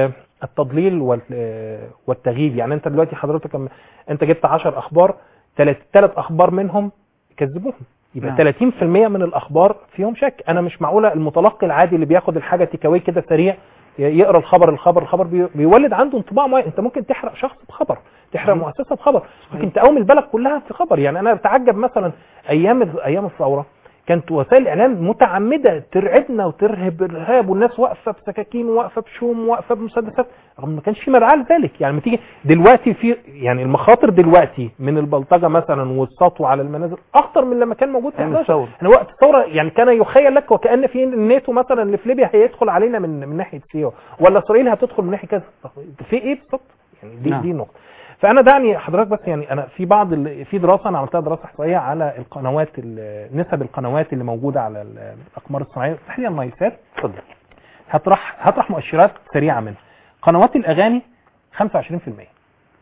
التضليل والتغييب. يعني انت دلوقتي حضرتك انت جبت عشر اخبار، ثلاث اخبار منهم كذبوهم، يبقى نعم. ثلاثين في المية من الاخبار فيهم شك. انا مش معقوله المتلقي العادي اللي بياخد الحاجه تيكاوي كده سريع يقرا الخبر الخبر الخبر بيولد عنده انطباع معين. انت ممكن تحرق شخص بخبر، تحرق م. مؤسسه بخبر، ممكن تقوم البلد كلها في خبر. يعني انا بتعجب مثلا ايام ايام الثوره كانت وسائل الاعلام متعمده ترعبنا وترهب الارهاب، والناس واقفه بسكاكين وواقفه بشوم وواقفه بمسدسات، رغم ما كانش في مدعاه لذلك. يعني ما تيجي دلوقتي في يعني المخاطر دلوقتي من البلطجه مثلا والسطو على المنازل اخطر من لما كان موجود في الثوره. يعني وقت الثوره يعني كان يخيل لك وكأن في الناتو مثلا اللي في ليبيا هيدخل علينا من من ناحيه سيوه، ولا اسرائيل هتدخل من ناحيه كذا. في ايه بالظبط؟ يعني دي نعم. دي نقطه. فانا دعني حضرتك بس يعني انا في بعض في دراسه انا عملتها دراسه احصائيه على القنوات نسب القنوات اللي موجوده على الاقمار الصناعيه تحديدا النايسات. اتفضل. هطرح هطرح مؤشرات سريعه منها. قنوات الاغاني خمسة وعشرين في المية،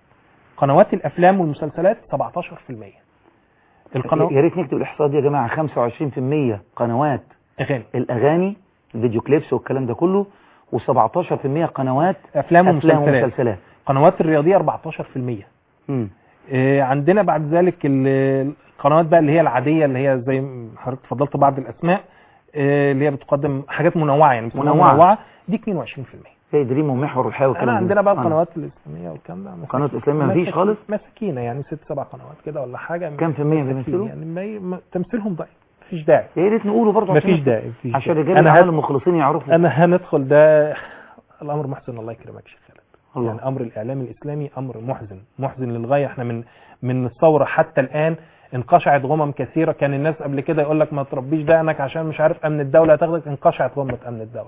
قنوات الافلام والمسلسلات سبعتاشر في المية. القنوات يا ريت نكتب الاحصاء دي يا جماعه. خمسة وعشرين في المية قنوات اغاني الاغاني الفيديو كليبس والكلام ده كله، و17% قنوات افلام ومسلسلات. ومسلسلات. قنوات الرياضيه أربعتاشر في المية. امم إيه عندنا بعد ذلك القنوات بقى اللي هي العاديه اللي هي زي حضرتك اتفضلت بعض الاسماء إيه اللي هي بتقدم حاجات منوعه يعني منوعه, منوعة. دي اتنين وعشرين في المية. زي دريم ومحور والحياه والكلام ده. عندنا بقى القنوات الاسلاميه والكلام ده. قنوات الاسلاميه مفيش خالص، مساكينه يعني ست سبع قنوات كده ولا حاجه. كام في المية بيمثلوا؟ يعني ما تمثيلهم ضعيف، مفيش داعي. يا ريت نقوله برضه مفيش داعي عشان الرجال الاعمال المخلصين يعرفوا. انا هندخل ده الامر محزن الله يكرمك شيخ خالد. الله. يعني امر الاعلام الاسلامي امر محزن محزن للغايه. احنا من من الثوره حتى الان انقشعت غمم كثيره. كان الناس قبل كده يقول لك ما تربيش دقنك عشان مش عارف امن الدوله هتاخدك، انقشعت غمه امن الدوله.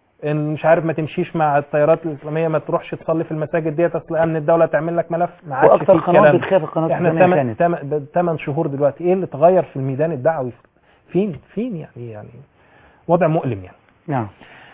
ان مش عارف ما تمشيش مع التيارات الاسلاميه، ما تروحش تصلي في المساجد ديت اصل امن الدوله تعمل لك ملف. ما عادش واكثر قنوات بتخاف القناه احنا ثمان شهور دلوقتي ايه اللي اتغير في الميدان الدعوي؟ فين فين يعني يعني وضع مؤلم يعني. نعم.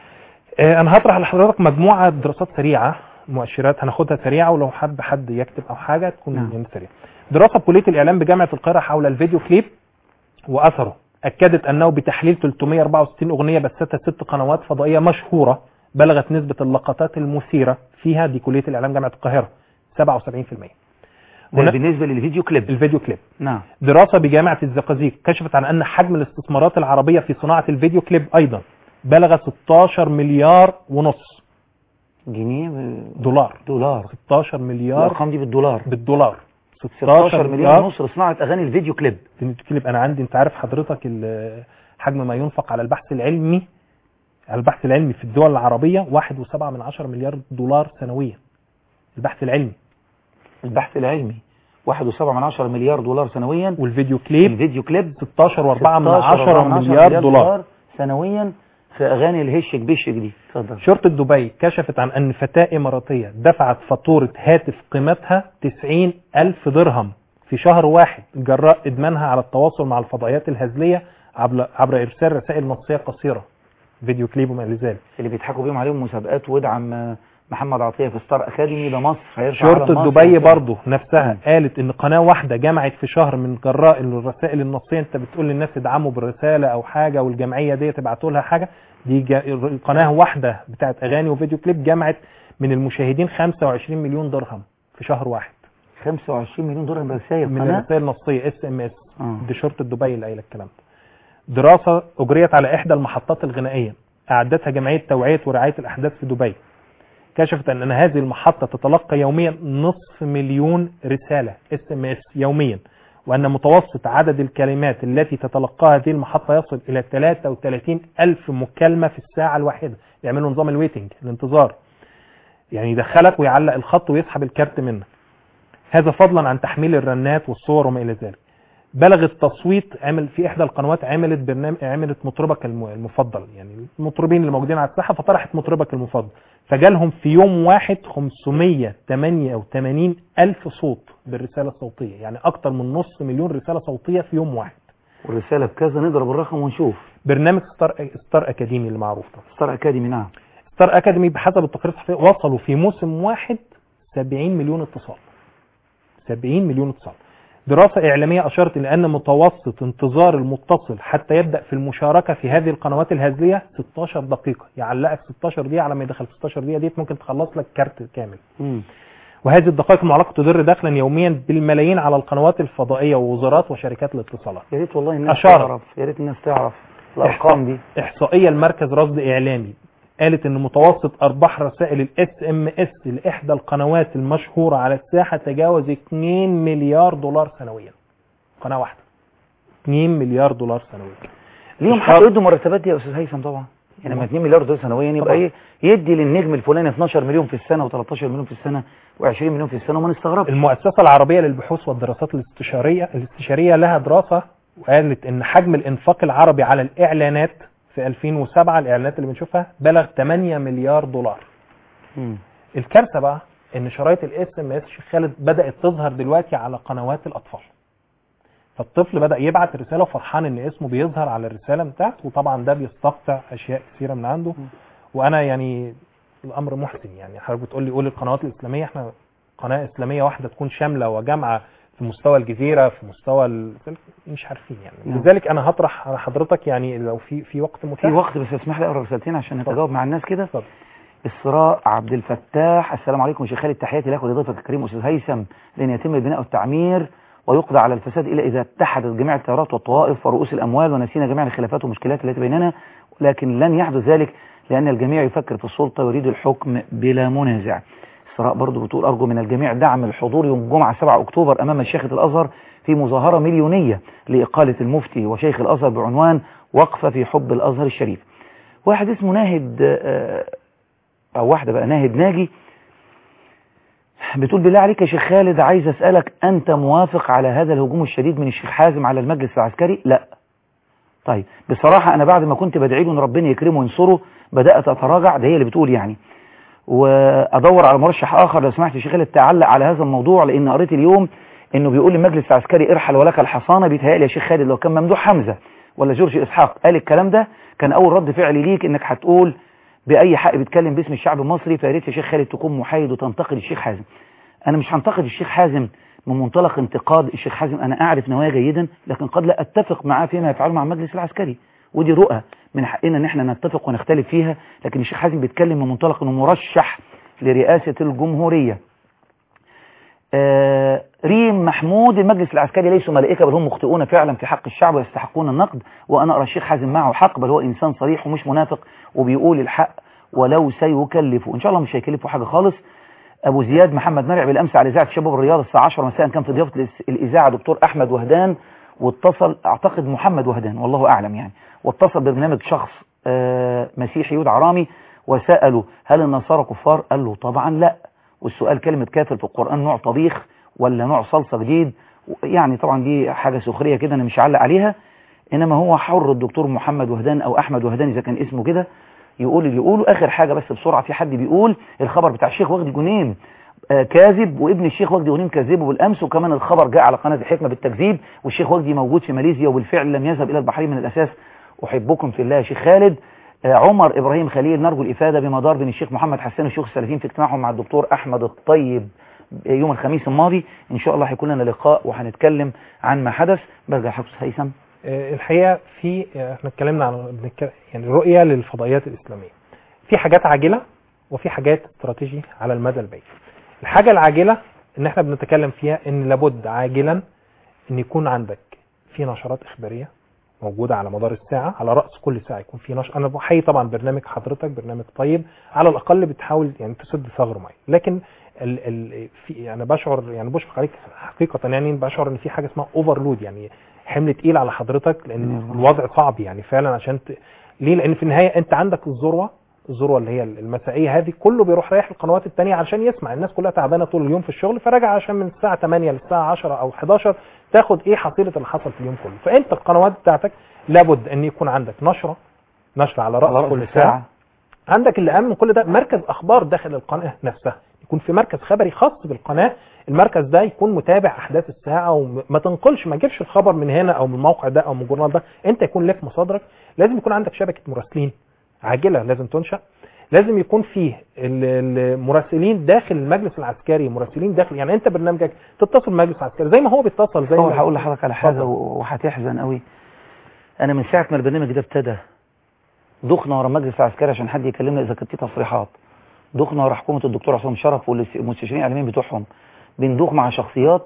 اه انا هطرح لحضرتك مجموعه دراسات سريعه، مؤشرات هناخدها سريعه، ولو حد حد يكتب او حاجه تكون نعم. سريعه. دراسه بكليه الاعلام بجامعه القاهره حول الفيديو كليب واثره اكدت انه بتحليل ثلاثمية وأربعة وستين اغنيه بثتها ست قنوات فضائيه مشهوره بلغت نسبه اللقطات المثيره فيها، دي كليه الاعلام جامعه القاهره سبعة وسبعين في المية. ده بالنسبه للفيديو كليب. الفيديو كليب نعم. دراسه بجامعه الزقازيق كشفت عن ان حجم الاستثمارات العربيه في صناعه الفيديو كليب ايضا بلغ ستاشر مليار ونص جنيه ب... دولار دولار ستاشر مليار. الارقام دي بالدولار بالدولار ستاشر مليار ونص لصناعه اغاني الفيديو كليب. الفيديو كليب انا عندي انت عارف حضرتك حجم ما ينفق على البحث العلمي على البحث العلمي في الدول العربيه واحد وسبعة من عشرة مليار دولار سنويا. البحث العلمي البحث العلمي واحد وسبعة من عشرة مليار دولار سنويا، والفيديو كليب الفيديو كليب ستاشر وأربعة من عشرة مليار دولار سنويا في اغاني الهشك بشك دي. اتفضل. شرطه دبي كشفت عن ان فتاه اماراتيه دفعت فاتوره هاتف قيمتها تسعين ألف درهم في شهر واحد جراء ادمانها على التواصل مع الفضائيات الهزليه عبر عبر ارسال رسائل نصيه قصيره، فيديو كليب وما الى ذلك، اللي بيضحكوا بيهم عليهم مسابقات وادعم محمد عطيه في ستار اكاديمي ده مصر. شرطه دبي برضه نفسها م. قالت ان قناه واحده جمعت في شهر من جراء الرسائل النصيه، انت بتقول للناس ادعموا بالرساله او حاجه والجمعيه دي تبعتوا لها حاجه، دي قناه واحده بتاعت اغاني وفيديو كليب جمعت من المشاهدين خمسة وعشرين مليون درهم في شهر واحد. خمسة وعشرين مليون درهم رسائل من الرسائل النصيه اس ام اس. دي شرطه دبي اللي قايله الكلام ده. دراسه اجريت على احدى المحطات الغنائيه اعدتها جمعيه توعيه ورعايه الاحداث في دبي كشفت ان هذه المحطه تتلقى يوميا نصف مليون رساله اس ام اس يوميا، وان متوسط عدد الكلمات التي تتلقاها هذه المحطه يصل الى ثلاثة وثلاثين ألف مكالمه في الساعه الواحده. يعملوا نظام الويتنج الانتظار، يعني يدخلك ويعلق الخط ويسحب الكارت منك، هذا فضلا عن تحميل الرنات والصور وما الى ذلك. بلغ التصويت عمل في احدى القنوات عملت برنامج عملت مطربك المفضل، يعني المطربين اللي موجودين على الساحه فطرحت مطربك المفضل، فجالهم في يوم واحد خمسمية وتمانية وتمانين ألف صوت بالرساله الصوتيه، يعني اكتر من نص مليون رساله صوتيه في يوم واحد. والرساله بكذا نضرب الرقم ونشوف. برنامج ستار ستار اكاديمي اللي معروف ده. ستار اكاديمي نعم. ستار اكاديمي بحسب التقرير الصحفي وصلوا في موسم واحد سبعين مليون اتصال. سبعين مليون اتصال. دراسة إعلامية أشارت إلى أن متوسط انتظار المتصل حتى يبدأ في المشاركة في هذه القنوات الهزلية ستاشر دقيقة، يعلقك ستاشر دقيقة، على ما يدخل ستاشر دقيقة ديت ممكن تخلص لك كارت كامل. م. وهذه الدقائق المعلقة تدر دخلا يوميا بالملايين على القنوات الفضائية ووزارات وشركات الاتصالات. يا ريت والله الناس تعرف، يا ريت الناس تعرف الأرقام دي. إحصائية المركز رصد إعلامي قالت ان متوسط ارباح رسائل الاس ام اس لاحدى القنوات المشهوره على الساحه تجاوز اتنين مليار دولار سنويا. قناه واحده اتنين مليار دولار سنويا. ليهم حق يدوا مرتبات دي يا استاذ هيثم طبعا. يعني لما اتنين مليار دولار سنويا يبقى ايه يدي للنجم الفلاني اتناشر مليون في السنه وتلتاشر مليون في السنه وعشرين مليون في السنه وما نستغربش. المؤسسه العربيه للبحوث والدراسات الاستشاريه الاستشاريه لها دراسه وقالت ان حجم الانفاق العربي على الاعلانات في ألفين وسبعة الاعلانات اللي بنشوفها بلغ تمانية مليار دولار. م. الكارثه بقى ان شرايط الاس ام اس شيخ خالد بدات تظهر دلوقتي على قنوات الاطفال. فالطفل بدا يبعت رساله وفرحان ان اسمه بيظهر على الرساله بتاعته، وطبعا ده بيستقطع اشياء كثيره من عنده. م. وانا يعني الامر محسن، يعني حضرتك بتقول لي قول القنوات الاسلاميه، احنا قناه اسلاميه واحده تكون شامله وجامعه في مستوى الجزيره في مستوى ال... مش عارفين يعني. نعم. لذلك انا هطرح على حضرتك يعني لو في في وقت متاح. في وقت بس اسمح لي اقرا رسالتين عشان نتجاوب مع الناس كده. اتفضل. اسراء عبد الفتاح، السلام عليكم يا شيخ خالد، تحياتي لك ولضيفك الكريم استاذ هيثم، لن يتم البناء والتعمير ويقضى على الفساد الا اذا اتحدت جميع التيارات والطوائف ورؤوس الاموال ونسينا جميع الخلافات والمشكلات التي بيننا، لكن لن يحدث ذلك لان الجميع يفكر في السلطه ويريد الحكم بلا منازع. اسراء برضو بتقول ارجو من الجميع دعم الحضور يوم الجمعه سبعة اكتوبر امام مشيخه الازهر في مظاهره مليونيه لاقاله المفتي وشيخ الازهر بعنوان وقفه في حب الازهر الشريف. واحد اسمه ناهد او واحده بقى ناهد ناجي بتقول بالله عليك يا شيخ خالد عايز اسالك انت موافق على هذا الهجوم الشديد من الشيخ حازم على المجلس العسكري؟ لا. طيب بصراحه انا بعد ما كنت بدعي له ان ربنا يكرمه وينصره بدات اتراجع، ده هي اللي بتقول يعني، وادور على مرشح اخر لو سمحت يا شيخ خالد تعلق على هذا الموضوع، لان قريت اليوم انه بيقول للمجلس العسكري ارحل ولك الحصانه. بيتهيألي يا شيخ خالد لو كان ممدوح حمزه ولا جورج اسحاق قال الكلام ده كان اول رد فعل ليك انك هتقول باي حق بيتكلم باسم الشعب المصري، فيا ريت يا شيخ خالد تكون محايد وتنتقد الشيخ حازم. انا مش هنتقد الشيخ حازم من منطلق انتقاد الشيخ حازم، انا اعرف نواياه جيدا، لكن قد لا اتفق معاه فيما يفعله مع المجلس العسكري، ودي رؤى من حقنا ان احنا نتفق ونختلف فيها، لكن الشيخ حازم بيتكلم من منطلق انه مرشح لرئاسه الجمهوريه. آه ريم محمود، المجلس العسكري ليسوا ملائكه بل هم مخطئون فعلا في حق الشعب ويستحقون النقد، وانا ارى الشيخ حازم معه حق، بل هو انسان صريح ومش منافق وبيقول الحق ولو سيكلفه، ان شاء الله مش هيكلفه حاجه خالص. ابو زياد محمد مرعي بالامس على اذاعه شباب الرياض الساعه عشرة مساء كان في ضيافه الاذاعه دكتور احمد وهدان، واتصل اعتقد محمد وهدان والله اعلم يعني، واتصل ببرنامج شخص آه مسيحي يدعى رامي وساله هل النصارى كفار؟ قال له طبعا لا، والسؤال كلمه كافر في القران نوع طبيخ ولا نوع صلصه جديد؟ يعني طبعا دي حاجه سخريه كده انا مش هعلق عليها، انما هو حر الدكتور محمد وهدان او احمد وهدان اذا كان اسمه كده يقول اللي يقوله. اخر حاجه بس بسرعه، في حد بيقول الخبر بتاع الشيخ وجدي غنيم آه كاذب، وابن الشيخ وجدي غنيم كذبه بالامس، وكمان الخبر جاء على قناه الحكمه بالتكذيب، والشيخ وجدي موجود في ماليزيا وبالفعل لم يذهب الى البحرين من الاساس. احبكم في الله يا شيخ خالد. آه عمر ابراهيم خليل، نرجو الافاده بما دار بين الشيخ محمد حسان والشيوخ السلفيين في اجتماعهم مع الدكتور احمد الطيب يوم الخميس الماضي، ان شاء الله هيكون لنا لقاء وهنتكلم عن ما حدث. برجع حافظ هيثم. الحقيقه في احنا اتكلمنا عن يعني رؤيه للفضائيات الاسلاميه، في حاجات عاجله وفي حاجات استراتيجي على المدى البعيد. الحاجه العاجله ان احنا بنتكلم فيها ان لابد عاجلا ان يكون عندك في نشرات اخباريه موجوده على مدار الساعه، على راس كل ساعه يكون في نشر. انا بحيي طبعا برنامج حضرتك، برنامج طيب على الاقل بتحاول يعني تسد ثغر معين، لكن ال ال في يعني بشعر يعني بشفق عليك حقيقه، يعني بشعر ان في حاجه اسمها اوفرلود، يعني حمل تقيل على حضرتك، لان الوضع صعب يعني فعلا. عشان ت... ليه؟ لان في النهايه انت عندك الذروه الذروه اللي هي المسائيه هذه كله بيروح رايح القنوات الثانيه علشان يسمع. الناس كلها تعبانه طول اليوم في الشغل، فرجع عشان من الساعه تمانية للساعه عشرة او حداشر تاخد ايه حصيله اللي حصل في اليوم كله. فانت القنوات بتاعتك لابد ان يكون عندك نشره نشره على راس, على رأس كل ساعه. ساعه عندك اللي اهم من كل ده مركز اخبار داخل القناه نفسها، يكون في مركز خبري خاص بالقناه. المركز ده يكون متابع احداث الساعه وما تنقلش، ما تجيبش الخبر من هنا او من الموقع ده او من الجورنال ده، انت يكون لك مصادرك. لازم يكون عندك شبكه مراسلين عاجله لازم تنشا. لازم يكون فيه المراسلين داخل المجلس العسكري، مراسلين داخل، يعني انت برنامجك تتصل بالمجلس العسكري زي ما هو بيتصل زي ما هقول لحضرتك على حاجه وهتحزن قوي. انا من ساعه ما البرنامج ده ابتدى دخنا ورا المجلس العسكري عشان حد يكلمنا اذا كانت في تصريحات، دخنا ورا حكومه الدكتور عصام شرف والمستشارين الاعلاميين بتوعهم، بندوخ مع شخصيات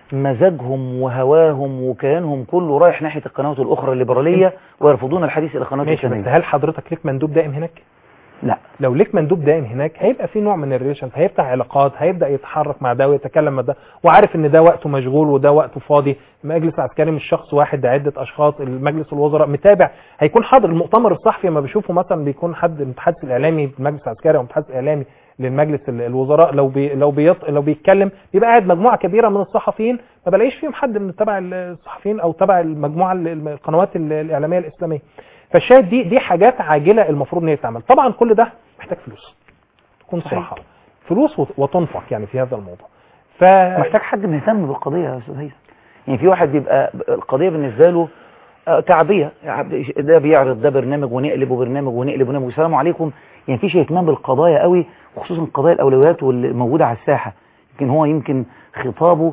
مزاجهم وهواهم وكيانهم كله رايح ناحيه القنوات الاخرى الليبراليه ويرفضون الحديث الى القنوات الاسلاميه. بس هل حضرتك ليك مندوب دائم هناك؟ لا. لو ليك مندوب دائم هناك هيبقى في نوع من الريليشنز، هيفتح علاقات، هيبدا يتحرك مع ده ويتكلم مع ده، وعارف ان ده وقته مشغول وده وقته فاضي. المجلس العسكري مش شخص واحد، ده عده اشخاص. المجلس الوزراء متابع، هيكون حاضر المؤتمر الصحفي لما بيشوفوا مثلا بيكون حد المتحدث الاعلامي بالمجلس العسكري او المتحدث الاعلامي للمجلس الوزراء لو بي لو بيط لو بيتكلم بيبقى قاعد مجموعه كبيره من الصحفيين، ما بلاقيش فيهم حد من تبع الصحفيين او تبع المجموعه القنوات الاعلاميه الاسلاميه. فالشاهد دي دي حاجات عاجله المفروض ان هي تتعمل. طبعا كل ده محتاج فلوس، تكون صراحه فلوس وتنفق يعني في هذا الموضوع. ف محتاج حد مهتم بالقضيه يا استاذ هيثم. يعني في واحد يبقى القضيه بالنسبه له تعبيه، ده بيعرض ده برنامج ونقلب وبرنامج ونقلب ونقلب والسلام عليكم. يعني فيش اهتمام بالقضايا قوي، وخصوصا قضايا الاولويات واللي موجوده على الساحه. يمكن هو يمكن خطابه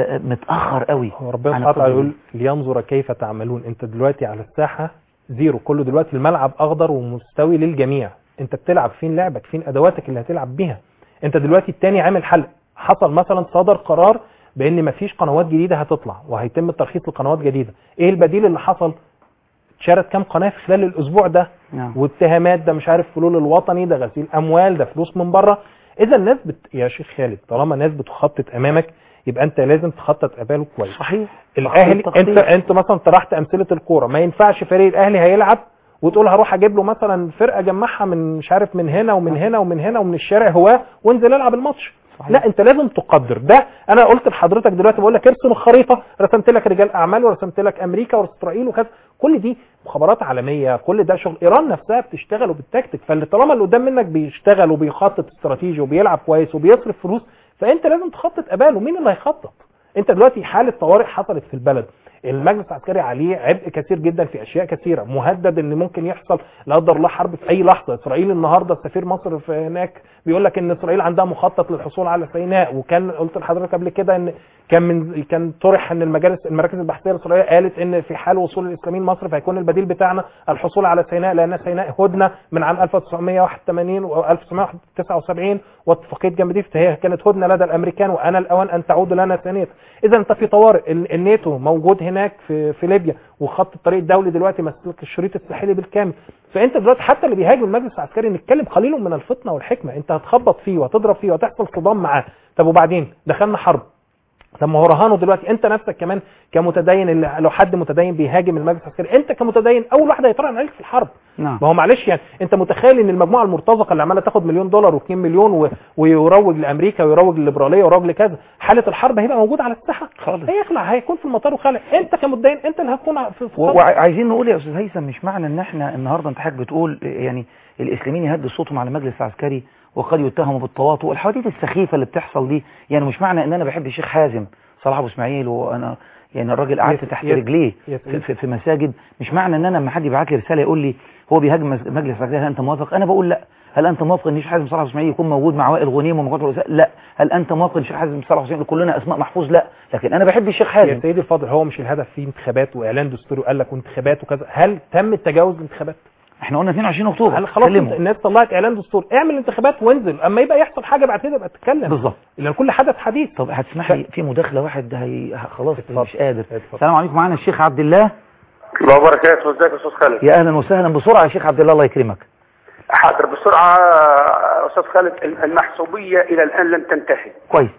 متاخر قوي. ربنا سبحانه وتعالى يقول لينظر كيف تعملون. انت دلوقتي على الساحه زيرو، كله دلوقتي الملعب اخضر ومستوي للجميع. انت بتلعب فين لعبك، فين ادواتك اللي هتلعب بيها. انت دلوقتي التاني عامل حل، حصل مثلا صدر قرار بان مفيش قنوات جديده هتطلع وهيتم الترخيص لقنوات جديده. ايه البديل اللي حصل؟ اتشرت كام قناه في خلال الاسبوع ده؟ نعم. واتهامات، ده مش عارف فلول الوطني، ده غسيل اموال، ده فلوس من بره. اذا الناس بت... يا شيخ خالد، طالما الناس بتخطط امامك يبقى انت لازم تخطط قباله كويس. صحيح. الاهلي انت انت مثلا طرحت امثله الكوره، ما ينفعش فريق الاهلي هيلعب وتقول هروح اجيب له مثلا فرقه جمعها من مش عارف من هنا ومن هنا ومن هنا ومن الشارع هواه وانزل العب الماتش. صحيح. لا، انت لازم تقدر ده. انا قلت لحضرتك دلوقتي بقول لك ارسم الخريطه، رسمت لك رجال اعمال ورسمت لك امريكا واسرائيل وكذا، كل دي مخابرات عالميه، كل ده شغل. ايران نفسها بتشتغل وبتكتك. فاللي طالما اللي قدام منك بيشتغل وبيخطط استراتيجي وبيلعب كويس وبيصرف فلوس، فانت لازم تخطط قباله. مين اللي هيخطط؟ انت دلوقتي حاله طوارئ حصلت في البلد، المجلس العسكري عليه عبء كثير جدا في اشياء كثيره، مهدد ان ممكن يحصل لا قدر الله حرب في اي لحظه. اسرائيل النهارده السفير مصر في هناك بيقول لك ان اسرائيل عندها مخطط للحصول على سيناء، وكان قلت لحضرتك قبل كده ان كان من كان طرح ان المجالس المراكز البحثيه الاسرائيليه قالت ان في حال وصول الاسلاميين مصر فيكون البديل بتاعنا الحصول على سيناء، لان سيناء هدنه من عام ألف وتسعمائة وواحد وثمانين و ألف وتسعمائة وتسعة وسبعين واتفاقيه جنب دي، فهي كانت هدنه لدى الامريكان وانا الاوان ان تعود لنا ثانيه. اذا انت في طوارئ، الناتو موجود هناك في في ليبيا، وخط الطريق الدولي دلوقتي مسلك الشريط الساحلي بالكامل. فانت دلوقتي حتى اللي بيهاجم المجلس العسكري نتكلم قليل من الفطنه والحكمه. انت هتخبط فيه وهتضرب فيه وهتحصل صدام معاه. طب وبعدين دخلنا حرب، طب ما هو رهانه دلوقتي. انت نفسك كمان كمتدين، اللي لو حد متدين بيهاجم المجلس العسكري، انت كمتدين اول واحد هيطلع عليك في الحرب. نعم. ما هو معلش يعني انت متخيل ان المجموعه المرتزقه اللي عماله تاخد مليون دولار واثنين مليون و... ويروج لامريكا ويروج للليبراليه ويروج لكذا، حاله الحرب هيبقى موجود على الساحه خالص، هيخلع، هيكون في المطار وخلع. انت كمتدين انت اللي هتكون في وعايزين نقول يا استاذ هيثم، مش معنى ان احنا النهارده انت حضرتك بتقول يعني الاسلاميين يهدوا صوتهم على المجلس العسكري وقد يتهموا بالتواطؤ والحواديت السخيفه اللي بتحصل دي، يعني مش معنى ان انا بحب الشيخ حازم صلاح ابو اسماعيل وانا يعني الراجل قعدت تحت رجليه في, في, في مساجد، مش معنى ان انا لما حد يبعت لي رساله يقول لي هو بيهاجم مجلس العسكري هل انت موافق؟ انا بقول لا. هل انت موافق ان الشيخ حازم صلاح ابو اسماعيل يكون موجود مع وائل غنيم ومجموعه الرؤساء؟ لا. هل انت موافق ان الشيخ حازم صلاح ابو اسماعيل كلنا اسماء محفوظ؟ لا. لكن انا بحب الشيخ حازم. يا سيدي الفاضل، هو مش الهدف فيه انتخابات واعلان دستوري وقال لك انتخابات وكذا؟ هل تم التجاوز الانتخابات؟ احنا قلنا اثنين وعشرين اكتوبر خلاص، الناس طلعت اعلان دستور، اعمل انتخابات وانزل، اما يبقى يحصل حاجه بعد كده يبقى تتكلم. بالظبط، لان كل حدث حديث. طب هتسمح لي في مداخله واحد هي خلاص مش قادر. السلام عليكم، معانا الشيخ عبد الله. الله وبركاته. ازيك يا استاذ خالد؟ يا اهلا وسهلا. بسرعه يا شيخ عبد الله، الله يكرمك. حاضر بسرعه استاذ خالد. المحسوبيه الى الان لم تنتهي. كويس.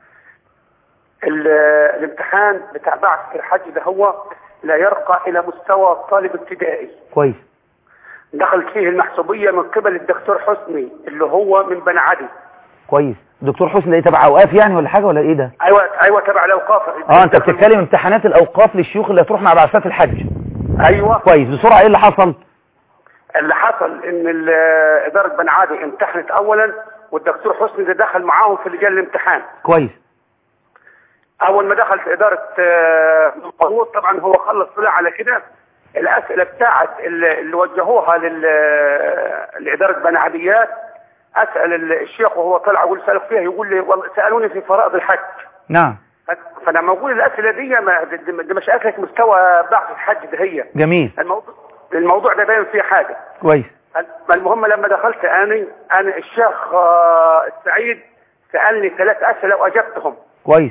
الامتحان بتاع بعث الحج ده هو لا يرقى الى مستوى طالب ابتدائي. كويس. دخلت فيه المحسوبيه من قبل الدكتور حسني اللي هو من بني عدي. كويس. الدكتور حسني ده تبع اوقاف يعني ولا حاجه ولا ايه ده؟ ايوه ايوه تبع الاوقاف. اه انت بتتكلم امتحانات الاوقاف للشيوخ اللي هتروح مع بعثات الحج. ايوه كويس. بسرعه ايه اللي حصل؟ اللي حصل ان اداره بني عدي امتحنت اولا، والدكتور حسني ده دخل معاهم في لجان الامتحان. كويس. اول ما دخل في اداره المفروض طبعا هو خلص طلع على كده، الاسئله بتاعت اللي اللي وجهوها لل لاداره بني عديات، اسال الشيخ وهو طلع اقول سالك فيها، يقول لي والله سالوني في فرائض الحج. نعم. فلما اقول الاسئله دي ما دي مش اسئله مستوى بعث الحج، ده هي جميل. الموضوع الموضوع ده باين فيه حاجه كويس. المهم لما دخلت انا انا الشيخ السعيد سالني ثلاث اسئله واجبتهم كويس.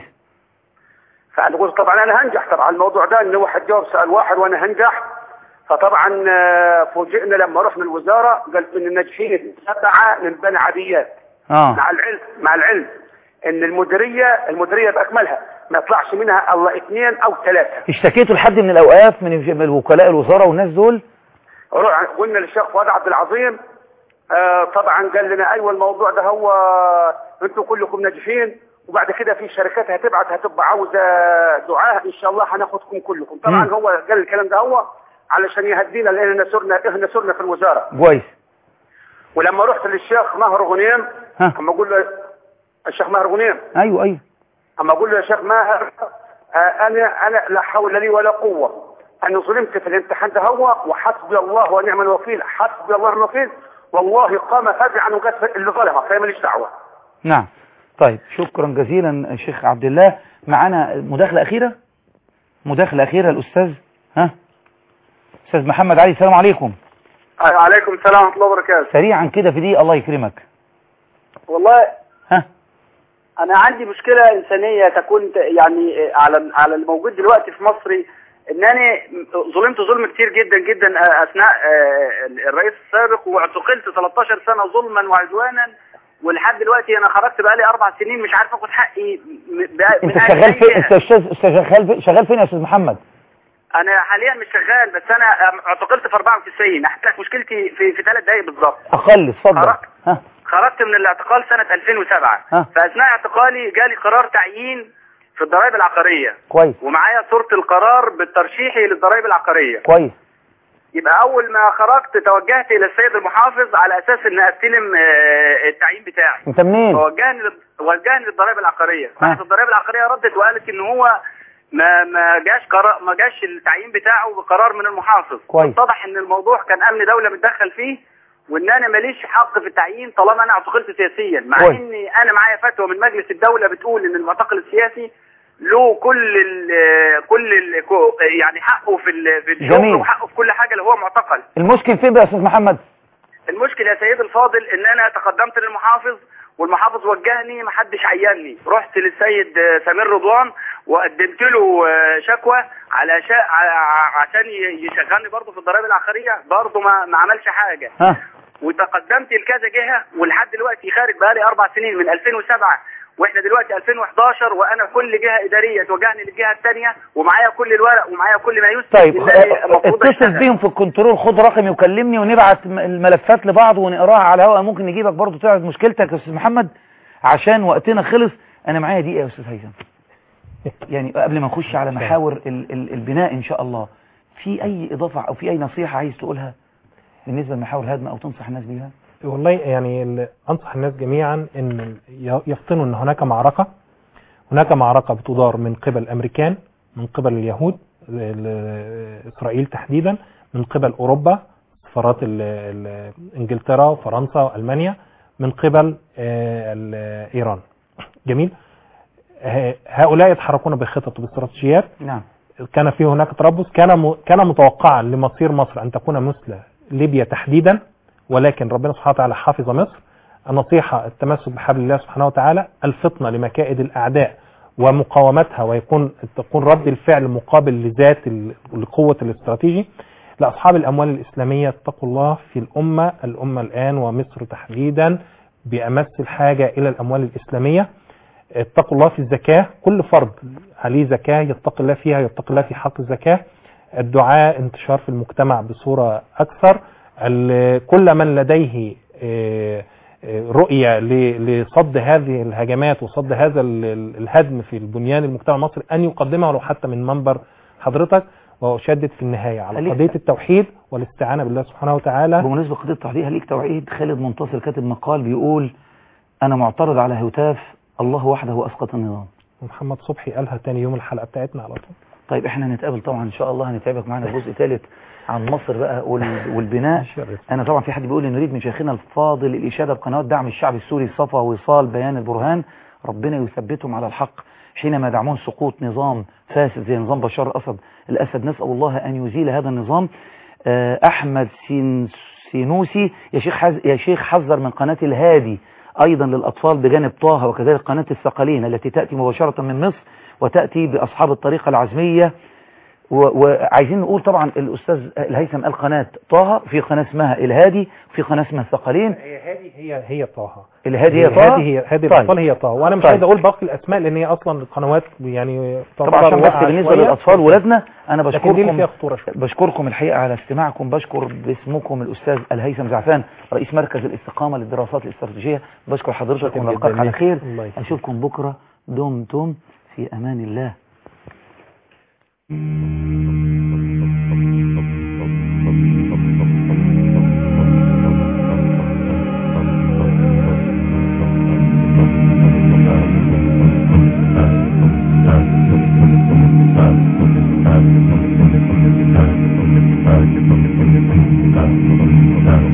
فانا قلت طبعا انا هنجح طبعا الموضوع ده، ان واحد جاوب سؤال واحد وانا هنجح. فطبعا فوجئنا لما رحنا الوزاره قالت ان الناجحين سبعه من بني عديات. اه مع العلم مع العلم ان المديريه المديريه باكملها ما يطلعش منها الا اثنين او ثلاثه. اشتكيتوا لحد من الاوقاف من من وكلاء الوزاره والناس دول؟ قلنا للشيخ فؤاد عبد العظيم، آه طبعا قال لنا ايوه الموضوع ده هو انتوا كلكم ناجحين، وبعد كده في شركات هتبعت هتبقى عاوزه دعاه ان شاء الله هناخدكم كلكم. طبعا م. هو قال الكلام ده هو علشان يهدينا لان صرنا احنا صرنا في الوزاره. كويس. ولما رحت للشيخ ماهر غنيم اما اقول له الشيخ ماهر غنيم ايوه ايوه اما اقول له يا شيخ ماهر آه انا انا لا حول لي ولا قوه، أنا ظلمت في الامتحان ده هو وحسبي الله ونعم الوكيل، حسبي الله ونعم الوكيل، والله قام فزعا وقال اللي ظلمها فهي ماليش دعوه. نعم. طيب شكرا جزيلا شيخ عبد الله. معانا مداخله اخيره مداخله اخيره الاستاذ ها استاذ محمد علي. السلام عليكم. وعليكم السلام ورحمه الله وبركاته. سريعا كده في دي الله يكرمك. والله ها انا عندي مشكله انسانيه تكون يعني على على الموجود دلوقتي في مصر، انني ظلمت ظلم كتير جدا جدا اثناء الرئيس السابق، واعتقلت ثلاثة عشر سنه ظلما وعدوانا، ولحد دلوقتي انا خرجت بقالي اربع سنين مش عارف اخد حقي. انت شغال فين؟ انت استاذ شغال شغال فين يا استاذ محمد؟ انا حاليا مش شغال، بس انا اعتقلت في أربعة وتسعين. احكي لك مشكلتي في في ثلاث دقائق بالظبط. اقل اتفضل. ها خرجت من الاعتقال سنه ألفين وسبعة. ها. فاثناء اعتقالي جالي قرار تعيين في الضرائب العقاريه. كويس. ومعايا صوره القرار بالترشيحي للضرائب العقاريه. كويس. يبقى اول ما خرجت توجهت الى السيد المحافظ على اساس ان استلم التعيين بتاعي. انت منين؟ وجهني وجهني للضرائب العقاريه. راحت الضرائب العقاريه ردت وقالت ان هو ما ما جاش قرار ما جاش التعيين بتاعه بقرار من المحافظ. كويس. اتضح ان الموضوع كان امن دوله متدخل فيه، وان انا ماليش حق في التعيين طالما انا اعتقلت سياسيا، مع كويس. اني انا معايا فتوى من مجلس الدوله بتقول ان المعتقل السياسي له كل ال كل ال يعني حقه في في الشغل وحقه في كل حاجه اللي هو معتقل. المشكل فين بقى يا استاذ محمد؟ المشكله يا سيد الفاضل ان انا تقدمت للمحافظ والمحافظ وجهني، ما حدش عيني. رحت للسيد سمير رضوان وقدمت له شكوى على شا... عشان يشغلني برضه في الضرائب العقاريه، برضه ما... ما عملش حاجه. ها. وتقدمت لكذا جهه ولحد دلوقتي خارج بقالي اربع سنين من ألفين وسبعة واحنا دلوقتي ألفين وحداشر، وانا كل جهه اداريه توجهني للجهه الثانيه ومعايا كل الورق ومعايا كل ما يثبت. طيب اتصل بيهم في الكنترول، خد رقمي وكلمني ونبعت الملفات لبعض ونقراها على الهواء. ممكن نجيبك برضه تعرض مشكلتك يا استاذ محمد عشان وقتنا خلص. انا معايا دقيقه يا استاذ هيثم، يعني قبل ما نخش على محاور ال ال البناء ان شاء الله، في اي اضافه او في اي نصيحه عايز تقولها بالنسبه لمحاور الهدم او تنصح الناس بيها؟ والله يعني انصح الناس جميعا ان يفطنوا ان هناك معركه هناك معركه بتدار من قبل الامريكان، من قبل اليهود، اسرائيل تحديدا، من قبل اوروبا، سفارات انجلترا وفرنسا والمانيا، من قبل ايران. جميل. هؤلاء يتحركون بخطط وباستراتيجيات. نعم. كان في هناك تربص، كان كان متوقعا لمصير مصر ان تكون مثل ليبيا تحديدا، ولكن ربنا سبحانه وتعالى حافظ مصر. النصيحة التمسك بحبل الله سبحانه وتعالى، الفطنة لمكائد الأعداء ومقاومتها، ويكون تكون رد الفعل مقابل لذات لقوة الاستراتيجي. لأصحاب الأموال الإسلامية اتقوا الله في الأمة الأمة الآن ومصر تحديدا بأمس الحاجة إلى الأموال الإسلامية. اتقوا الله في الزكاة، كل فرد عليه زكاة يتقي الله فيها، يتقي الله في حق الزكاة. الدعاء انتشار في المجتمع بصورة أكثر. كل من لديه رؤية لصد هذه الهجمات وصد هذا الهدم في البنيان المجتمع المصري أن يقدمها ولو حتى من منبر حضرتك. وأشدد في النهاية على قضية التوحيد والاستعانة بالله سبحانه وتعالى. بمناسبة قضية التوحيد، هليك توحيد، خالد منتصر كاتب مقال بيقول أنا معترض على هتاف الله وحده أسقط النظام. ومحمد صبحي قالها تاني يوم الحلقة بتاعتنا على طول. طيب احنا هنتقابل طبعا ان شاء الله، هنتعبك معنا جزء ثالث عن مصر بقى والبناء. انا طبعا في حد بيقول لي نريد من شيخنا الفاضل الاشاده بقنوات دعم الشعب السوري صفا وصال بيان البرهان، ربنا يثبتهم على الحق حينما يدعمون سقوط نظام فاسد زي نظام بشار الاسد الاسد نسال الله ان يزيل هذا النظام. احمد سينوسي يا شيخ حز... يا شيخ حذر من قناه الهادي ايضا للاطفال بجانب طه، وكذلك قناه الثقلين التي تاتي مباشره من مصر وتاتي باصحاب الطريقه العزميه. وعايزين نقول طبعا الاستاذ الهيثم قال قناه طه، في قناه اسمها الهادي، في قناه اسمها الثقلين. هي هادي هي هي طه، الهادي هي طه، الهادي هي هادي الاطفال هي طه، وانا مش عايز اقول باقي الاسماء لان هي اصلا القنوات يعني طبعا عشان بس بالنسبه للاطفال ولادنا. انا بشكركم فيها بشكركم الحقيقه على استماعكم، بشكر باسمكم الاستاذ الهيثم زعفان رئيس مركز الاستقامه للدراسات الاستراتيجيه، بشكر حضرتك ونلقاك على خير. اشوفكم بكره، دمتم في امان الله.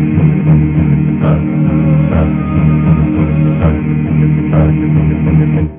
Thank you.